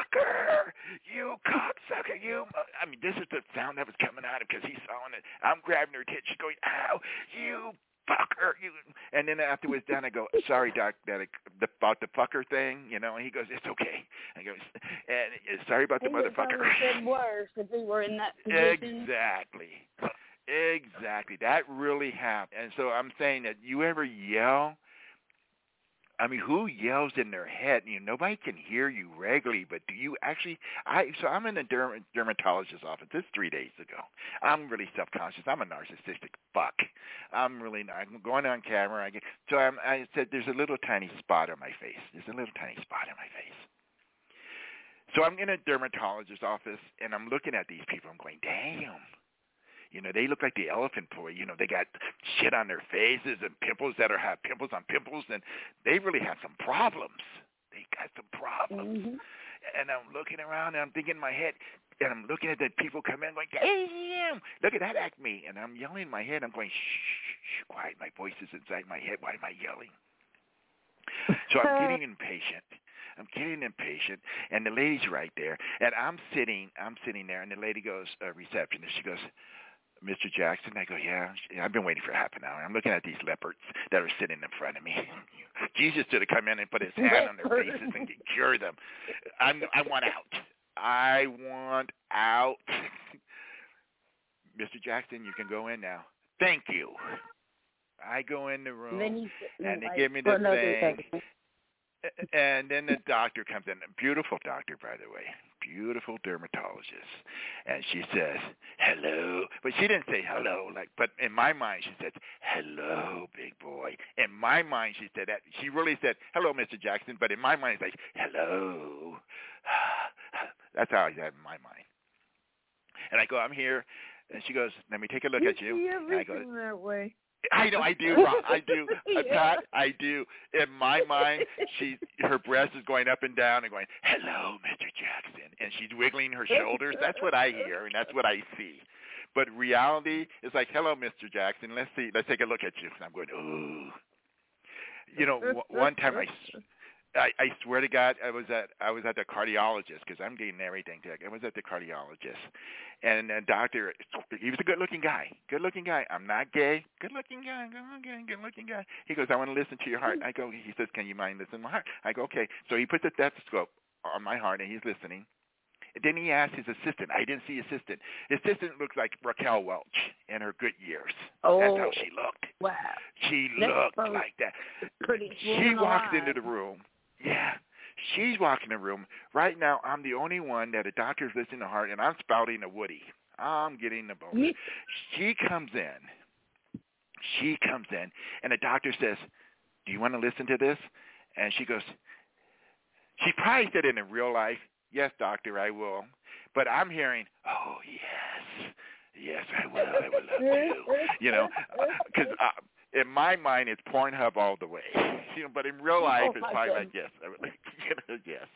you cocksucker, you. I mean, this is the sound that was coming out of because he's sawing it. I'm grabbing her tit. She's going, ow, you fucker, you. And then after it was done, I go, sorry, Doc, that it, the, about the fucker thing, you know. And he goes, it's okay. I go, and sorry about the he motherfucker. He said worse if he were in that position. Exactly. Exactly. That really happened. And so I'm saying that you ever yell, I mean, who yells in their head? You know, nobody can hear you regularly, but do you actually? I so I'm in a derm, dermatologist's office. This is three days ago. I'm really self-conscious. I'm a narcissistic fuck. I'm really not. I'm going on camera. I get, so I'm, I said, there's a little tiny spot on my face. There's a little tiny spot on my face. So I'm in a dermatologist's office, and I'm looking at these people. I'm going, damn. You know, they look like the elephant boy. You know, they got shit on their faces and pimples that are have pimples on pimples, and they really have some problems. They got some problems. Mm-hmm. And I'm looking around, and I'm thinking in my head, and I'm looking at the people come in going, damn, look at that acme. And I'm yelling in my head. I'm going, shh, shh, quiet. My voice is inside my head. Why am I yelling? So I'm getting impatient. I'm getting impatient, and the lady's right there, and I'm sitting, I'm sitting there, and the lady goes, uh, receptionist, she goes, Mister Jackson? I go, yeah. I've been waiting for half an hour. I'm looking at these leopards that are sitting in front of me. Jesus should have come in and put his hand on their faces and cure them. I'm, I want out. I want out. Mister Jackson, you can go in now. Thank you. I go in the room, and, you, and they like, give me the thing. Second. And then the doctor comes in, a beautiful doctor, by the way, beautiful dermatologist. And she says, hello. But she didn't say hello, like. But in my mind, she said, hello, big boy. In my mind, she said that. She really said, hello, Mister Jackson. But in my mind, it's like, hello. That's how I said in my mind. And I go, I'm here. And she goes, let me take a look you at you. See and I go, that way. I know, I do, Ron, I do, yeah. Pat, I do. In my mind, she, her breast is going up and down and going, hello, Mister Jackson, and she's wiggling her shoulders. That's what I hear, and that's what I see. But reality is like, hello, Mister Jackson, let's see, let's take a look at you. And I'm going, ooh. You know, w- one time I, I, I swear to God, I was at I was at the cardiologist because I'm getting everything. I was at the cardiologist, and the doctor, he was a good-looking guy, good-looking guy. I'm not gay, good-looking guy, good-looking, good-looking guy. He goes, I want to listen to your heart. I go, he says, can you mind listening to my heart? I go, okay. So he puts a stethoscope on my heart, and he's listening. And then he asked his assistant. I didn't see assistant. His assistant looks like Raquel Welch in her good years. Oh, that's how she looked. Wow. She That's looked like that. Pretty she walks alive. into the room. Yeah, she's walking the room. Right now, I'm the only one that a doctor's listening to heart, and I'm spouting a Woody. I'm getting the bone. She comes in. She comes in, and the doctor says, do you want to listen to this? And she goes, she probably said it in real life, yes, doctor, I will. But I'm hearing, oh, yes, yes, I will, I will love you. You know, because uh, in my mind, it's Pornhub all the way. You know, but in real life, oh, it's probably like, yes, I would, yes.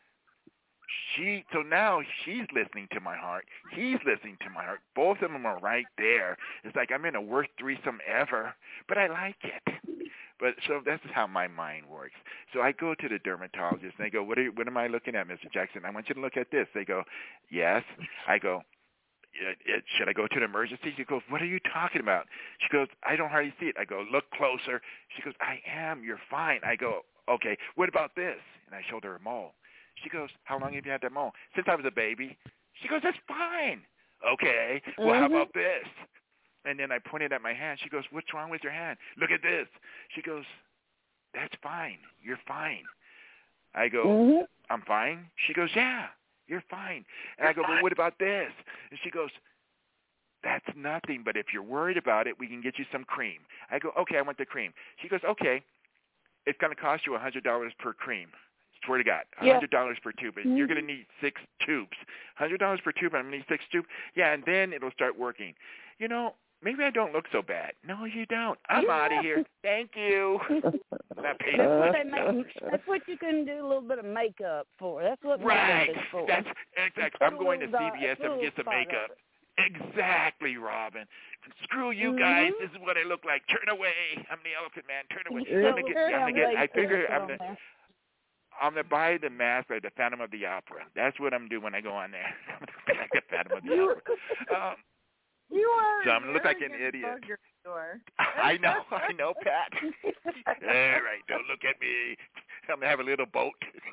She, so now she's listening to my heart. He's listening to my heart. Both of them are right there. It's like I'm in a worst threesome ever, but I like it. But so that's how my mind works. So I go to the dermatologist and they go, what, are you, what am I looking at, Mister Jackson? I want you to look at this. They go, yes. I go, it, it, should I go to the emergency? She goes, what are you talking about? She goes, I don't hardly see it. I go, look closer. She goes, I am. You're fine. I go, okay, what about this? And I showed her a mole. She goes, how long have you had that mole? Since I was a baby. She goes, that's fine. Okay, well, mm-hmm. how about this? And then I pointed at my hand. She goes, what's wrong with your hand? Look at this. She goes, that's fine. You're fine. I go, mm-hmm. I'm fine? She goes, yeah, you're fine. And I go, well, what about this? And she goes, that's nothing, but if you're worried about it, we can get you some cream. I go, okay, I want the cream. She goes, okay, it's going to cost you one hundred dollars per cream. Swear to God, one hundred dollars yeah. per tube. And mm-hmm. you're going to need six tubes. one hundred dollars per tube, I'm going to need six tubes. Yeah, and then it'll start working. You know, maybe I don't look so bad. No, you don't. I'm yeah. out of here. Thank you. Not paying that's, what they make, that's what you can do a little bit of makeup for. That's what right. makeup is for. That's exactly. I'm going to C V S and get some makeup. Exactly, Robin. Screw you guys. Mm-hmm. This is what I look like. Turn away. I'm the Elephant Man. Turn away. Yeah, I'm gonna get, I'm gonna get, I figure I'm going to I'm going to buy the mask by the Phantom of the Opera. That's what I'm doing when I go on there. I'm going to be like the Phantom of the Opera. Um, You are. So I'm gonna look like an idiot. I know, I know, Pat. All right, don't look at me. I'm gonna have a little boat.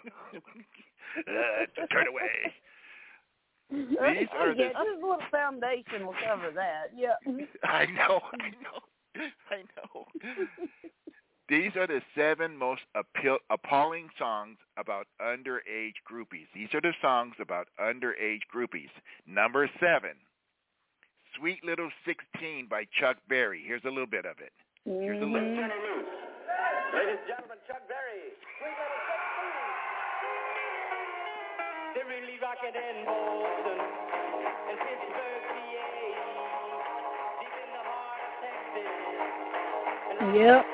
uh, turn away. These are oh, yeah, the... just a little foundation will cover that. Yeah. I know, I know, I know. These are the seven most appeal, appalling songs about underage groupies. These are the songs about underage groupies. Number seven. Sweet Little sixteen by Chuck Berry. Here's a little bit of it. Here's a little. Mm-hmm. Ladies and gentlemen, Chuck Berry. Sweet Little sixteen. They're really rocking in Boston and Pittsburgh, P A, deep in the heart of Texas. And yep.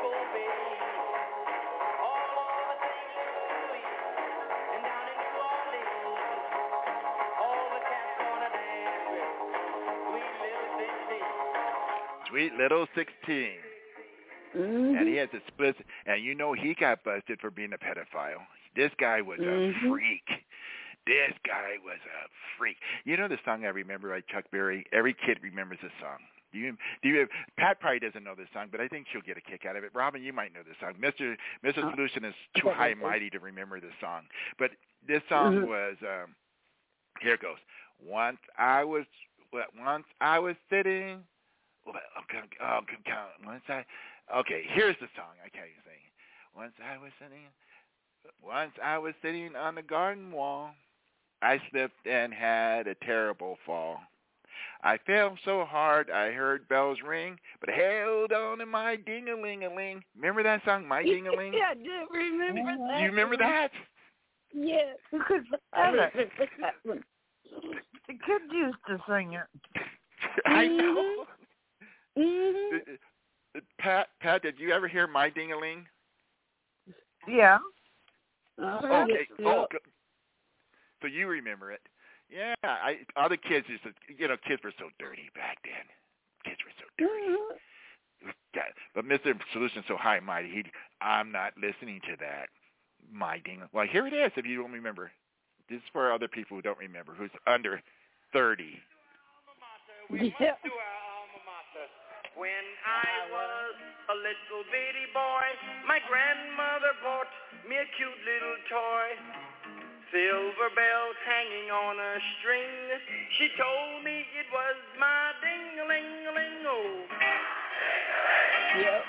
Sweet Little sixteen. Mm-hmm. And he has a split, and you know he got busted for being a pedophile. This guy was mm-hmm. a freak. This guy was a freak. You know the song I remember by Chuck Berry? Every kid remembers this song. Do you? Do you? Pat probably doesn't know this song, but I think she'll get a kick out of it. Robin, you might know this song. Mister Mister Oh. Solution is too high and mighty to remember this song, but this song mm-hmm. was. Um, here it goes. Once I was. Once I was sitting. Okay, oh, once I, okay, here's the song. I can't even sing. Once I was sitting, once I was sitting on the garden wall, I slipped and had a terrible fall. I fell so hard I heard bells ring, but I held on to my ding-a-ling-a-ling. Remember that song, My Ding-a-ling? Yeah, I do remember that. You remember that? Yes. The kids used to sing it. I know. Mm-hmm. Pat, Pat, did you ever hear My Ding-a-ling? Yeah. Uh, okay. Oh, so you remember it? Yeah. I other kids used to, you know, kids were so dirty back then. Kids were so dirty. Mm-hmm. But Mister Solution's so high and mighty. He, I'm not listening to that. My Ding. Well, here it is. If you don't remember, this is for other people who don't remember, who's under thirty. Yeah. When I was a little bitty boy, my grandmother bought me a cute little toy. Silver bells hanging on a string. She told me it was my ding-a-ling-a-ling, oh. Yep.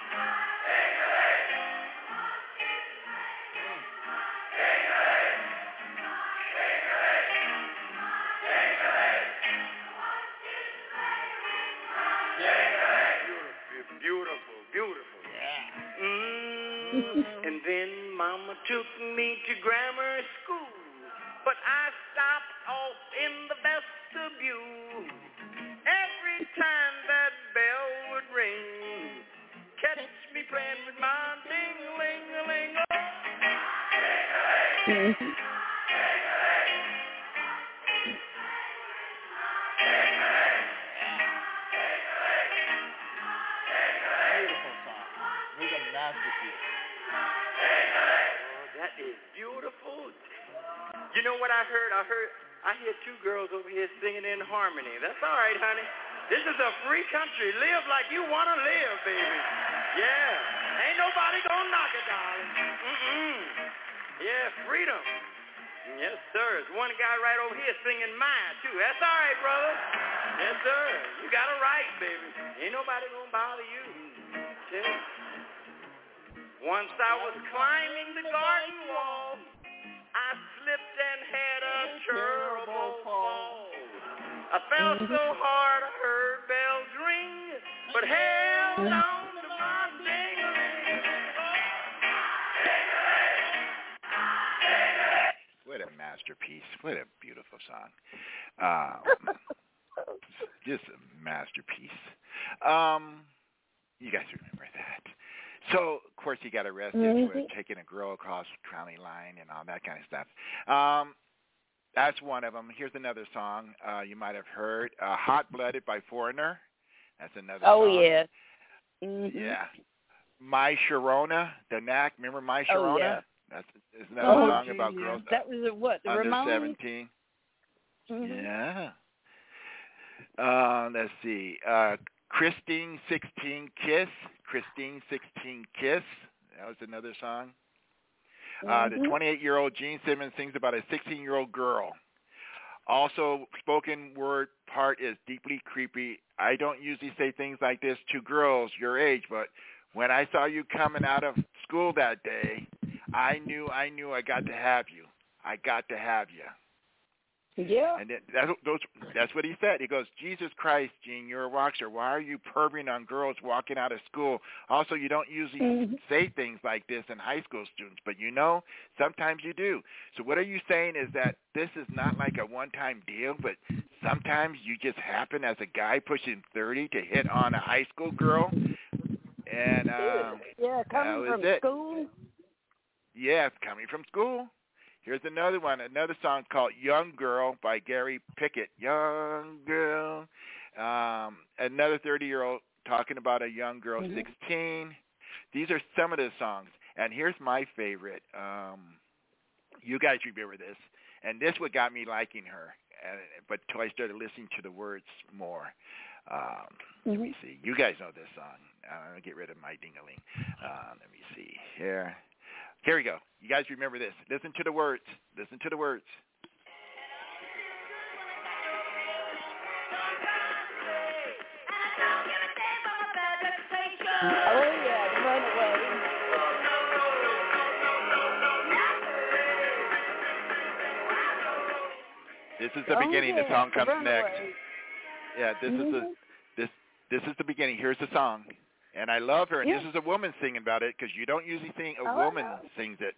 Beautiful, beautiful. Yeah. Mm, and then Mama took me to grammar school, but I stopped off in the vestibule. Every time that bell would ring, catch me playing with my ding-a-ling-a-ling. Mm-hmm. masterpiece. Oh, that is beautiful. You know what I heard? I heard, I hear two girls over here singing in harmony. That's all right, honey. This is a free country. Live like you want to live, baby. Yeah. Ain't nobody gonna knock it, darling. Mm-mm. Yeah, freedom. Yes, sir. There's one guy right over here singing mine, too. That's all right, brother. Yes, sir. You got it right, baby. Ain't nobody gonna bother you. Yeah. Once I was climbing the garden wall, I slipped and had a terrible fall. I fell so hard I heard bells ring, but held on to my ding-a-ling. What a masterpiece. What a beautiful song. Um, just a masterpiece. Um, you guys remember that. So, of course, he got arrested mm-hmm. for taking a girl across the county line and all that kind of stuff. Um, that's one of them. Here's another song uh, you might have heard, uh, Hot Blooded by Foreigner. That's another oh, song. Oh, yeah. Mm-hmm. Yeah. My Sharona, the Knack. Remember My Sharona? Oh, yeah. That's is another oh, song geez. about girls that was a, what, the under Ramones? seventeen. Mm-hmm. Yeah. Uh, let's see. Uh, Christine sixteen Kiss. Christine sixteen Kiss. That was another song. Uh, mm-hmm. The twenty-eight-year-old Gene Simmons sings about a sixteen-year-old girl. Also, spoken word part is deeply creepy. I don't usually say things like this to girls your age, but when I saw you coming out of school that day, I knew, I knew I got to have you. I got to have you. Yeah. And that, that, those, that's what he said. He goes, Jesus Christ, Gene, you're a rock star. Why are you perving on girls walking out of school? Also, you don't usually mm-hmm. say things like this in high school students, but you know, sometimes you do. So what are you saying is that this is not like a one-time deal, but sometimes you just happen as a guy pushing thirty to hit on a high school girl? And uh, yeah, coming from it. school. Yeah, coming from school. Here's another one, another song called Young Girl by Gary Pickett. Young Girl. Um, another thirty-year-old talking about a young girl, mm-hmm. sixteen. These are some of the songs. And here's my favorite. Um, you guys remember this. And this what got me liking her. Uh, but until I started listening to the words more. Um, mm-hmm. Let me see. You guys know this song. I'm going to get rid of my ding-a-ling. Uh, let me see here. Here we go. You guys remember this. Listen to the words. Listen to the words. Oh, yeah. Run away. This is the oh, beginning. Yeah. The song comes Run next. Away. Yeah, this mm-hmm. is the this this is the beginning. Here's the song. And I love her. And yeah. this is a woman singing about it because you don't usually think a oh, woman no. sings it.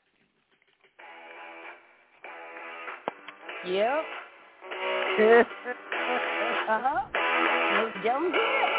Yep. uh-huh. Miss Jones here.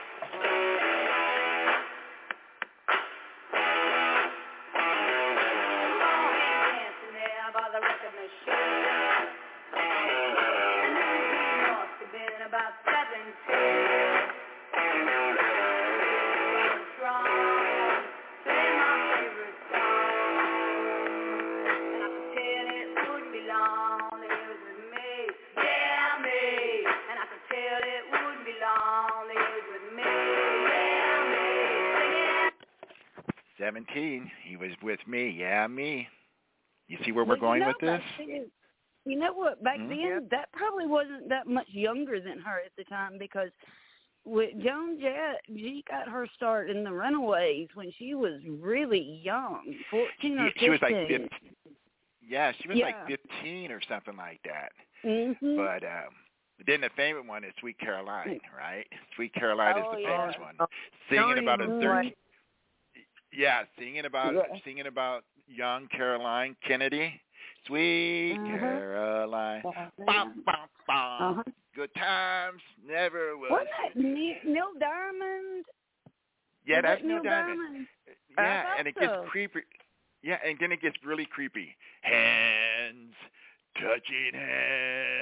seventeen. He was with me. Yeah, me. You see where we're well, going you know, with this? Then, you know what? Back mm-hmm. then, that probably wasn't that much younger than her at the time because with Joan Jett, she got her start in the Runaways when she was really young, fourteen or fifteen. She was like fifteen. Yeah, she was yeah. like fifteen or something like that. Mm-hmm. But um, then the favorite one is Sweet Caroline, right? Sweet Caroline oh, is the yeah. famous one. Singing about a thirteen. Yeah, singing about yeah. singing about young Caroline Kennedy. Sweet uh-huh. Caroline. Uh-huh. Bum, bum, bum. Uh-huh. Good times never was. Wasn't that Neil, Neil Diamond? Yeah, Was that's that Neil Neil Diamond. Diamond? Yeah, I and it so. gets creepy. Yeah, and then it gets really creepy. Hands, touching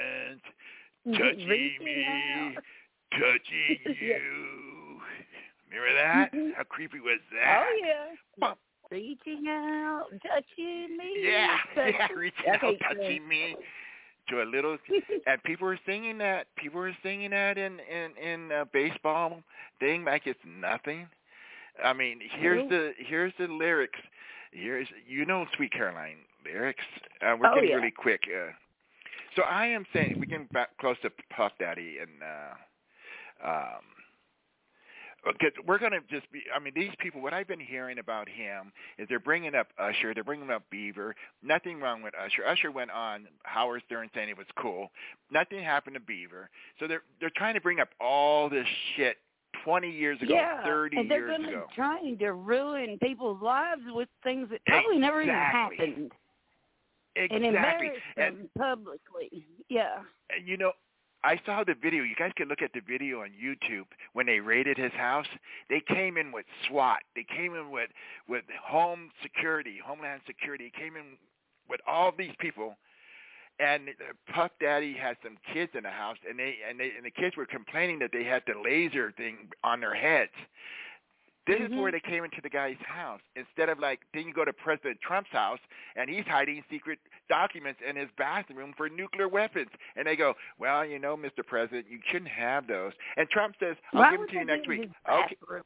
hands, touching me, out. touching yeah. you. Remember that? How creepy was that? Oh yeah. Bum. Reaching out, touching me. Yeah, touching. yeah, reaching I out, can't touching sing. me. To a little, and people were singing that. People were singing that in in in a baseball thing like it's nothing. I mean, here's the here's the lyrics. Here's you know Sweet Caroline lyrics. Uh, we're Oh, getting yeah. really quick. Uh, so I am saying we get back close to Puff Daddy and uh, um. Because we're going to just be, I mean, these people, what I've been hearing about him is they're bringing up Usher, they're bringing up Beaver. Nothing wrong with Usher. Usher went on Howard Stern saying it was cool. Nothing happened to Beaver. So they're they're trying to bring up all this shit twenty years ago, yeah, thirty and they're years gonna ago. trying to ruin people's lives with things that probably never even Exactly. happened. Exactly. And embarrass And- them publicly. Yeah. And, you know, I saw the video. You guys can look at the video on YouTube when they raided his house. They came in with SWAT. They came in with, with home security, Homeland Security. They came in with all these people. And Puff Daddy had some kids in the house, and they and they and the kids were complaining that they had the laser thing on their heads. This mm-hmm. is where they came into the guy's house. Instead of like, then you go to President Trump's house, and he's hiding secret documents in his bathroom for nuclear weapons. And they go, well, you know, Mister President, you shouldn't have those. And Trump says, I'll Why give them would to you they next do week. his Okay. bathroom?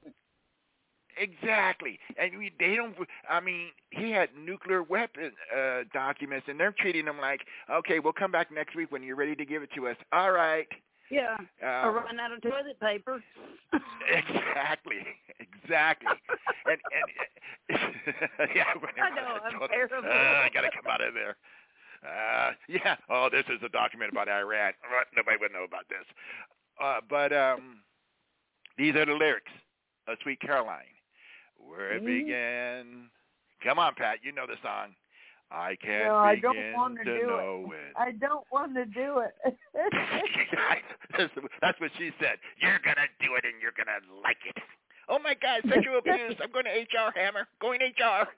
Exactly. And we, they don't, I mean, he had nuclear weapon uh, documents, and they're treating him like, okay, we'll come back next week when you're ready to give it to us. All right. Yeah, Uh, or run out of toilet paper. Exactly, exactly, and and yeah, I know, I'm toilet, terrible. Uh, I gotta come out of there. Uh, yeah. Oh, this is a document about Iran. Nobody would know about this. Uh, but um, these are the lyrics of Sweet Caroline. Where it Mm. began. Come on, Pat. You know the song. I can't no, I begin don't want to, to do know it. it. I don't want to do it. That's what she said. You're going to do it and you're going to like it. Oh, my God, sexual abuse. I'm going to H R, Hammer. Going H R.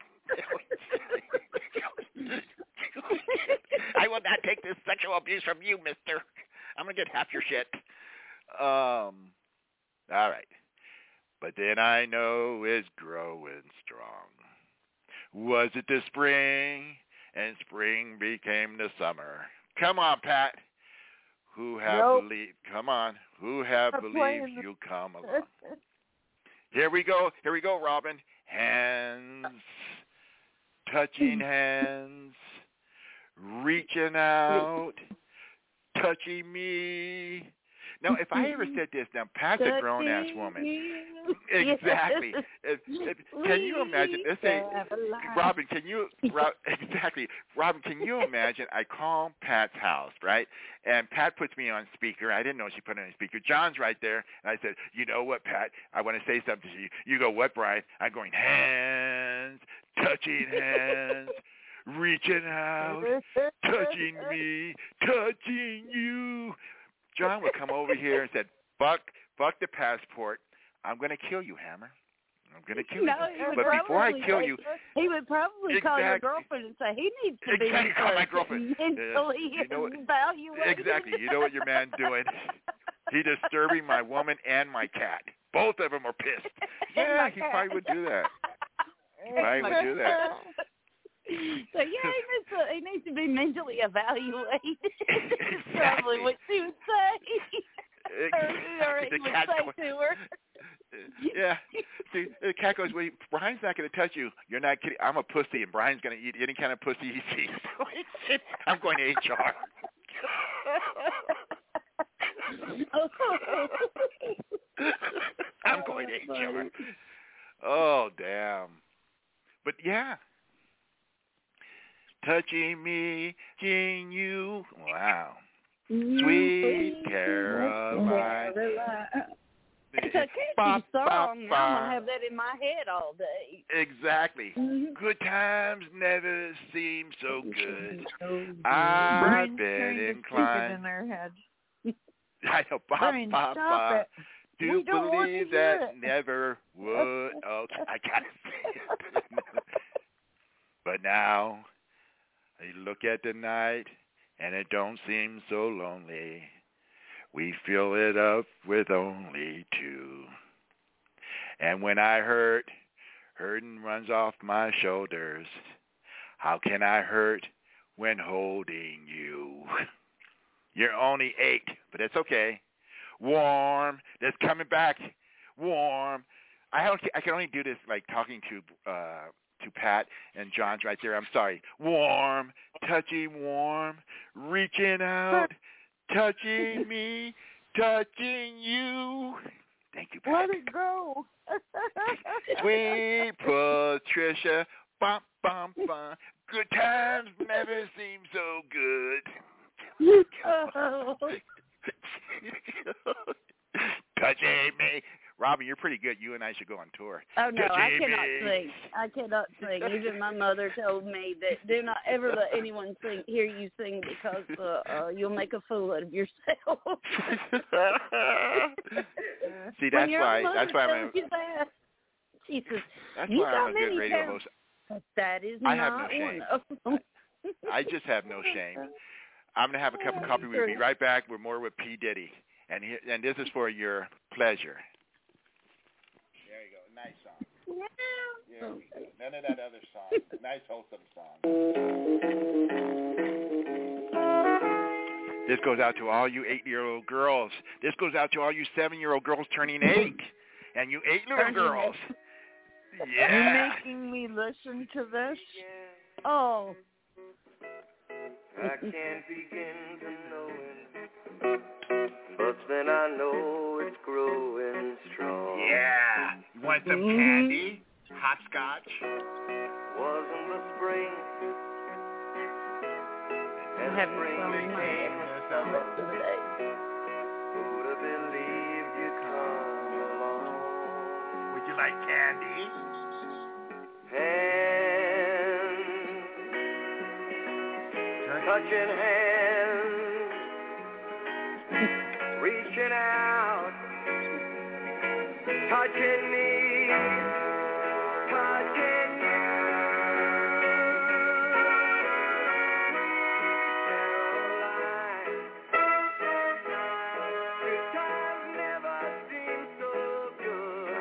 I will not take this sexual abuse from you, mister. I'm going to get half your shit. Um. All right. But then I know it's growing strong. Was it the spring, and spring became the summer? Come on, Pat. Who have Nope. believed? Come on. Who have I'm believed playing the- you come along? Here we go. Here we go, Robin. Hands, touching hands, reaching out, touching me. Now, if I ever said this, now Pat's a grown-ass woman. Exactly. If, if, can you imagine? Let's say, Robin, can you, Rob, exactly, Robin, can you imagine I call Pat's house, right? And Pat puts me on speaker. I didn't know she put it on speaker. John's right there. And I said, you know what, Pat? I want to say something to you. You go, what, Brian? I'm going, hands, touching hands, reaching out, touching me, touching you. John would come over here and said, fuck, fuck the passport. I'm going to kill you, Hammer. I'm going to kill no, you. he would But before I probably kill say- you, he would probably Exactly. call your girlfriend and say he needs to be Exactly, call my girlfriend. mentally Uh, you know what- evaluated. exactly. You know what your man's doing? He disturbing my woman and my cat. Both of them are pissed. Yeah, he probably would do that. He probably would do that. So yeah, he needs to he needs to be mentally evaluated. That's probably what she would say. or, or he The would cat's say going- to her. Yeah. See, the cat goes, well, Brian's not going to touch you. You're not kidding. I'm a pussy, and Brian's going to eat any kind of pussy he sees. I'm going to H R. I'm going to H R. Oh, damn. But, yeah. Touching me, touching you. Wow. Sweet Caroline. It's a catchy Bop, song. bop, I'm bop. gonna have that in my head all day. Exactly. Mhm. Good times never seem so good. So I've Brian's been trying to speak it inclined. in their head. I know, bop, Brian, bop, stop bop. it. Do We don't want to believe hear that it. never would. Okay, I got it. But now, I look at the night, and it don't seem so lonely. We fill it up with only two. And when I hurt, hurting runs off my shoulders. How can I hurt when holding you? You're only eight, but it's okay. Warm. That's coming back. Warm. I don't, I can only do this like talking to uh, to Pat and John's right there. I'm sorry. Warm, touchy, warm, reaching out, touching me, touching you. Thank you, Pat. Let it go. Sweet Patricia, bum, bum, bum. Good times never seem so good. Oh. Touching me. Robin, you're pretty good. You and I should go on tour. Oh, no, I Touching cannot me. sing. I cannot sing. Even my mother told me that do not ever let anyone sing, hear you sing because uh, uh, you'll make a fool out of yourself. See, that's why. That's why I'm. A, that, she says, that's you why got I'm a good many radio talents, host. but that is I not have no shame. one of them. I just have no shame. I'm gonna have a cup of coffee. We'll be right back. We're more with P. Diddy, and he, and this is for your pleasure. There you go. Nice song. Yeah. There we go. None of that other song. A nice wholesome song. This goes out to all you eight-year-old girls. This goes out to all you seven-year-old girls turning eight, and you eight little girls. Yeah. You're making me listen to this? Oh. I can't begin to know it, but then I know it's growing strong. Yeah. You want some mm-hmm. candy? Hopscotch? Wasn't the spring, and I spring became the summer. Who'd have believed you'd come along? Would you like candy? Hands, touching hands, reaching out, touching me, touching you. Caroline, good times never seem so good.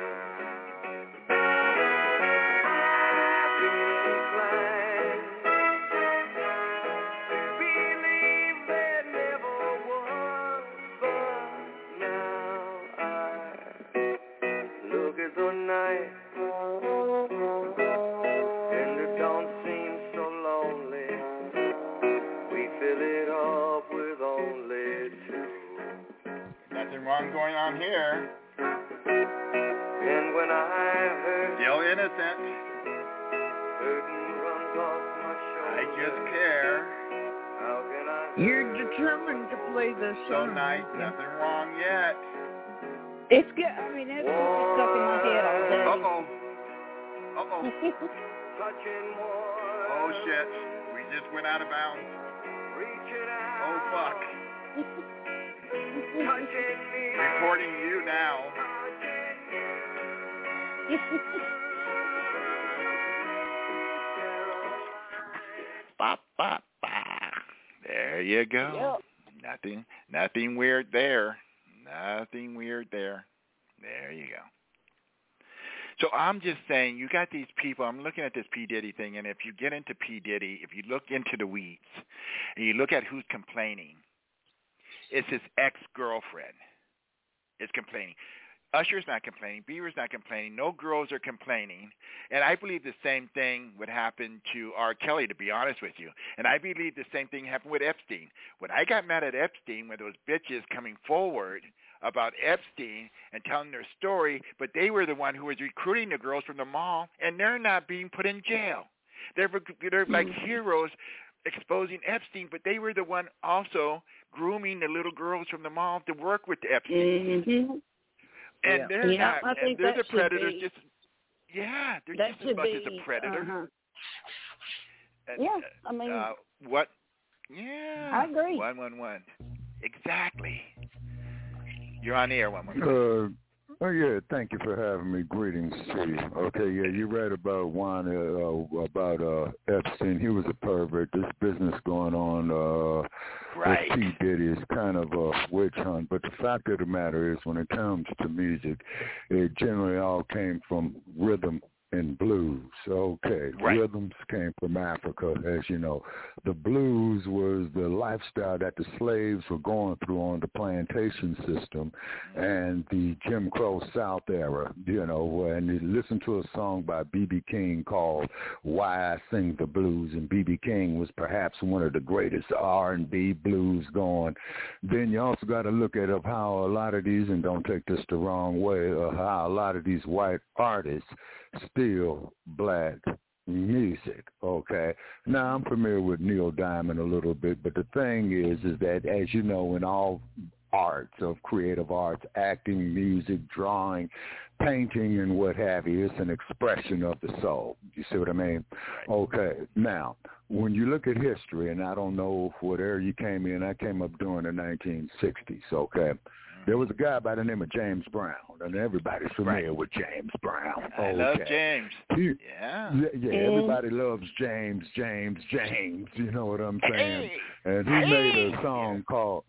I've been inclined to believe there never was, but now I look at the night and it don't seem so lonely. We fill it up with only two. Nothing wrong going on here. And when I hurt, Still innocent. burden runs off my I shoulders. just care. How can I? You're determined to play this So song. nice. Nothing wrong yet. It's good. I mean, it's really stuck in my head all day. Uh-oh. Uh-oh. Touching water. Oh, shit. We just went out of bounds. Reaching out. Oh, fuck. Touching me. Reporting you now. Ba, ba, ba. There you go. Yep. Nothing, nothing weird there. Nothing weird there. There you go. So I'm just saying, you got these people, I'm looking at this P. Diddy thing, and if you get into P. Diddy, if you look into the weeds, and you look at who's complaining, it's his ex-girlfriend is complaining. Usher's not complaining. Bieber's not complaining. No girls are complaining. And I believe the same thing would happen to R. Kelly, to be honest with you. And I believe the same thing happened with Epstein. When I got mad at Epstein, when those bitches coming forward about Epstein and telling their story, but they were the one who was recruiting the girls from the mall, and they're not being put in jail. They're, they're like heroes exposing Epstein, but they were the one also grooming the little girls from the mall to work with Epstein. Mm-hmm. And yeah. they're yeah, not, I think and they're that the predators. be, Just yeah, they're that just as much be, as a predator. Uh-huh. And, yeah, I mean, uh, what? Yeah, I agree. One, one, one. Exactly. You're on the air, one, one. Uh, oh yeah, thank you for having me. Greetings to you. Okay, yeah, you're right about Juan, uh, about uh, Epstein. He was a pervert. This business going on. Uh, right. what P. Diddy is kind of a witch hunt. But the fact of the matter is, when it comes to music, it generally all came from rhythm and blues. Okay, right. Rhythms came from Africa, as you know. The blues was the lifestyle that the slaves were going through on the plantation system and the Jim Crow South era, you know, and you listen to a song by B B King called Why I Sing the Blues, and B B King was perhaps one of the greatest R and B blues going. Then you also got to look at how a lot of these, and don't take this the wrong way, uh, how a lot of these white artists still black music, okay? Now, I'm familiar with Neil Diamond a little bit, but the thing is, is that, as you know, in all arts of creative arts, acting, music, drawing, painting, and what have you, it's an expression of the soul. You see what I mean? Okay, now, when you look at history, and I don't know what era you came in, I came up during the nineteen sixties, okay? There was a guy by the name of James Brown, and everybody's familiar right. with James Brown. I okay. love James. He, yeah. yeah. Yeah, everybody loves James, James, James, you know what I'm saying? Hey. And he hey. made a song yeah. called,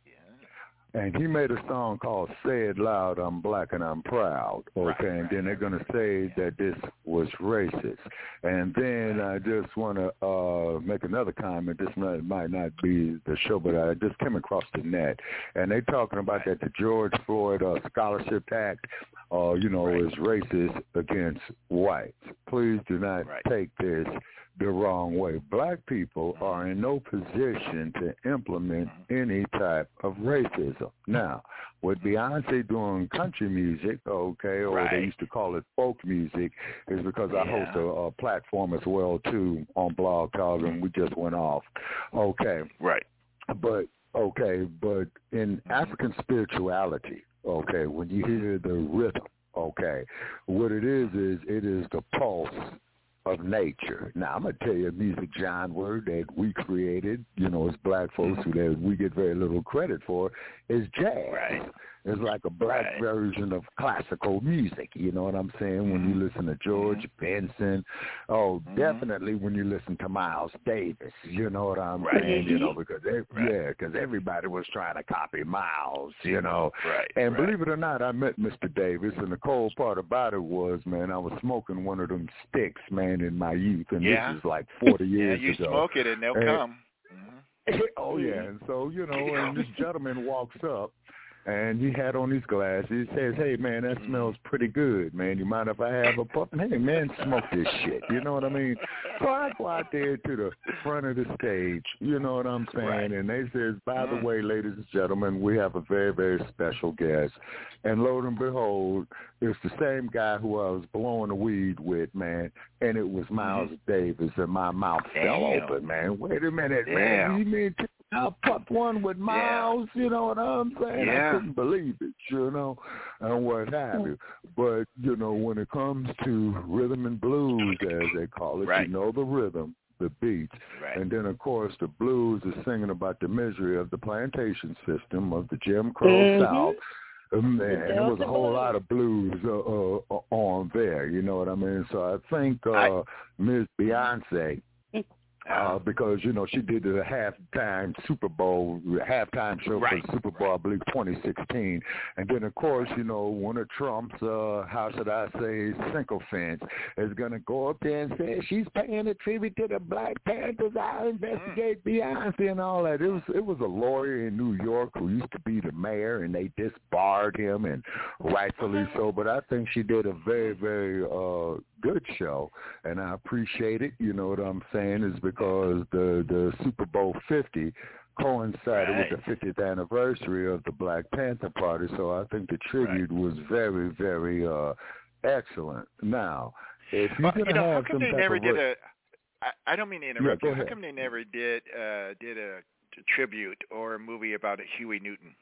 and he made a song called Say It Loud, I'm Black and I'm Proud, okay? Right, and right, then they're going to say yeah. that this was racist. And then right. I just want to uh, make another comment. This might, might not be the show, but I just came across the net. And they're talking about right. that the George Floyd uh, Scholarship Act, uh, you know, right. is racist against whites. Please do not right. take this the wrong way. Black people are in no position to implement any type of racism. Now, with Beyonce doing country music, okay, or right. they used to call it folk music, is because yeah. I host a, a platform as well, too, on Blog Talk, and we just went off. Okay. Right. But, okay, but in African spirituality, okay, when you hear the rhythm, okay, what it is is it is the pulse of nature. Now, I'm going to tell you a music genre that we created, you know, as black folks, who that we get very little credit for, is jazz. Right. It's like a black right. version of classical music, you know what I'm saying? When you listen to George mm-hmm. Benson, oh, mm-hmm. definitely when you listen to Miles Davis, you know what I'm right. saying? You know, because, they, right. yeah, because everybody was trying to copy Miles, you know. Right. And right. believe it or not, I met Mister Davis, and the cold part about it was, man, I was smoking one of them sticks, man, in my youth, and yeah. this is like forty years yeah, you ago. you smoke it and they'll and, come. Mm-hmm. Oh, yeah, and so, you know, and this gentleman walks up, and he had on his glasses. He says, hey, man, that smells pretty good, man. You mind if I have a puff? Hey, man, smoke this shit. You know what I mean? So I go out there to the front of the stage. You know what I'm saying? Right. And they says, by the way, ladies and gentlemen, we have a very, very special guest. And lo and behold, it's the same guy who I was blowing the weed with, man, and it was Miles mm-hmm. Davis, and my mouth Damn. fell open, man. Wait a minute, Damn. man. You mean to I puffed one with Miles, yeah. you know what I'm saying? Yeah. I couldn't believe it, you know, and what have you. But, you know, when it comes to rhythm and blues, as they call it, right. you know the rhythm, the beats. Right. And then, of course, the blues is singing about the misery of the plantation system, of the Jim Crow mm-hmm. South. Um, man, there was a whole lot of blues uh, uh, on there, you know what I mean? So I think uh, I... Miz Beyonce, Uh, because, you know, she did the halftime Super Bowl, halftime show right. for the Super Bowl, I believe, twenty sixteen. And then, of course, you know, one of Trump's, uh, how should I say, sycophants is going to go up there and say, she's paying a tribute to the Black Panthers. I'll investigate mm. Beyonce and all that. It was it was a lawyer in New York who used to be the mayor, and they disbarred him, and rightfully so. But I think she did a very, very uh, good show, and I appreciate it. You know what I'm saying? Is because the the Super Bowl fifty coincided right. with the fiftieth anniversary of the Black Panther Party, so I think the tribute right. was very, very uh, excellent. Now, if you're well, going you to know, have how come some they type never of did a? I, I don't mean to interrupt yeah, you. ahead. How come they never did uh, did a, a tribute or a movie about Huey Newton?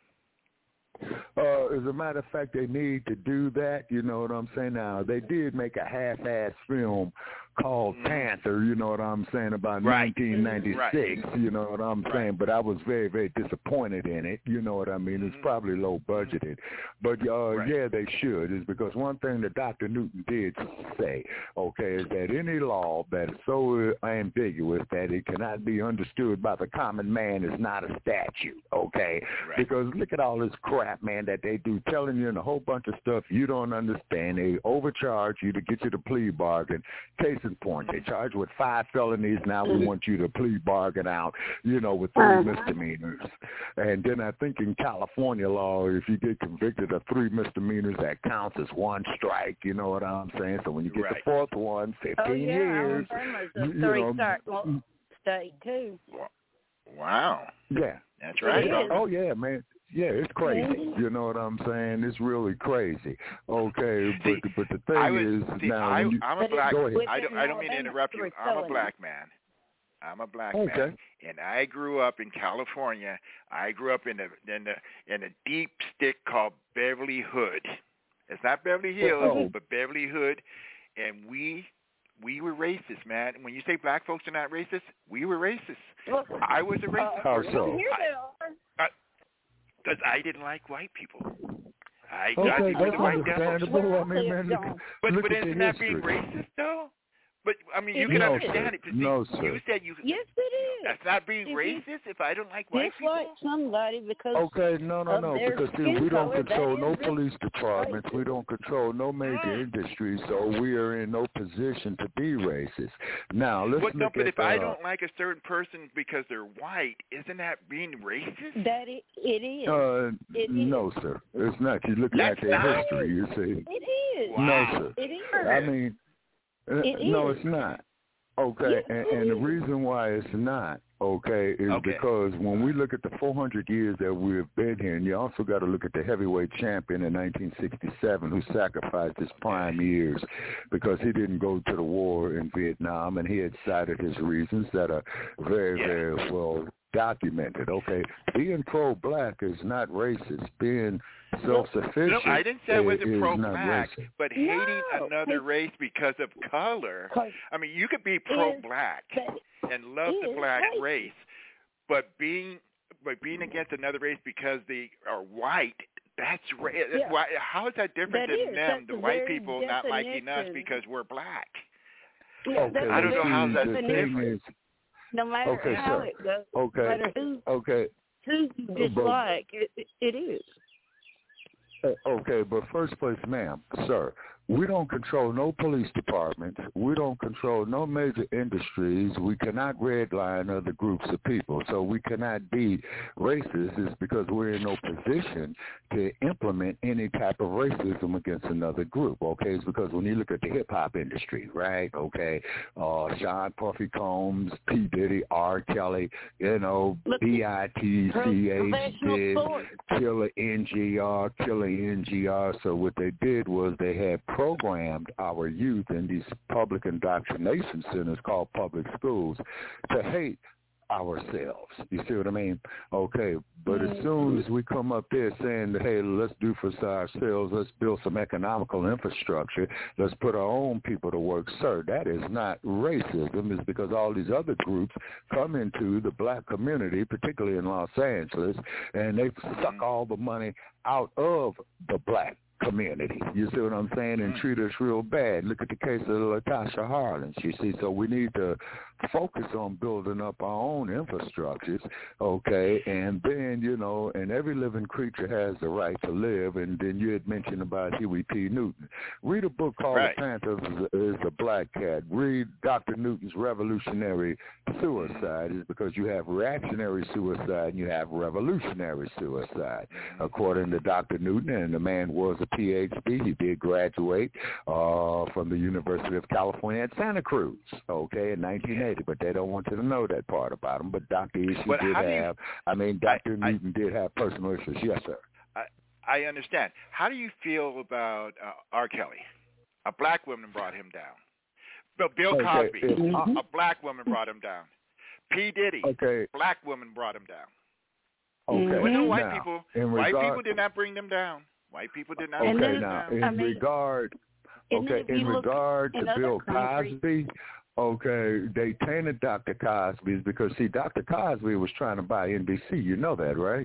Uh, as a matter of fact, they need to do that. You know what I'm saying? Now, they did make a half-ass film called mm-hmm. Panther, you know what I'm saying, about right. nineteen ninety-six, right. you know what I'm right. saying, but I was very, very disappointed in it, you know what I mean. Mm-hmm. It's probably low budgeted, but uh, right. yeah, they should, is because one thing that Doctor Newton did say, okay, is that any law that is so ambiguous that it cannot be understood by the common man is not a statute, okay? Right. Because look at all this crap, man, that they do, telling you in a whole bunch of stuff you don't understand. They overcharge you to get you to plea bargain. Case in point, they charge you with five felonies. Now we want you to plea bargain out, you know, with three misdemeanors. And then I think in California law, if you get convicted of three misdemeanors, that counts as one strike. You know what I'm saying? So when you get right. the fourth one, fifteen oh, yeah, years. Alabama's a you three-star know, state too. Wow. Yeah. That's right. Oh yeah, man. Yeah, it's crazy. You know what I'm saying? It's really crazy. Okay, but see, but the thing I was, is see, now I, you, I'm a black. go ahead. I don't. I don't mean to interrupt you. I'm a black man. I'm a black okay. man, and I grew up in California. I grew up in a in a in a deep stick called Beverly Hood. It's not Beverly Hills, oh. but Beverly Hood, and we we were racist, man. When you say black folks are not racist, we were racist. Well, I was a racist. How so? Because I, I didn't like white people. I okay, got that's rid of white devils. understandable. I mean, man, look, but look but at isn't the that history. being racist, though? But, I mean, you it can no, understand sir. it. See, no, sir. You said you... Yes, it is. That's not being if racist if I don't like white dislike people? somebody because Okay, no, no, of no, their because see, skin we don't color, control no really police departments. racist. We don't control no major Mm. industries, so we are in no position to be racist. Now, let's But, no, look but at... if I uh, don't like a certain person because they're white, isn't that being racist? That it, it is. Uh, it no, is. sir. It's not. You're looking That's at their not. history, you see. It is. Wow. No, sir. It is. I mean, uh, It no, is. it's not. Okay, Yes, and, it and the is. reason why it's not, okay, is Okay. because when we look at the four hundred years that we've been here, and you also got to look at the heavyweight champion in nineteen sixty-seven who sacrificed his prime years because he didn't go to the war in Vietnam, and he had cited his reasons that are very, Yeah. very well documented. Okay, being pro-black is not racist. Being self-sufficient No, I didn't say I wasn't is not pro-black, racist. but hating No. another race because of color. I mean, you could be pro-black and love the is black racist. race, but being but being against another race because they are white, that's ra- Yeah. why, how is that different That than is. them, That's the the white very people not liking us definition. because we're black? Yeah, Okay, that's I don't the know very how that's the definition. thing is, No matter Okay, how sir. it goes, okay, no matter who, okay, who you dislike, it, it, it is. Uh, Okay, but first place, ma'am, sir, we don't control no police departments. We don't control no major industries. We cannot redline other groups of people. So we cannot be racist is because we're in no position to implement any type of racism against another group, okay? It's because when you look at the hip-hop industry, right, okay, uh, Sean Puffy Combs, P. Diddy, R. Kelly, you know, B I T C H Professional did, sports. Killer N G R, Killer N G R. So what they did was they had programmed our youth in these public indoctrination centers called public schools to hate ourselves. You see what I mean? Okay, but as soon as we come up there saying that, hey, let's do for ourselves, let's build some economical infrastructure, let's put our own people to work, sir, that is not racism. It's because all these other groups come into the black community, particularly in Los Angeles, and they suck all the money out of the black community. You see what I'm saying? And treat us real bad. Look at the case of Latasha Harlins, you see. So we need to focus on building up our own infrastructures, okay? And then, you know, and every living creature has the right to live. And then you had mentioned about Huey P. Newton. Read a book called Right. The Panther is a Black Cat. Read Doctor Newton's Revolutionary Suicide, is because you have reactionary suicide and you have revolutionary suicide. According to Doctor Newton, and the man was a P H D. He did graduate uh, from the University of California at Santa Cruz, okay, in nineteen eighty, but they don't want you to know that part about him. But Doctor Issue But did how do you- have, I mean, Doctor I- Newton did have personal issues. Yes, sir. I, I understand. How do you feel about uh, R. Kelly? A black woman brought him down. Bill, Bill Okay, Cosby, if- a, a black woman brought him down. P. Diddy, Okay. black woman brought him down. Okay. But no white Now, people, in white regard- people did not bring them down. White people did not Okay, bring them now, down. in I mean- regard, Okay, in regard to Bill Cosby, okay, they tainted Doctor Cosby because, see, Doctor Cosby was trying to buy N B C. You know that, right?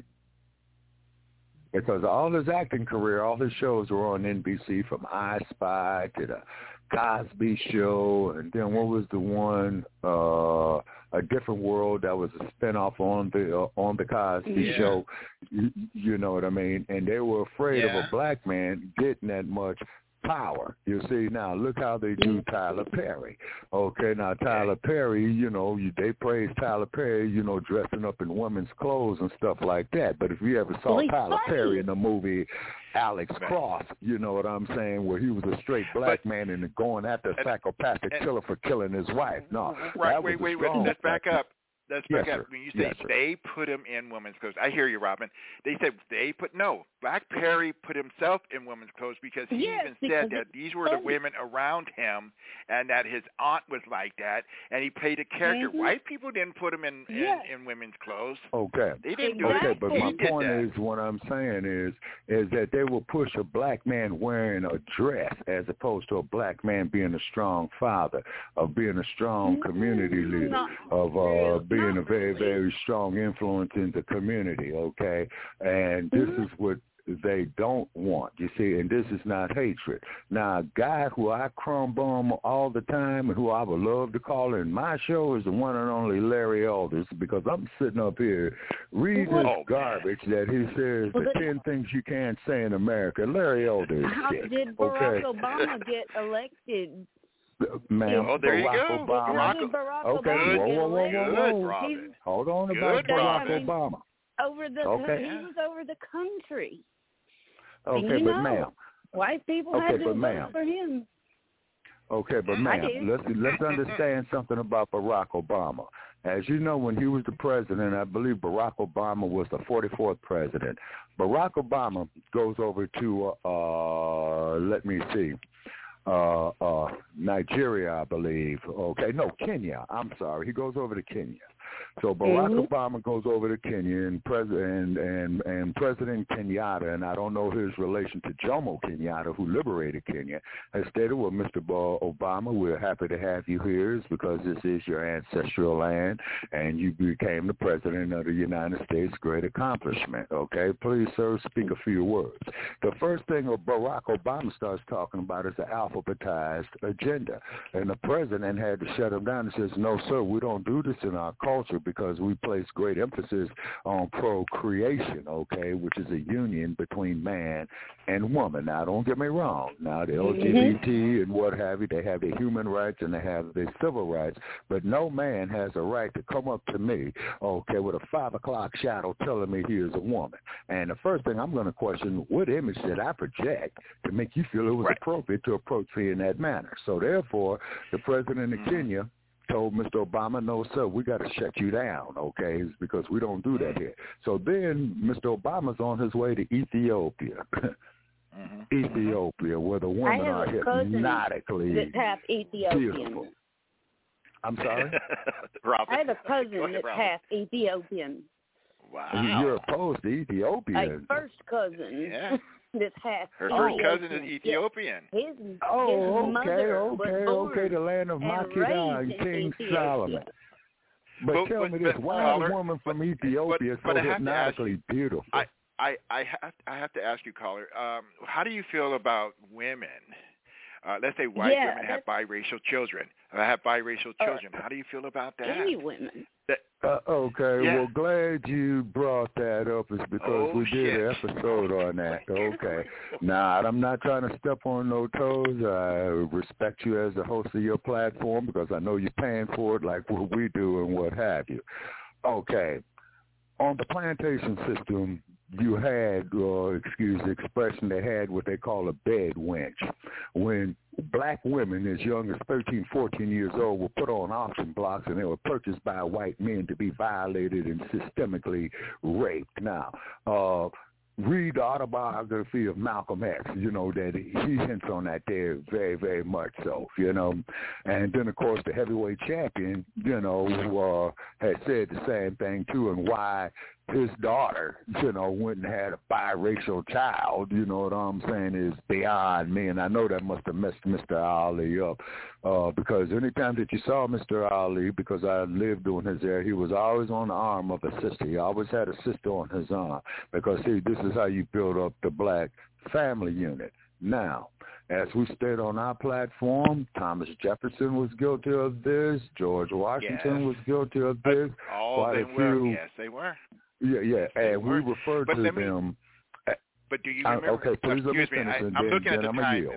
Because all his acting career, all his shows were on N B C, from I Spy to the Cosby Show, and then what was the one, uh, A Different World, that was a spinoff on the uh, on the Cosby yeah. Show. You, you know what I mean? And they were afraid yeah. of a black man getting that much power. You see, now look how they do Tyler Perry. Okay, now Tyler Perry, you know, you, they praise Tyler Perry, you know, dressing up in women's clothes and stuff like that. But if you ever saw well, Tyler funny. Perry in the movie Alex Cross, you know what I'm saying, where he was a straight black but, man and going after a psychopathic and, killer for killing his wife. No, right, that wait, was wait, wait, let's back up. Let's back yes, up. Sir. When you say yes, they put him in women's clothes, I hear you, Robin. They said they put, no, Black Perry put himself in women's clothes because he yes, even because said that these were the women around him and that his aunt was like that, and he played a character. Mm-hmm. White people didn't put him in, yes. in, in women's clothes. Okay. They didn't exactly. do okay, it. but He my did point that. is, what I'm saying is, is that they will push a black man wearing a dress as opposed to a black man being a strong father, of being a strong community leader, Not of uh, being Not a very, really. very strong influence in the community, okay? And this mm-hmm. is what they don't want, you see, and this is not hatred. Now, a guy who I crumb bomb all the time and who I would love to call in my show is the one and only Larry Elders, because I'm sitting up here reading this oh, garbage that he says, well, the but, ten things you can't say in America. Larry Elders How sick, did Barack okay? Obama get elected? Ma'am, oh, there Barack you go. Obama. How did Barack okay, Obama whoa, get whoa, whoa, whoa, elected? whoa. Robin. Hold on Good, about Barack Robin. Obama. Over the, Okay. he was over the country. Okay, and you but know, ma'am. white people Okay, had to but vote ma'am. for him. Okay, but I ma'am, did. let's let's understand something about Barack Obama. As you know, when he was the president, I believe Barack Obama was the forty-fourth president. Barack Obama goes over to, uh, let me see, uh, uh, Nigeria, I believe. Okay, no, Kenya. I'm sorry. He goes over to Kenya. So Barack mm-hmm. Obama goes over to Kenya, and President and and President Kenyatta, and I don't know his relation to Jomo Kenyatta, who liberated Kenya, has stated, "Well, Mister Obama, we're happy to have you here, it's because this is your ancestral land, and you became the president of the United States. Great accomplishment. Okay, please, sir, speak a few words." The first thing Barack Obama starts talking about is the alphabetized agenda, and the president had to shut him down and says, "No, sir, we don't do this in our culture because we place great emphasis on procreation, okay, which is a union between man and woman." Now, don't get me wrong. Now, the L G B T mm-hmm. and what have you, they have their human rights and they have their civil rights, but no man has a right to come up to me, okay, with a five o'clock shadow telling me he is a woman. And the first thing I'm going to question, what image did I project to make you feel it was right. appropriate to approach me in that manner? So, therefore, the president of mm-hmm. Kenya told Mister Obama, "No, sir, we got to shut you down, okay, it's because we don't do that here." So then Mister Obama's on his way to Ethiopia. mm-hmm. Ethiopia, where the women are hypnotically that half Ethiopian. beautiful. I'm sorry? I have a cousin ahead, that's half Ethiopian. Wow. You're opposed to Ethiopia. A first cousin. Yeah. That's half Her Ethiopian. first cousin is Ethiopian. His, oh, his okay, okay, okay. The land of Makeda and King Ethiopia. Solomon. But, but tell but, me this: but, why caller, is a woman from Ethiopia but, but, so but hypnotically you, beautiful? I, I, I have, I have to ask you, caller. Um, how do you feel about women? Uh, let's say white yeah, women have biracial children. Uh, have biracial children. Uh, how do you feel about that? Any women. That, Uh, okay, yeah. well, glad you brought that up. Is because oh, we did shit. an episode on that. Okay. Now, I'm not trying to step on no toes. I respect you as the host of your platform because I know you're paying for it like what we do and what have you. Okay. On the plantation system, you had, uh, excuse the expression, they had what they call a bed wench. When black women as young as thirteen, fourteen years old were put on auction blocks and they were purchased by white men to be violated and systemically raped. Now, uh, read the autobiography of Malcolm X, you know, that he hints on that there very, very much so, you know. And then, of course, the heavyweight champion, you know, uh, had said the same thing, too, and why his daughter, you know, went and had a biracial child, you know what I'm saying, is beyond me. And I know that must have messed Mister Ali up uh, because anytime that you saw Mister Ali, because I lived during his era, he was always on the arm of a sister. He always had a sister on his arm because, see, this is how you build up the black family unit. Now, as we stated on our platform, Thomas Jefferson was guilty of this. George Washington yes. was guilty of this. All Quite of them a few, were. Yes, they were. Yeah, yeah, yes, and were. we referred but to me, them. But do you Uh, remember? okay, please let me excuse me. finish, I, and I'm then, looking at then the I'm time. yield. And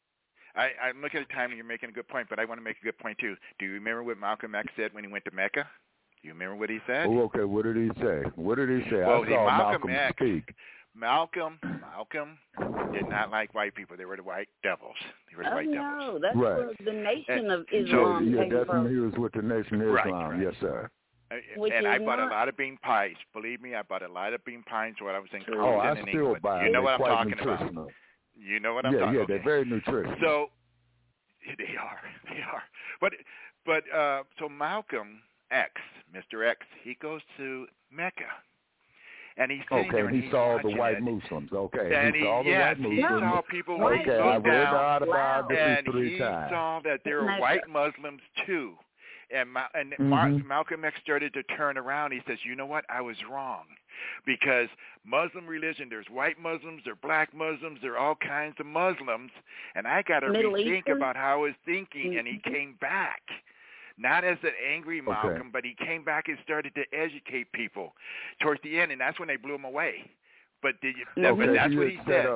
I, I, I'm looking at the time, and you're making a good point. But I want to make a good point too. Do you remember what Malcolm X said when he went to Mecca? Do you remember what he said? Oh, okay. What did he say? What did he say? Well, I see, saw Malcolm, Malcolm X, speak. Malcolm, Malcolm did not like white people. They were the white devils. They were the oh, white no, devils. that's Right. where the Nation And of so- Islam yeah, came that's from. when he was with the Nation of Right, Islam. right. Yes, sir. Which and is I bought not- a lot of bean pies. Believe me, I bought a lot of bean pies when I was in Oh, Croton I in still England. buy You them. know They're what I'm quite talking about. nutritional. You know what I'm yeah, talking yeah, about. they're very nutritious. So they are, they are. But but uh, so Malcolm X, Mister X, he goes to Mecca, and he's sitting Okay, there and he he's saw the watching white it. Muslims. Okay, And he he, saw the yes, white he Muslims. saw people Right. Okay, look I read the down, autobiography and three he times. saw that there were Mecca. white Muslims too. And, Ma- and Mhm. Mar- Malcolm X started to turn around. He says, you know what? I was wrong. Because Muslim religion, there's white Muslims, there are black Muslims, there are all kinds of Muslims. And I got to Middle rethink Eastern? about how I was thinking. And he Mhm. came back. Not as an angry Malcolm, Okay. but he came back and started to educate people towards the end. And that's when they blew him away. But, did you, that, Okay, but that's he what had he set said. up-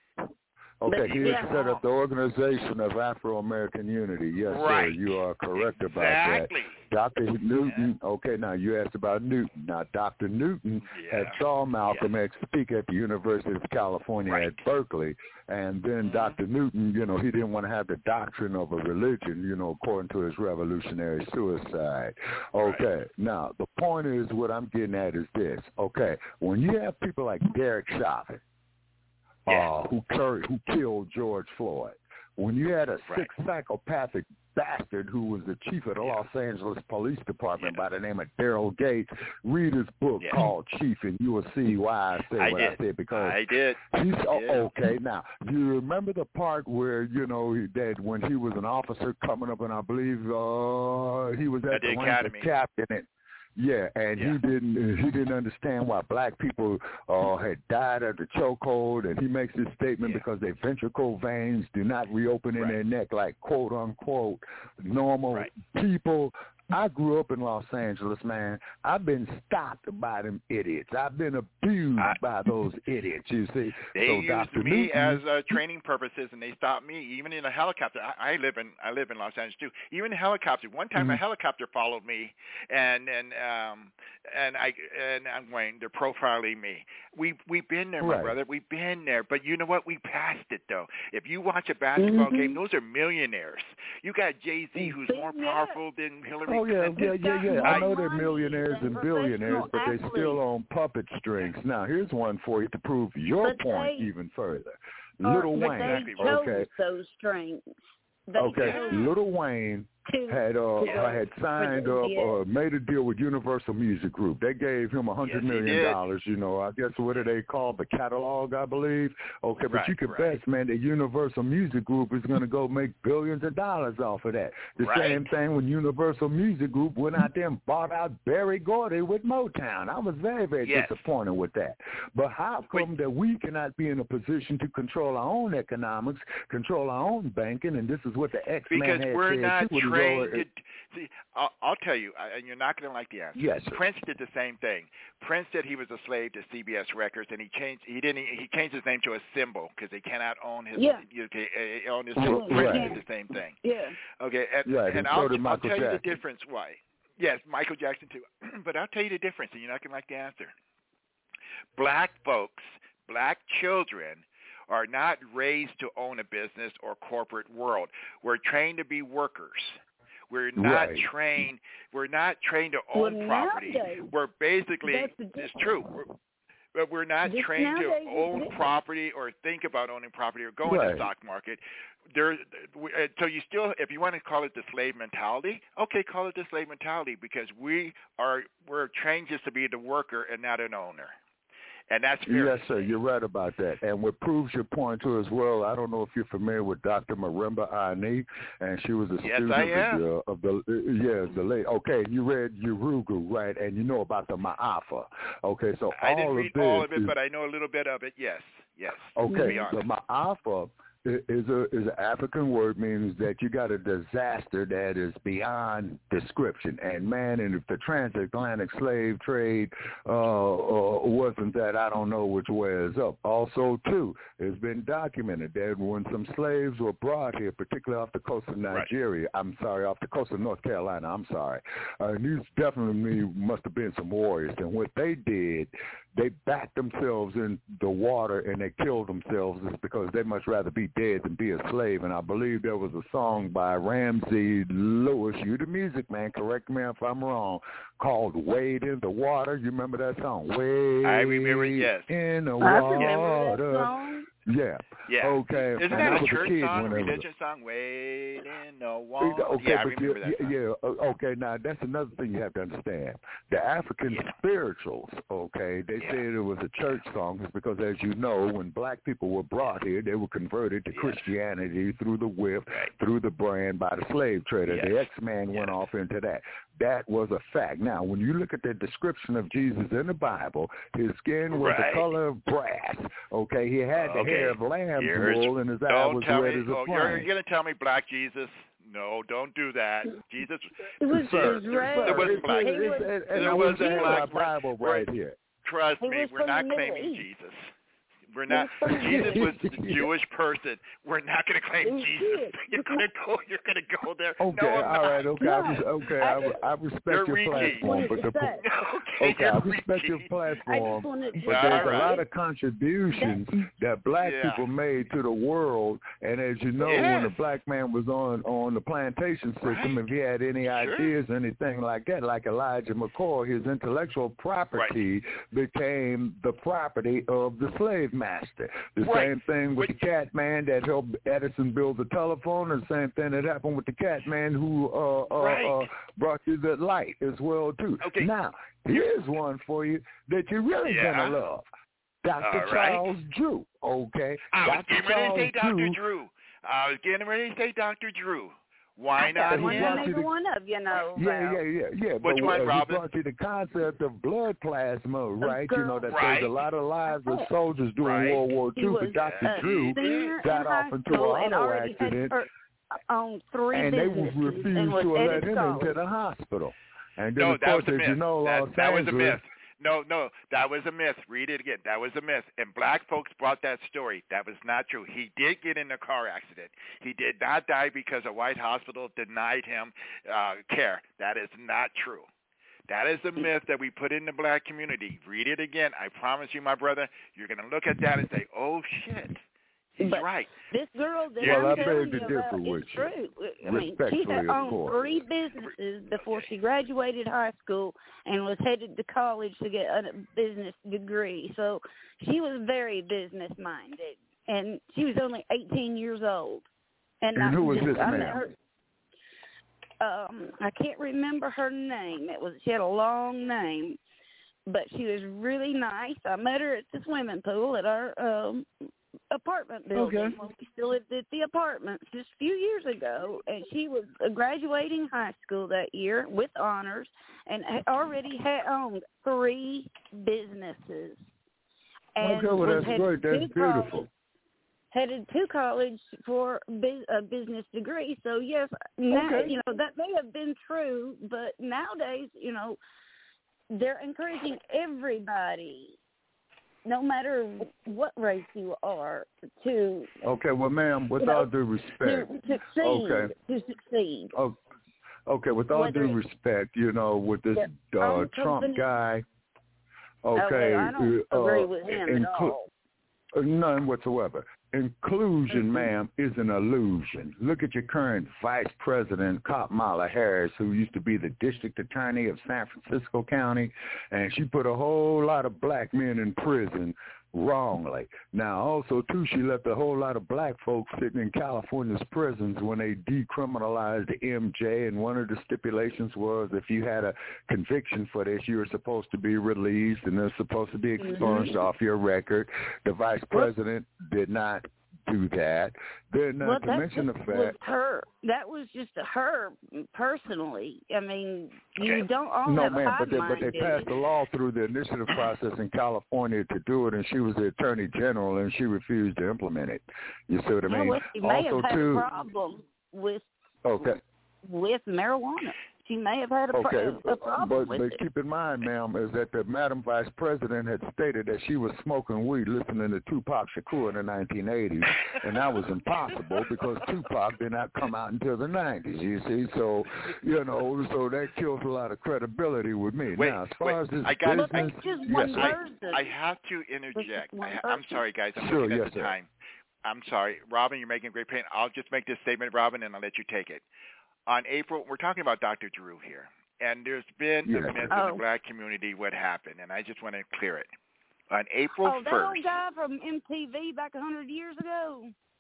Okay, But he yeah. has set up the Organization of Afro-American Unity. Yes, Right. sir. You are correct exactly. about that. Doctor Newton, okay, now you asked about Newton. Now, Doctor Newton Yeah. had saw Malcolm Yeah. X speak at the University of California Right. at Berkeley, and then Mhm. Doctor Newton, you know, he didn't want to have the doctrine of a religion, you know, according to his revolutionary suicide. Okay, Right. now, the point is, what I'm getting at is this, okay, when you have people like Derek Chauvin, Yeah. uh, who cur- who killed George Floyd. When you had a Right. sick psychopathic bastard who was the chief of the Yeah. Los Angeles Police Department Yeah. by the name of Daryl Gates, read his book Yeah. called Chief, and you will see why I said I what did. I said, because I did. he's I oh, did. okay. Now, you remember the part where, you know, he- that when he was an officer coming up, and I believe uh, he was at At the the rank academy. of captain, and yeah, and Yeah. he didn't he didn't understand why black people uh, had died of the chokehold, and he makes this statement Yeah. because their ventricle veins do not reopen in Right. their neck like quote unquote normal Right. people. I grew up in Los Angeles, man. I've been stopped by them idiots. I've been abused I- by those idiots, you see. They so used Doctor me Newton, as uh, training purposes, and they stopped me even in a helicopter. I, I live in I live in Los Angeles too. Even a helicopter. One time, a Mhm. helicopter followed me, and and um and I and I'm going. They're profiling me. We we've been there, my Right. brother. We've been there. But you know what? We passed it though. If you watch a basketball Mhm. game, those are millionaires. You got Jay Z, who's more Yeah. powerful than Hillary Oh yeah, Clinton. yeah, yeah, yeah. I I- know they're money millionaires than and billionaires, but they professional still athletes. on puppet strings. Now, here's one for you to prove your But point they- even further. Or- Little but Wayne, they chose okay, those strings. They okay. chose Little Wayne to had uh to go had for signed the- up yeah. uh made a deal with Universal Music Group. They gave him a Yes, hundred he million did. dollars, you know, I guess what are they called? The catalog, I believe. Okay, but Right, you can right. bet, man, that Universal Music Group is gonna go make billions of dollars off of that. The Right. same thing when Universal Music Group went out there and bought out Berry Gordy with Motown. I was very, very Yes. disappointed with that. But how come that we cannot be in a position to control our own economics, control our own banking, and this is what the X-Man Because had we're said not too, when he trained wrote to it. see. I'll, I'll tell you, I- and you're not going to like the answer. Yes, sir. Prince did the same thing. Prince said he was a slave to C B S Records, and he changed. He didn't. He changed his name to a symbol because they cannot own his. Yeah. You know, uh, own his. Right. Prince Right. did the same thing. Yeah. Okay, and, Right, and and I'll, so did I'll Michael tell you the Jackson. difference why. Yes, Michael Jackson too. But I'll tell you the difference, and you're not going to like the answer. Black folks, black children, are not raised to own a business or corporate world. We're trained to be workers. We're not Right. trained. We're not trained to Well, own property. nowadays, We're basically. that's the It's difference. true. We're, But we're not Just trained to nowadays, own it's- property or think about owning property or go in Right. the stock market. There, so you still, if you want to call it the slave mentality, okay, call it the slave mentality because we are we're trained just to be the worker and not an owner. And that's fair. Yes, sir. You're right about that. And what proves your point too as well, I don't know if you're familiar with Doctor Marimba Ani, and she was a Yes, student I of am. the, of the yeah, the late. Okay, you read Urugu, right? And you know about the Ma'afa. Okay, so I all didn't of read this all of it, is, but I know a little bit of it. Yes, yes. okay, To be the honest. Ma'afa is a is an African word, means that you got a disaster that is beyond description. And man, and if the transatlantic slave trade uh, uh, wasn't that, I don't know which way is up. Also, too, it's been documented that when some slaves were brought here, particularly off the coast of Nigeria, right. I'm sorry, off the coast of North Carolina, I'm sorry, uh, and these definitely must have been some warriors. And what they did, they backed themselves in the water and they killed themselves because they much rather be dead than be a slave. And I believe there was a song by Ramsey Lewis, you the music man, correct me if I'm wrong, called Wade in the Water. You remember that song? Wade I remember, yes. in the I water. remember that song. Yeah. Yeah. Okay. Isn't And that I a was church kid song, whenever- religion song? Wade in the water. Okay, yeah, I but remember yeah, that song. yeah, yeah, okay, now that's another thing you have to understand. The African Yeah. spirituals, okay, they Yeah. said it was a church song is because, as you know, when black people were brought here, they were converted to Yes. Christianity through the whip, Right. through the brand by the slave trader. Yes. The X-Man Yes. went off into that. That was a fact. Now, when you look at the description of Jesus in the Bible, his skin was Right. the color of brass, okay? He had the Okay. hair of lamb's Here's- wool, and his eye Don't was tell red me. as a Oh, flame. you're, you're going to tell me black Jesus? No, don't do that. Jesus. It was, Sir, it was red. There was Sir, black. He it's- was- it's- and there I was wish a I had black- my Bible right here. Trust He me, was we're from not the Middle claiming East. Jesus. We're not. was from the Jesus Middle was a Jewish person. We're not going to claim Oh, Jesus. shit. You're going to go. You're going to go there. Okay, no, I'm all not. right, okay, No, I, res- okay, I, I- I respect You're your reaching. platform, What but did the it say? Okay, okay, you're I respect your reaching. I just platform, wanted but to there's All a right. lot of contributions that black Yeah. people made to the world, and as you know, Yes. when the black man was on on the plantation system, Right. if he had any Sure. ideas, anything like that, like Elijah McCoy, his intellectual property became the property of the slave master. The Right. same thing with But- the cat man that helped Edison build the telephone, and the same thing that happened with the cat man who uh, uh, Right. uh, brought you the light as well too. Okay. Now, here's one for you that you're really Yeah. gonna love. Doctor All right. Charles Drew, okay? I was Doctor getting ready to say Charles Doctor Drew, Drew. I was getting ready to say Doctor Drew. Why I not got one he him? brought that you neither the- one of you know Yeah, about. yeah, yeah, yeah. Which but, one, uh, Robin? He brought you the concept of blood plasma, right? You know that Right. there's a lot of lives of soldiers during Right. World War He Two, was but Doctor a Drew senior got in off high into school an and auto already accident, had er, owned three and they businesses refused and was to let headed him to into college. the hospital. And then, No, of that course, was a as myth. you know, that, Los that was a Angeles. myth. No, no, that was a myth. Read it again. That was a myth. And black folks brought that story. That was not true. He did get in a car accident. He did not die because a white hospital denied him uh, care. That is not true. That is a myth that we put in the black community. Read it again. I promise you, my brother, you're going to look at that and say, oh, shit. He's But right. This girl that Well, I I'm beg telling to you differ about with is you. true. I mean, she Respectfully, had of owned course. three businesses before she graduated high school and was headed to college to get a business degree. So she was very business minded, and she was only eighteen years old. And, And I who was just, this I met ma'am? her. Um, I can't remember her name. It was she had a long name, but she was really nice. I met her at the swimming pool at our um apartment building Okay. when we still lived at the apartment just a few years ago, and she was graduating high school that year with honors and had already had owned three businesses. And Okay, well, was that's headed great. That's to college- beautiful. Headed to college for bus- a business degree. So yes, now, Okay. you know that may have been true, but nowadays, you know, they're encouraging everybody, no matter what race you are, to Okay, well, ma'am, with You know, all due respect, to succeed. Okay. To succeed. Oh, okay, with all Whether due it's- respect, you know, with this Yeah, uh, own Trump company- guy, Oh, well, okay, I don't uh, agree with him at inclu- all. uh, none whatsoever. inclusion, ma'am, is an illusion. Look at your current Vice President, Kamala Harris, who used to be the district attorney of San Francisco County, and she put a whole lot of black men in prison wrongly. Now, also, too, she left a whole lot of black folks sitting in California's prisons when they decriminalized M J, and one of the stipulations was if you had a conviction for this, you were supposed to be released, and they're supposed to be expunged mm-hmm. off your record. The vice president did not do that. Then not well, to mention the fact was her. That was just her personally. I mean, you okay. don't all no, have ma'am, high but they, but they passed a law through the initiative process in California to do it, and she was the attorney general, and she refused to implement it. You see what I mean? Well, she may also, have had too, a problem with okay. with marijuana. She may have had a, okay, pro- a problem but, with but it. keep in mind, ma'am, is that the Madam Vice President had stated that she was smoking weed listening to Tupac Shakur in the nineteen eighties, and that was impossible because Tupac did not come out until the nineties, you see. So, you know, so that kills a lot of credibility with me. Wait, now, as far wait, as this I got business, But that's just yes, one I, person. I have to interject. I, I'm sorry, guys. I'm sure, looking yes, at the sir. time. I'm sorry. Robin, you're making a great point. I'll just make this statement, Robin, and I'll let you take it. On April, we're talking about Doctor Drew here. And there's been yes. a myth oh. in the black community what happened, and I just want to clear it. On April oh, that first. old guy from M T V back a hundred years ago.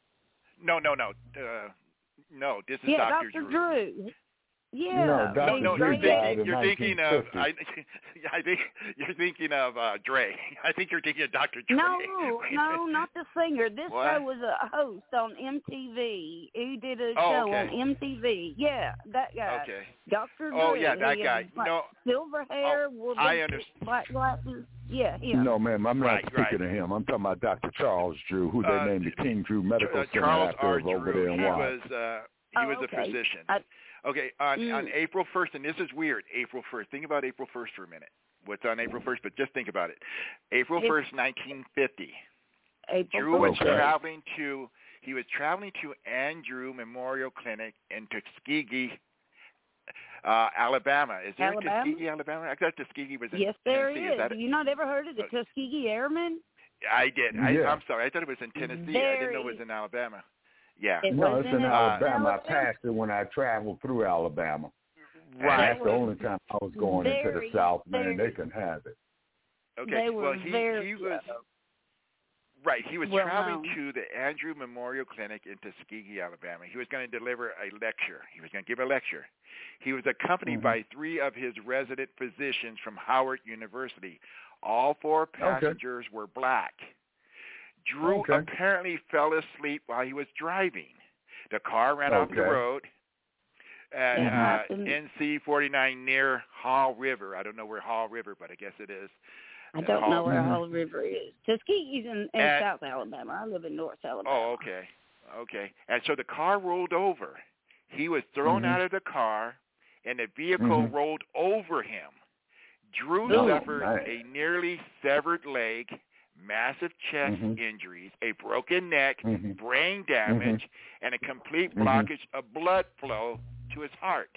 No, no, no. Uh, no, this is yeah, Doctor Drew. Drew. Yeah. No, No, no, Drew you're died thinking, in you're thinking of, I, nineteen I think you're thinking of uh, Dre. I think you're thinking of Doctor Dre. No, no, not the singer. This what? guy was a host on M T V. He did a oh, show okay. on M T V. Yeah, that guy. Okay. Doctor Drew. Oh, yeah, that he guy. had, like, No. silver hair, Oh, wore I big understand. black glasses. Yeah, him. No, ma'am, I'm not Right, speaking right. of him. I'm talking about Doctor Charles Drew, who they Uh, named the King Drew Medical uh, Center Charles after R. over Drew. there in He Watts. was, uh, he oh, was okay. a physician. I, Okay, on, mm. on April first, and this is weird, April first. Think about April first for a minute. What's on April first, but just think about it. April first, nineteen fifty. April Drew was okay. traveling to he was traveling to Andrew Memorial Clinic in Tuskegee, uh, Alabama. Is there Alabama? a Tuskegee, Alabama? I thought Tuskegee was in Yes, there Tennessee. is. Is that Have you not ever heard of the uh, Tuskegee Airmen? I did. I, Yeah. I'm sorry. I thought it was in Tennessee. There I didn't know it was in Alabama. Yeah. It No, was it's in in Alabama. Alabama. I passed it when I traveled through Alabama. Right. And that's the only time I was going into Very, the South, man. very- They can have it. Okay. They were well, he, very he was right. He was well traveling known. to the Andrew Memorial Clinic in Tuskegee, Alabama. He was going to deliver a lecture. He was going to give a lecture. He was accompanied Mm-hmm. by three of his resident physicians from Howard University. All four passengers okay. were black. Drew okay. apparently fell asleep while he was driving. The car ran off the Okay. road at It uh, happened. N C forty-nine near Hall River. I don't know where Hall River, but I guess it is. I don't Hall, know where Mhm. Hall River is. Tuskegee's in, in And- South Alabama. I live in North Alabama. Oh, okay. Okay. And so the car rolled over. He was thrown Mhm. out of the car, and the vehicle Mhm. rolled over him. Drew Oh, suffered nice. a nearly severed leg, massive chest Mhm. injuries, a broken neck, Mhm. brain damage, and a complete Mhm. blockage of blood flow to his heart.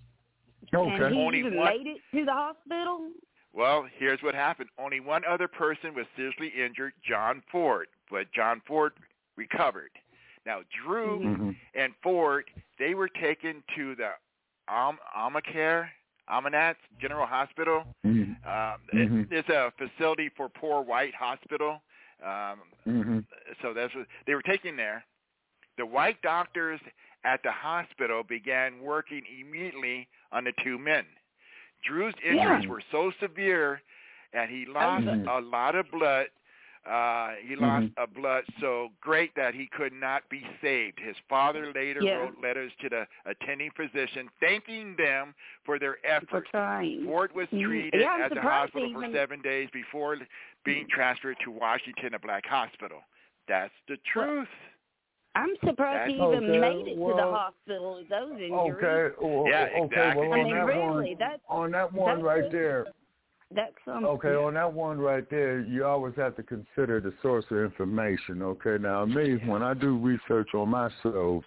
Okay. And he Only even one- made it to the hospital? Well, here's what happened. Only one other person was seriously injured, John Ford, but John Ford recovered. Now, Drew Mhm. and Ford, they were taken to the Am- Amacare, Amanat General Hospital. Mhm. Um, Mhm. it, it's a facility for poor white hospital. Um, Mhm. so that's what they were taken there. The white doctors at the hospital began working immediately on the two men. Drew's injuries Yeah. were so severe, and he lost Mhm. a lot of blood. Uh, he lost Mhm. a blood so great that he could not be saved. His father later Yeah. wrote letters to the attending physician thanking them for their For efforts. trying. Ford was Mhm. treated Yeah, I'm at the surprised hospital he for even- seven days before being transferred to Washington, a black hospital. That's the truth. I'm surprised he That's- even Okay, made it to the well, hospital with those injuries. Okay. Well, Yeah, okay. exactly. Well, I on mean, that really, one, that's on that one that's right just- there. That's something. Okay, on that one right there, you always have to consider the source of information. Okay, now me, when I do research on myself,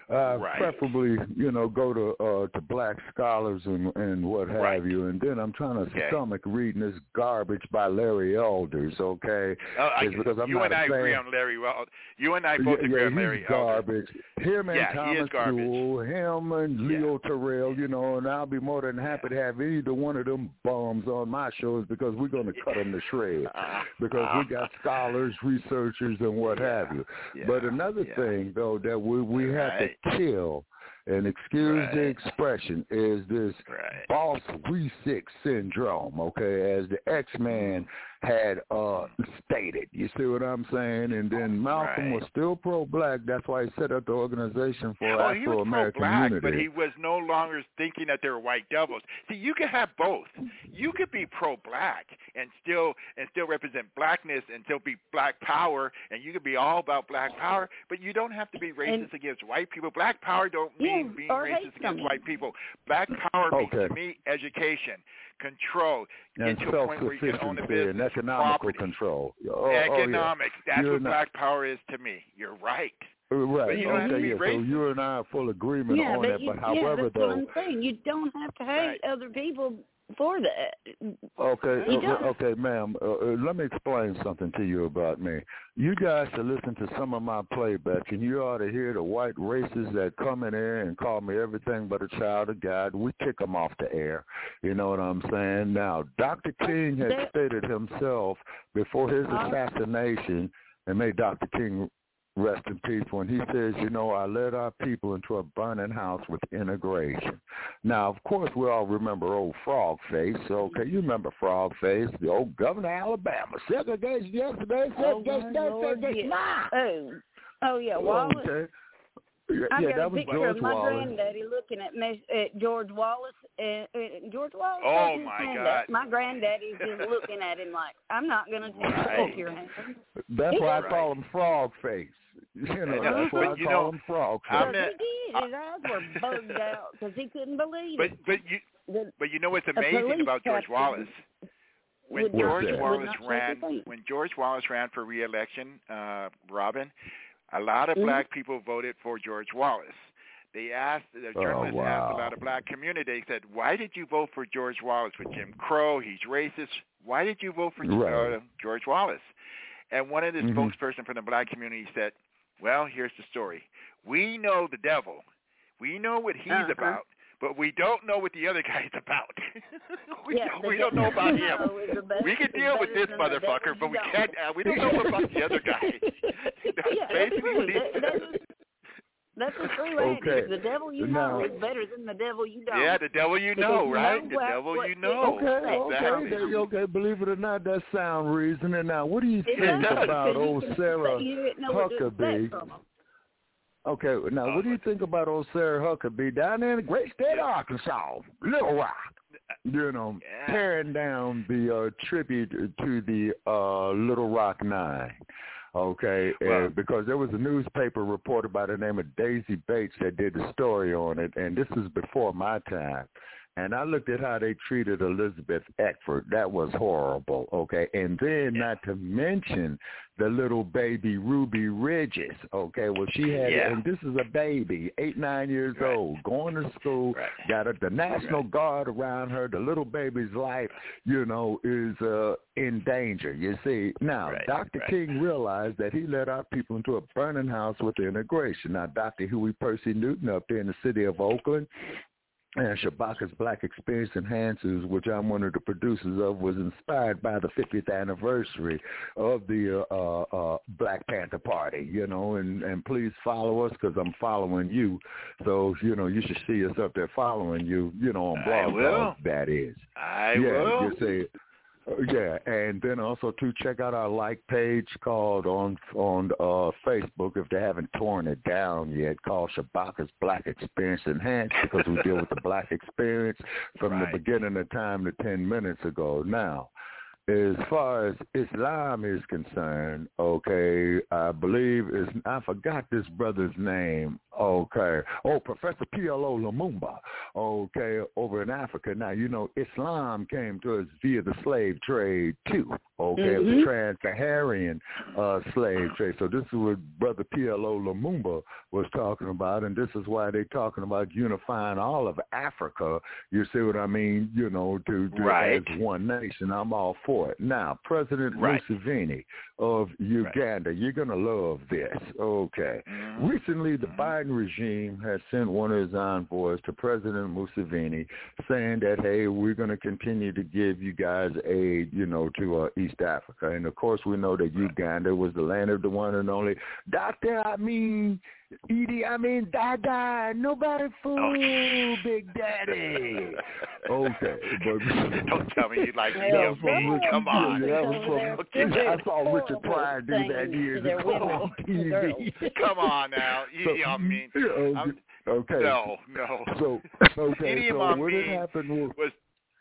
uh, right. preferably, you know, go to uh, to black scholars and and what have right. you. And then I'm trying to okay. stomach reading this garbage by Larry Elders. Okay, oh, I, because I'm you not and I fan. agree on Larry. Well, you and I both yeah, agree yeah, on Larry he's Elders. Garbage. Him and yeah, Thomas Sewell, him and Leo yeah. Terrell. You know, and I'll be more than happy yeah. to have either one of them bums on my shows because we're going to cut them to shreds because we got scholars, researchers, and what yeah. have you. Yeah. But another yeah. thing, though, that we we right. have to kill, and excuse right. the expression, is this right. boss we sick syndrome, okay, as the X-Man had uh, stated. You see what I'm saying? And then Malcolm right. was still pro-black. That's why he set up the Organization for oh, Afro-American he was pro-black, Unity. but he was no longer thinking that they were white devils. See, you can have both. You could be pro-black and still and still represent blackness and still be black power, and you could be all about black power, but you don't have to be racist and, against white people. Black power don't mean yeah, being racist against them. white people. Black power okay. means, to me, education, control, and get to a point where you can own a business, and economical property. control. Oh, Economics, oh, yeah. that's You're what not... black power is to me. You're right. Right. But you don't okay, have to be yeah. racist. So you and I are full agreement yeah, on but that. you, But however, yeah, that's though, what I'm saying. You don't have to hate right. other people for that. Okay, you okay, okay, ma'am. Uh, uh, let me explain something to you about me. You guys should listen to some of my playback, and you ought to hear the white racists that come in there and call me everything but a child of God. We kick them off the air. You know what I'm saying? Now, Doctor King had that, stated himself before his assassination, and may Doctor King rest in peace, when he says, you know, I led our people into a burning house with integration. Now, of course, we all remember old Frog Face. Okay, you remember Frog Face, the old governor of Alabama. Segregation yesterday, segregation oh, yesterday, segregation now. Oh, oh, yeah, Wallace. Okay. Yeah, I yeah, got that a was picture George of my Wallace. granddaddy looking at, me, at George Wallace. And, and George Wallace. Oh, my hand God. Up. My granddaddy's just looking at him like, I'm not going to take right. your hand. That's he why was, I call him Frog Face. You know, uh, that's why I you call know, him Frog Face. I'm he did. His eyes were bugged out because he couldn't believe but, it. But you, the, but you know what's amazing about George Wallace? When George Wallace ran, when George Wallace ran for re-election, uh, Robin, a lot of mm-hmm. black people voted for George Wallace. They asked, the journalists oh, wow. asked a lot of black community, they said, why did you vote for George Wallace? For Jim Crow, he's racist. Why did you vote for right. uh, George Wallace? And one of the mm-hmm. spokesperson from the black community said, well, here's the story. We know the devil. We know what he's uh-huh. about, but we don't know what the other guy's about. we yeah, don't, we don't know about him. Best, we can deal with this motherfucker, but we can't. Uh, we don't know about the other guy. That's yeah, basically what he that, said. That's, that's a true okay. answer. The devil you know is better than the devil you don't. Yeah, the devil you know, because right? you the know devil what, you know. Okay, exactly. okay, okay. Believe it or not, that's sound reasoning. Now, what do you it think does, about old Sarah Huckabee? Okay, now, what do you think about old Sarah Huckabee down there in the great state of Arkansas, Little Rock? You know, yeah. tearing down the uh, tribute to the uh, Little Rock Nine. Okay, well, uh, because there was a newspaper reporter by the name of Daisy Bates that did the story on it, and this is before my time. And I looked at how they treated Elizabeth Eckford. That was horrible, okay? And then not to mention the little baby Ruby Ridges, okay? Well, she had, yeah. and this is a baby, eight, nine years right. old, going to school, right. got a, the National right. Guard around her. The little baby's life, you know, is uh, in danger, you see. Now, right. Doctor right. King realized that he led our people into a burning house with integration. Now, Doctor Huey Percy Newton up there in the city of Oakland, and Shabaka's Black Experience Enhancers, which I'm one of the producers of, was inspired by the fiftieth anniversary of the uh, uh, Black Panther Party, you know, and, and please follow us because I'm following you. So, you know, you should see us up there following you, you know, on Blog Talk, that is. I yeah, will. You say, yeah, and then also to check out our like page called on on uh, Facebook, if they haven't torn it down yet, called Shabaka's Black Experience Enhanced, because we deal with the Black experience from right. the beginning of time to ten minutes ago. Now, as far as Islam is concerned, okay, I believe is I forgot this brother's name. Okay, oh, Professor P L O Lumumba. Okay, over in Africa. Now you know Islam came to us via the slave trade too. Okay, mm-hmm. the trans-Saharan uh, slave trade. So this is what Brother P L O Lumumba was talking about, and this is why they're talking about unifying all of Africa. You see what I mean? You know, to, to right. as one nation. I'm all for it. Now, President right. Museveni of Uganda, right. you're going to love this. Okay. Mm-hmm. Recently, the Biden regime has sent one of his envoys to President Museveni saying that, hey, we're going to continue to give you guys aid, you know, to uh, East Africa. And, of course, we know that Uganda was the land of the one and only Doctor I mean, Idi, I mean, Dada, nobody fool, oh. Big Daddy. Okay. But, don't tell me you like Idi Amin. Come on. Yeah, that was from, okay. I saw Richard Pryor do that years ago on T V. Come on now, Idi Amin. So, okay. No, no. So, okay, Idi so Amin what had happened was, was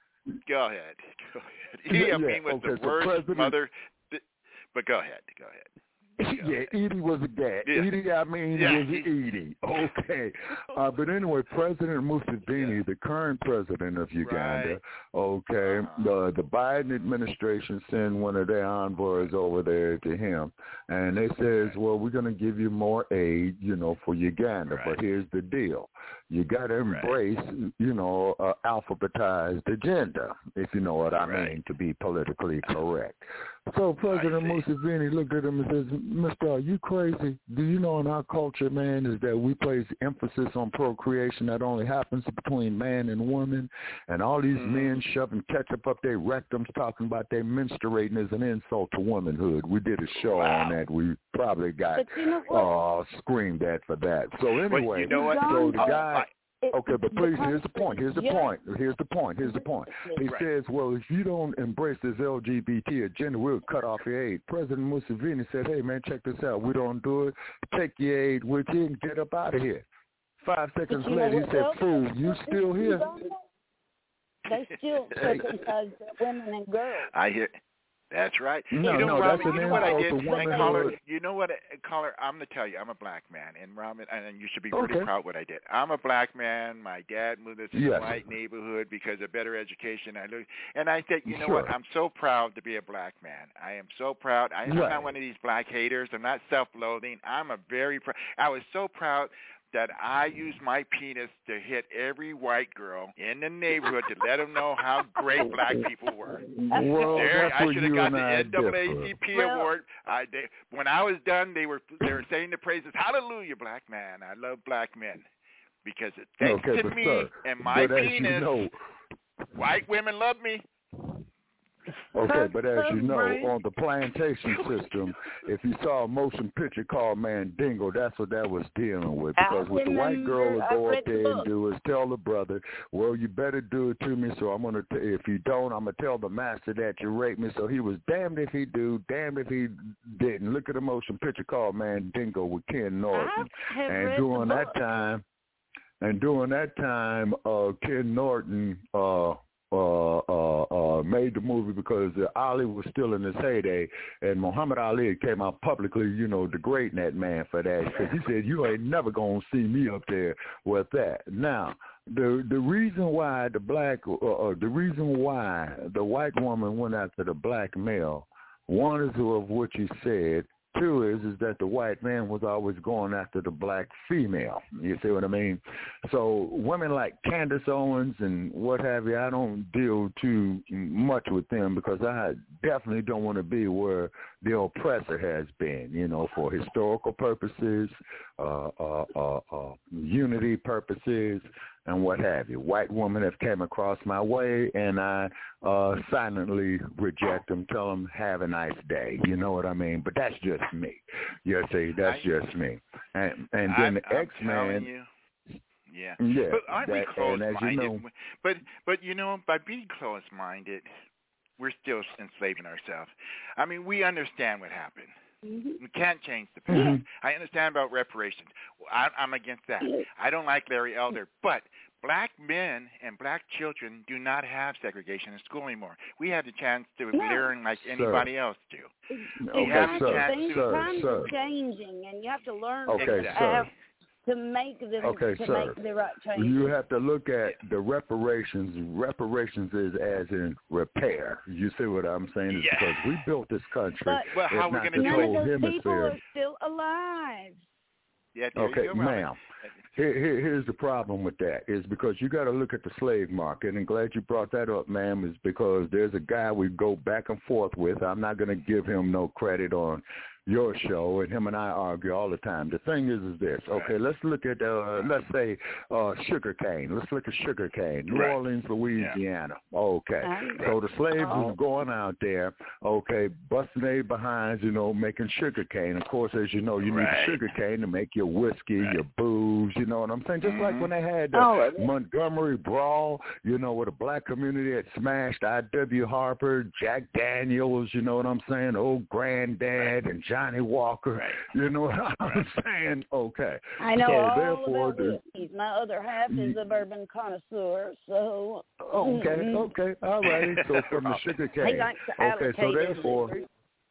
go ahead, go ahead. Idi Amin yeah, was okay, the so worst President, mother, but go ahead, go ahead. Yeah, Edie was a dad. Yeah. Edie, I mean, yeah. was Edie. Okay. Uh, but anyway, President Museveni, yeah. the current president of Uganda, right. okay, uh-huh. the the Biden administration sent one of their envoys over there to him, and they says, well, we're going to give you more aid, you know, for Uganda, right. but here's the deal. You got to embrace, right. you know, uh, alphabetized agenda, if you know what I right. mean, to be politically correct. So President Museveni looked at him and says, Mister, are you crazy? Do you know in our culture, man, is that we place emphasis on procreation that only happens between man and woman, and all these mm-hmm. men shoving ketchup up their rectums talking about they menstruating is an insult to womanhood. We did a show wow. on that. We probably got you know uh, screamed at for that. So anyway, but you know what? so the oh, guy... It, okay, but please, here's the point. Here's the yeah. point. Here's the point. Here's the point. He right. says, well, if you don't embrace this L G B T agenda, we'll cut off your aid. President Museveni said, hey, man, check this out. We don't do it. Take your aid with you and get up out of here. Five seconds later, he said, fool, you still here? They still circumcise women and girls. I hear. That's right. No, you know, no, Robin, that's you an know what I insult did? to womanhood. Caller, you know what, caller? I'm going to tell you, I'm a black man, and Robin, and you should be really okay. proud of what I did. I'm a black man. My dad moved us to yes. a white neighborhood because of better education. I look, and I said, you know sure. what? I'm so proud to be a black man. I am so proud. I, right. I'm not one of these black haters. I'm not self-loathing. I'm a very proud. I was so proud that I used my penis to hit every white girl in the neighborhood to let them know how great black people were. Well, there, that's I where should have you got and the I N double A C P differ. award. I, they, when I was done, they were they were saying the praises. Hallelujah, black man. I love black men because it, thanks okay, to but me sir, and my but penis, you know, white women love me. Okay, but as you know, on the plantation system, if you saw a motion picture called Mandingo, that's what that was dealing with. Because what the white girl will go up there and do is tell the brother, well, you better do it to me, so I'm going to, if you don't, I'm going to tell the master that you raped me. So he was damned if he do, damned if he didn't. Look at a motion picture called Mandingo with Ken Norton. And during that time, and during that time, uh, Ken Norton, uh, Uh, uh, uh, made the movie because uh, Ali was still in his heyday, and Muhammad Ali came out publicly, you know, degrading that man for that because he said, you ain't never going to see me up there with that. Now, the the reason why the black, uh, uh, the reason why the white woman went after the black male, one is of what you said. Two is is that the white man was always going after the black female. You see what I mean? So women like Candace Owens and what have you, I don't deal too much with them because I definitely don't want to be where the oppressor has been, you know, for historical purposes, uh, uh, uh, uh, unity purposes, and what have you. White women have came across my way, and I uh, silently reject them, tell them, have a nice day. You know what I mean? But that's just me. You see, that's I, just me. And, and then I'm, the I'm X-Man. You. Yeah. yeah. But aren't that, we closed-minded? You know, but, but, you know, by being closed-minded, we're still enslaving ourselves. I mean, we understand what happened. Mm-hmm. We can't change the past. I understand about reparations. I, I'm against that. I don't like Larry Elder, but black men and black children do not have segregation in school anymore. We have the chance to No. learn like Sir. anybody else do. Okay, We have the sir, chance Things, to. times sir. are changing, and you have to learn Okay, to, sir. have, to make the Okay, to sir. make the right change. You have to look at the reparations. Reparations is as in repair. You see what I'm saying? It's Yeah. because we built this country. But Well, how it's we not gonna this do it? none whole of those people hemisphere. are still alive. Yeah, there Okay, you go, Robin. ma'am. Here, here, here's the problem with that is because you got to look at the slave market, and glad you brought that up, ma'am, is because there's a guy we go back and forth with. I'm not going to give him no credit on your show, and him and I argue all the time. The thing is, is this. Okay, let's look at, uh, let's say, uh, sugar cane. Let's look at sugar cane, New Right. Orleans, Louisiana. Yeah. Okay. Um, So the slaves oh. was going out there, okay, busting their behinds, you know, making sugar cane. Of course, as you know, you Right. need sugar cane to make your whiskey, Right. your booze, you know what I'm saying? Just Mhm. like when they had the All of it. Montgomery Brawl, you know, where the black community had smashed I W Harper, Jack Daniels, you know what I'm saying, old Granddad and Johnny Walker, Right. you know what I'm saying? Okay. I know so all therefore, about the- whiskeys. My other half is a bourbon connoisseur, so Okay, mm-mm. okay, all right. So from the sugar he cane. likes to Okay, allocate so his therefore, liquor.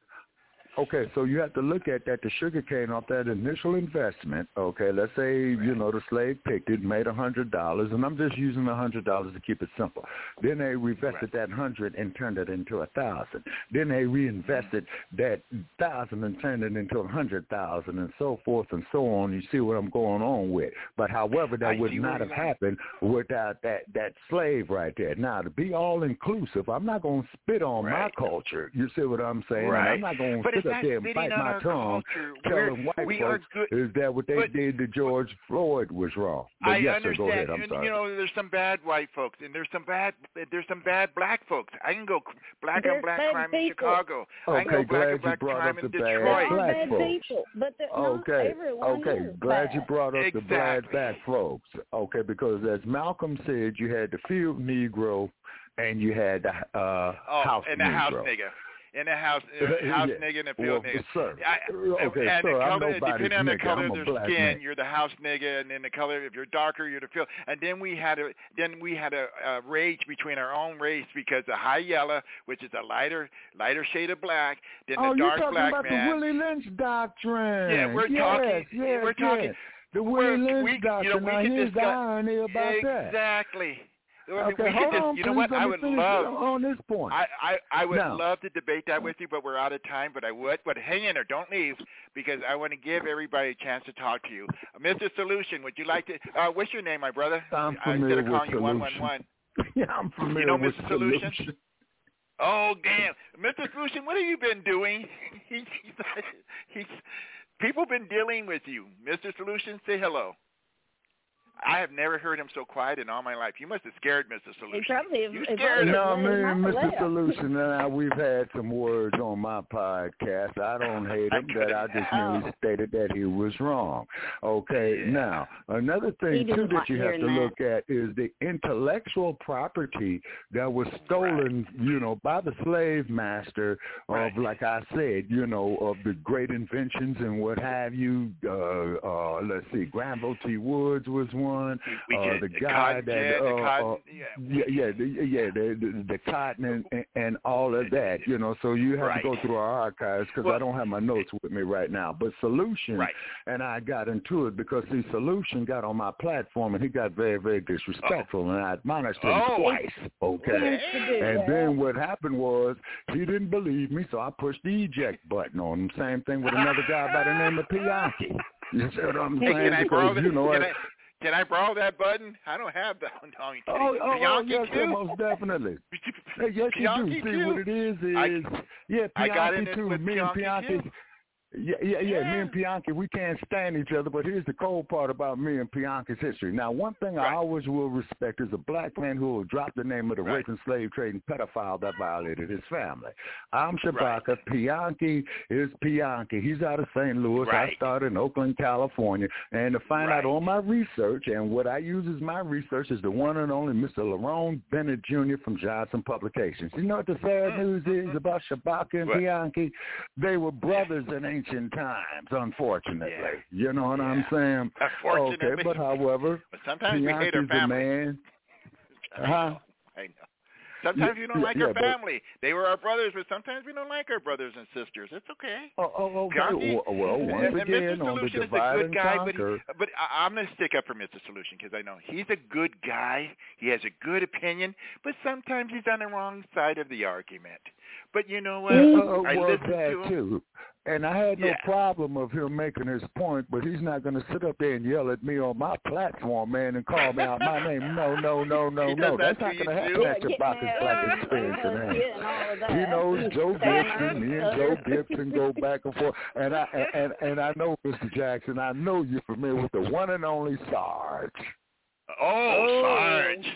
okay, so you have to look at that, the sugar cane off that initial investment. Okay, let's say, you know, the slave picked it, made a hundred dollars, and I'm just using a hundred dollars to keep it simple. Then they reinvested that hundred and turned it into a thousand. Then they reinvested that thousand and turned it into a hundred thousand, and so forth and so on. You see what I'm going on with. But however, that I would see not where have you're happened without that that slave right there. Now, to be all inclusive, I'm not going to spit on my Right. culture. You see what I'm saying? And Right. I'm not going to But sit it's up not there and spitting bite on my our tongue culture. telling We're, white we folks are good. is that what they but, did to George Floyd was wrong. But I yes, understand. sir, go ahead. I'm and, sorry. You know, there's some bad white folks, and there's some bad there's some bad black folks. I can go black There's on black bad crime in people. Chicago. I can Okay, go black glad on you black brought crime up in the bad There Detroit. are black bad folks. people, but the, Okay, not everyone okay. is Glad bad. you brought up the bad Exactly. black folks. Okay, because as Malcolm said, you had the field Negro and you had the uh, Oh, house and the Negro. house nigga. In the house, uh, house Yeah. nigga and the field Well, nigga. sir. I, Okay, and sir, the I'm color, nobody's depending on the nigga. color I'm of a their black skin, man. you're the house nigga, and then the color, if you're darker, you're the field. And then we had a then we had a, a rage between our own race because the high yellow, which is a lighter lighter shade of black, then Oh, the you're dark talking black about man. the Willie Lynch doctrine. Yeah, we're yes, talking. Yes, we're talking. yes. The we're- Willie Lynch we, doctrine. you know, we now, could here's discuss, the irony about that. Exactly. I mean, Okay, we hold could on, just, you know please. what? Let I me would finish love on this point. I, I, I would Now, love to debate that with you, but we're out of time. But I would. But hang in there. Don't leave because I want to give everybody a chance to talk to you. Uh, Mister Solution, would you like to? Uh, what's your name, my brother? I'm uh, familiar instead of with calling you one Solution. one one. Yeah, I'm familiar You know with Mister Solution? Solution. Oh damn, Mister Solution, what have you been doing? he's, he's, he's, people been dealing with you, Mister Solution. Say hello. I have never heard him so quiet in all my life. You must have scared Mister Solution. He probably You he scared probably him. No, let him me off and the Mister laugh. Solution and I, we've had some words on my podcast. I don't hate him. That I just merely stated that he was wrong. Okay, Yeah. now, another He thing, too, didn't that like you have hearing to that. look at is the intellectual property that was stolen, you know, by the slave master of, Right. like I said, you know, of the great inventions and what have you. Uh, uh, let's see, Granville T. Woods was one. We Uh, did the the guy cotton that, gin, the uh, cotton, uh, yeah. yeah, yeah, the, yeah, the, the, the cotton and, and, and all of that, you know. So you have Right. to go through our archives because Well- I don't have my notes with me right now. But Solution, Right. and I got into it because see, Solution got on my platform and he got very, very disrespectful, and I admonished him Oh. twice. Okay, He tends to do and that. then what happened was he didn't believe me, so I pushed the eject button on him. Same thing with another guy by the name of Pianki. You see what I'm Hey, saying? can I borrow Because that? you know Can what? I, can I borrow that button? I don't have that one. No, Oh, oh, oh, Bianchi yes, too? most definitely. Hey, yes, you Bianchi do. See, too? what it is is, I- yeah, I got in Bianchi it too. with Me and Bianchi Bianchi. too. Yeah, yeah, yeah, Yeah. Me and Bianchi, we can't stand each other. But here's the cold part about me and Bianchi's history. Now, one thing Right. I always will respect is a black man who will drop the name of the Right. raping, slave trading pedophile that violated his family. I'm Shabaka. Right. Bianchi is Bianchi. He's out of Saint Louis. Right. I started in Oakland, California. And to find Right. out all my research, and what I use as my research is the one and only Mister Lerone Bennett Junior from Johnson Publications. You know what the sad news is about Shabaka and What? Bianchi? They were brothers, and ancient times, unfortunately. Yeah. You know what yeah. I'm saying? Unfortunately. Okay, but however, but sometimes we hate our Bianchi's family. a man. I Uh-huh. know. I know. Sometimes Yeah, you don't yeah, like yeah, our but- family. They were our brothers, but sometimes we don't like our brothers and sisters. It's okay. Oh, oh okay. Bianchi, well, well, once and, and again, Mister on the Solution is a divide good and guy, but, conquer. he, but I, I'm going to stick up for Mister Solution because I know he's a good guy. He has a good opinion, but sometimes he's on the wrong side of the argument. But you know what? Uh, I well, listen that to him. too. And I had no Yeah. problem of him making his point, but he's not going to sit up there and yell at me on my platform, man, and call me out my name. No, no, no, no, He no. does That's that not to going to you, happen too? at your Yeah, Bacchus get Black mad. experience. Yeah, And yeah, and all of that. he knows Joe Stand Gibson. Me and up. Joe Gibson go back and forth. And I and and I know, Mister Jackson, I know you're familiar with the one and only Sarge. Oh, Oh. Sarge.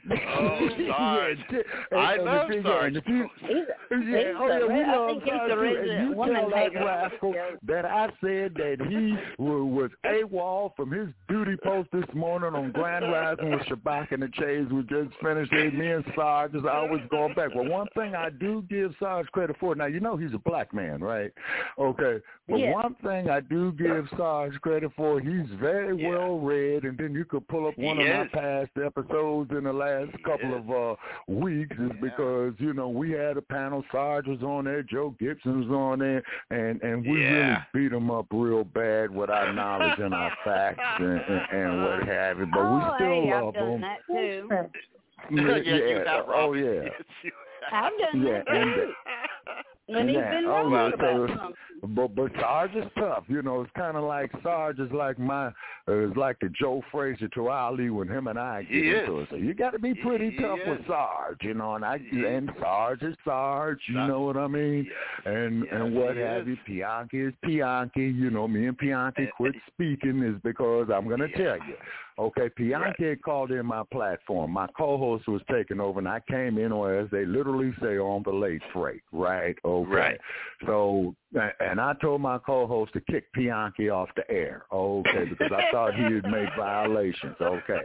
Oh, Sarge. Yeah, I and love if you- Sarge. and if you- He's a, Yeah, he's oh yeah, a, we I love think he's Sarge the too. And resident you woman tell that hater. rascal that I said that he wa- was AWOL from his duty post this morning on Grand Rising with Shabak and the Chase. We just finished it. Me and Sarge is always going back. Well, one thing I do give Sarge credit for, now you know he's a black man, right? Okay. But Yeah. one thing I do give Sarge credit for, he's very Yeah. well read, and then you could pull up one He of my is. past episodes in the last couple is. of uh, weeks is Yeah. because, you know, we had a panel, Sarge was on there, Joe Gibson was on there, and, and we Yeah. really beat them up real bad with our knowledge and our facts and, and, and what have you, but oh, we still hey, love I've done them. that too. yeah, Yeah, you have, oh Robin. yeah. Yes, you I've done Yeah, that and too. When he's yeah, been oh, wrong yeah, about so- something. But but Sarge is tough, you know. It's kind of like Sarge is like my, uh, is like the Joe Frazier to Ali when him and I get He into is. it. So you got to be pretty He tough is. with Sarge, you know. And I He and Sarge is Sarge, you Sarge. know what I mean? Yes. And Yes, and what he have is. you? Pianki is Pianki, you know. Me and Pianki And- quit speaking is because I'm gonna Yeah. tell you. Okay, Pianki Right. had called in my platform. My co-host was taking over, and I came in, or as they literally say, on the late freight, right? Okay. Right. So, and I told my co-host to kick Pianki off the air, okay, because I thought he had made violations, okay.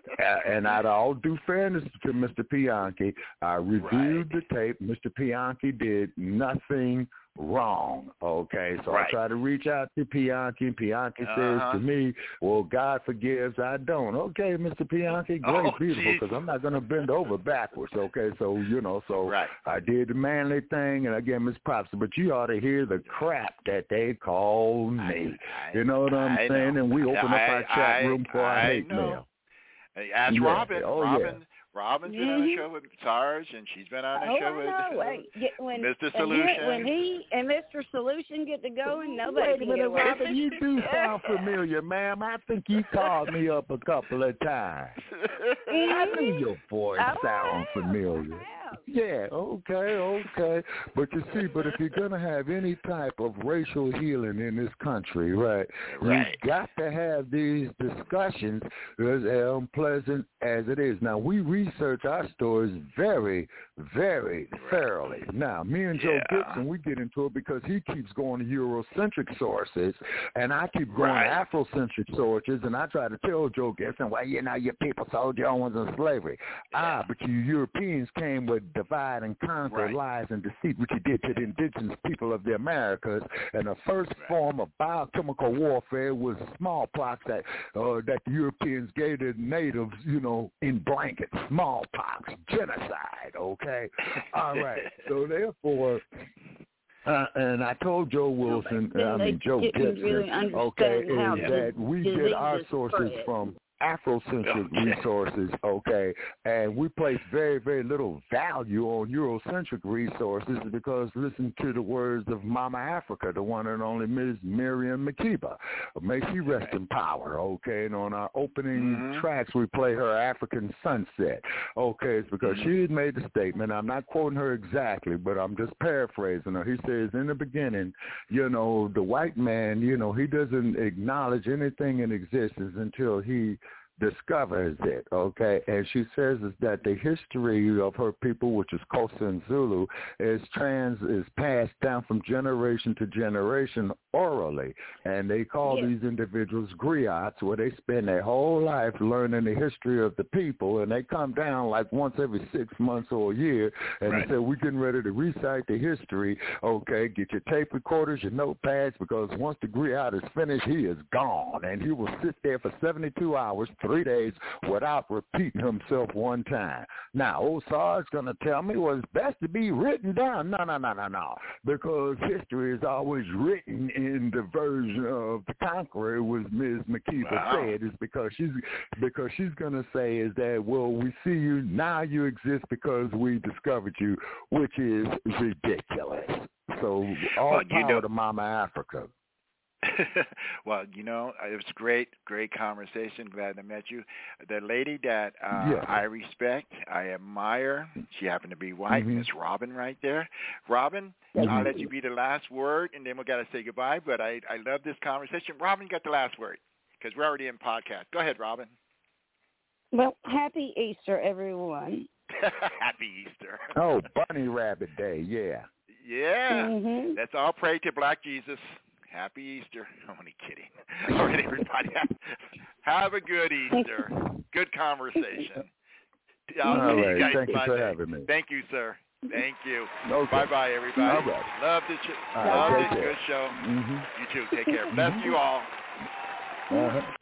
And out of all due fairness to Mister Pianki, I reviewed Right. the tape. Mister Pianki did nothing wrong, okay? So Right. I tried to reach out to Pianki, and Pianki Uh-huh. says to me, well, God forgives, I don't. Okay, Mister Pianki, great, Oh, beautiful, geez. because I'm not going to bend over backwards, okay? So, you know, so Right. I did the manly thing, and again, Miss Props, but you ought to hear the crap that they call me. I- you know what I'm I saying? know. And we open up I- our chat I- room for our I hate know. mail. Hey, Ask Yeah. Robin. Oh, yeah. Robin. Robin's been on the Mhm. show with Sarge, and she's been on the Oh, show I with know. uh, Wait, yeah, when, Mister when he- Solution. When he and Mister Solution get to going, nobody Wait a can minute, get away. Robin, you do sound familiar, ma'am. I think you called me up a couple of times. I knew your voice Oh, sounded I have. familiar. I have. Yeah, okay, okay. But you see, but if you're going to have any type of racial healing in this country, right, Right. you've got to have these discussions as unpleasant as it is. Now, we research our stories very, very thoroughly. Now, me and Joe Yeah. Gibson, we get into it because he keeps going to Eurocentric sources, and I keep going Right. to Afrocentric sources, and I try to tell Joe Gibson, well, you know, your people sold your own in slavery. Ah, but you Europeans came with divide and conquer, Right. lies and deceit, which you did to the indigenous people of the Americas. And the first Right. form of biochemical warfare was smallpox that uh, that the Europeans gave the natives, you know, in blankets. Smallpox, genocide, okay? All right. So therefore... Uh, and I told Joe Wilson, Then I they mean Joe didn't Gibson, really understand okay, how is the that we get our diseases sources spread. from Afrocentric Okay. resources, okay, and we place very, very little value on Eurocentric resources because listen to the words of Mama Africa, the one and only Miz Miriam Makeba. May she rest in power, okay, and on our opening Mhm. tracks we play her African Sunset, okay, it's because Mhm. she had made the statement, I'm not quoting her exactly, but I'm just paraphrasing her. He says, in the beginning, you know, the white man, you know, he doesn't acknowledge anything in existence until he discovers it, okay? And she says is that the history of her people, which is Xhosa and Zulu, is trans is passed down from generation to generation orally. And they call Yeah. these individuals griots, where they spend their whole life learning the history of the people, and they come down like once every six months or a year, and Right. they say, we're getting ready to recite the history. Okay, get your tape recorders, your notepads, because once the griot is finished, he is gone, and he will sit there for seventy-two hours, three days, without repeating himself one time. Now, old Sar's going to tell me, well, it's best to be written down. No, no, no, no, no, because history is always written in the version of the conqueror, as Miz McKeever Wow. said, is because she's because she's going to say is that, well, we see you, now you exist because we discovered you, which is ridiculous. So all Well, you power know- to Mama Africa. Well, you know, it was great, great conversation. Glad I met you. The lady that uh, Yes. I respect, I admire, she happened to be white, Mhm. Miss Robin right there. Robin, Mhm. I'll let you be the last word, and then we got to say goodbye. But I, I love this conversation. Robin, you got the last word because we're already in podcast. Go ahead, Robin. Well, happy Easter, everyone. Happy Easter. Oh, Bunny Rabbit Day, yeah. Yeah. Mhm. Let's all pray to Black Jesus. Happy Easter. I'm only kidding. All right, everybody. Have a good Easter. Good conversation. I'll All see right. you guys Thank you for Monday. having me. Thank you, sir. Thank you. Okay. Bye-bye, everybody. All right. Love this, sh- All right, love take this care. good show. Mhm. You too. Take care. Bless you all. Uh-huh.